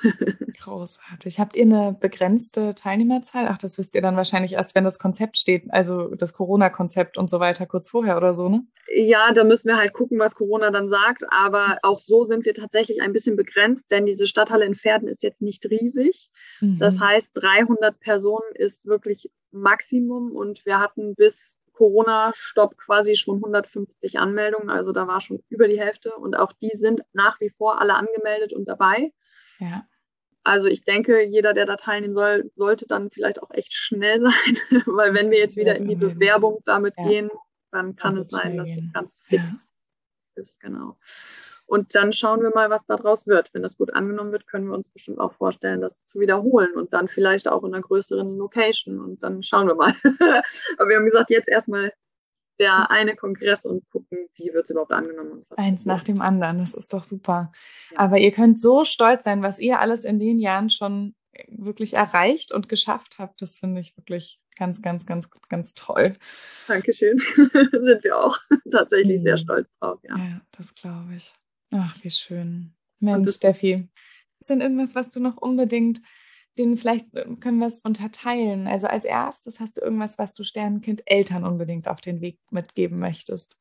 Großartig. Habt ihr eine begrenzte Teilnehmerzahl? Ach, das wisst ihr dann wahrscheinlich erst, wenn das Konzept steht, also das Corona-Konzept und so weiter, kurz vorher oder so, ne? Ja, da müssen wir halt gucken, was Corona dann sagt. Aber auch so sind wir tatsächlich ein bisschen begrenzt, denn diese Stadthalle in Verden ist jetzt nicht riesig. Mhm. Das heißt, dreihundert Personen ist wirklich Maximum und wir hatten bis Corona-Stopp quasi schon hundertfünfzig Anmeldungen, also da war schon über die Hälfte und auch die sind nach wie vor alle angemeldet und dabei. Ja. Also ich denke, jeder, der da teilnehmen soll, sollte dann vielleicht auch echt schnell sein, weil wenn wir jetzt wieder in die Bewerbung damit ja. gehen, dann kann es sein, dass es ganz fix ja. ist, genau. Und dann schauen wir mal, was daraus wird. Wenn das gut angenommen wird, können wir uns bestimmt auch vorstellen, das zu wiederholen und dann vielleicht auch in einer größeren Location und dann schauen wir mal. Aber wir haben gesagt, jetzt erstmal der eine Kongress und gucken, wie wird es überhaupt angenommen. Und Eins nach dem anderen, das ist doch super. Ja. Aber ihr könnt so stolz sein, was ihr alles in den Jahren schon wirklich erreicht und geschafft habt. Das finde ich wirklich ganz, ganz, ganz, ganz toll. Dankeschön. Sind wir auch tatsächlich mhm. sehr stolz drauf. Ja, ja das glaube ich. Ach, wie schön. Mensch, Steffi, ist denn irgendwas, was du noch unbedingt, den vielleicht können wir es unterteilen. Also als erstes hast du irgendwas, was du Sternenkind-Eltern unbedingt auf den Weg mitgeben möchtest?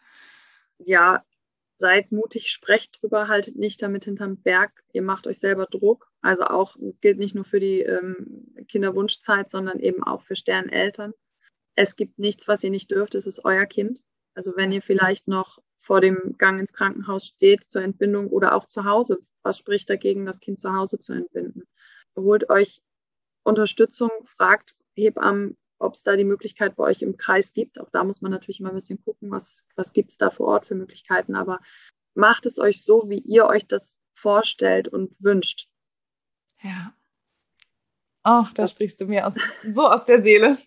Ja, seid mutig, sprecht drüber, haltet nicht damit hinterm Berg. Ihr macht euch selber Druck. Also auch, das gilt nicht nur für die ähm, Kinderwunschzeit, sondern eben auch für Sterneneltern. Es gibt nichts, was ihr nicht dürft. Es ist euer Kind. Also wenn ihr vielleicht noch vor dem Gang ins Krankenhaus steht zur Entbindung oder auch zu Hause, was spricht dagegen, das Kind zu Hause zu entbinden? Holt euch Unterstützung, fragt Hebammen, ob es da die Möglichkeit bei euch im Kreis gibt. Auch da muss man natürlich mal ein bisschen gucken, was, was gibt es da vor Ort für Möglichkeiten. Aber macht es euch so, wie ihr euch das vorstellt und wünscht. Ja. Ach, da das sprichst du mir aus, so aus der Seele.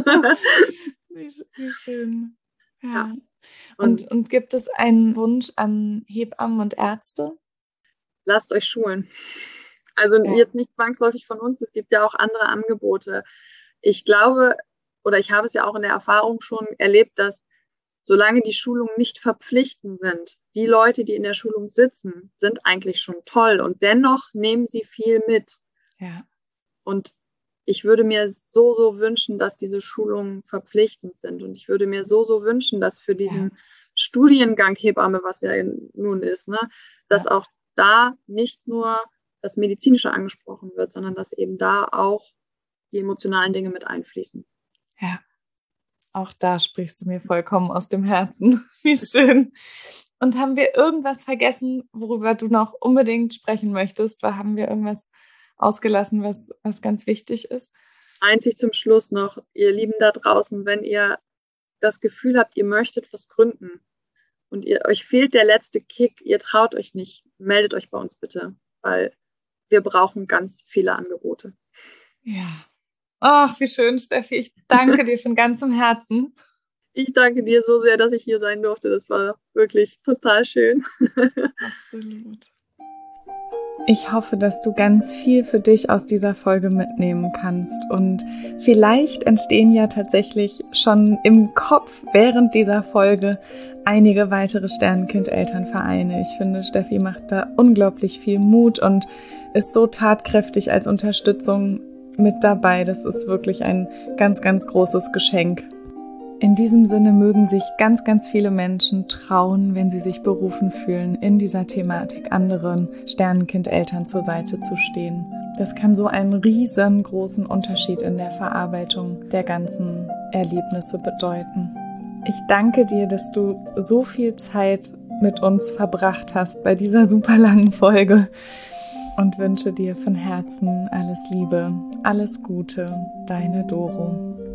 wie, wie schön. Ja. ja. Und, und, und gibt es einen Wunsch an Hebammen und Ärzte? Lasst euch schulen. Also ja. jetzt nicht zwangsläufig von uns, es gibt ja auch andere Angebote. Ich glaube, oder ich habe es ja auch in der Erfahrung schon erlebt, dass solange die Schulungen nicht verpflichtend sind, die Leute, die in der Schulung sitzen, sind eigentlich schon toll und dennoch nehmen sie viel mit. Ja. Und ich würde mir so, so wünschen, dass diese Schulungen verpflichtend sind. Und ich würde mir so, so wünschen, dass für diesen ja. Studiengang Hebamme, was ja nun ist, ne, dass ja. auch da nicht nur das Medizinische angesprochen wird, sondern dass eben da auch die emotionalen Dinge mit einfließen. Ja, auch da sprichst du mir vollkommen aus dem Herzen. Wie schön. Und haben wir irgendwas vergessen, worüber du noch unbedingt sprechen möchtest? Oder haben wir irgendwas ausgelassen, was, was ganz wichtig ist? Einzig zum Schluss noch, ihr Lieben da draußen, wenn ihr das Gefühl habt, ihr möchtet was gründen und ihr, euch fehlt der letzte Kick, ihr traut euch nicht, meldet euch bei uns bitte, weil wir brauchen ganz viele Angebote. Ja. Ach, wie schön, Steffi. Ich danke dir von ganzem Herzen. Ich danke dir so sehr, dass ich hier sein durfte. Das war wirklich total schön. Absolut. Ich hoffe, dass du ganz viel für dich aus dieser Folge mitnehmen kannst und vielleicht entstehen ja tatsächlich schon im Kopf während dieser Folge einige weitere Sternenkind-Elternvereine. Ich finde, Steffi macht da unglaublich viel Mut und ist so tatkräftig als Unterstützung mit dabei. Das ist wirklich ein ganz, ganz großes Geschenk. In diesem Sinne mögen sich ganz, ganz viele Menschen trauen, wenn sie sich berufen fühlen, in dieser Thematik anderen Sternenkind-Eltern zur Seite zu stehen. Das kann so einen riesengroßen Unterschied in der Verarbeitung der ganzen Erlebnisse bedeuten. Ich danke dir, dass du so viel Zeit mit uns verbracht hast bei dieser super langen Folge und wünsche dir von Herzen alles Liebe, alles Gute, deine Doro.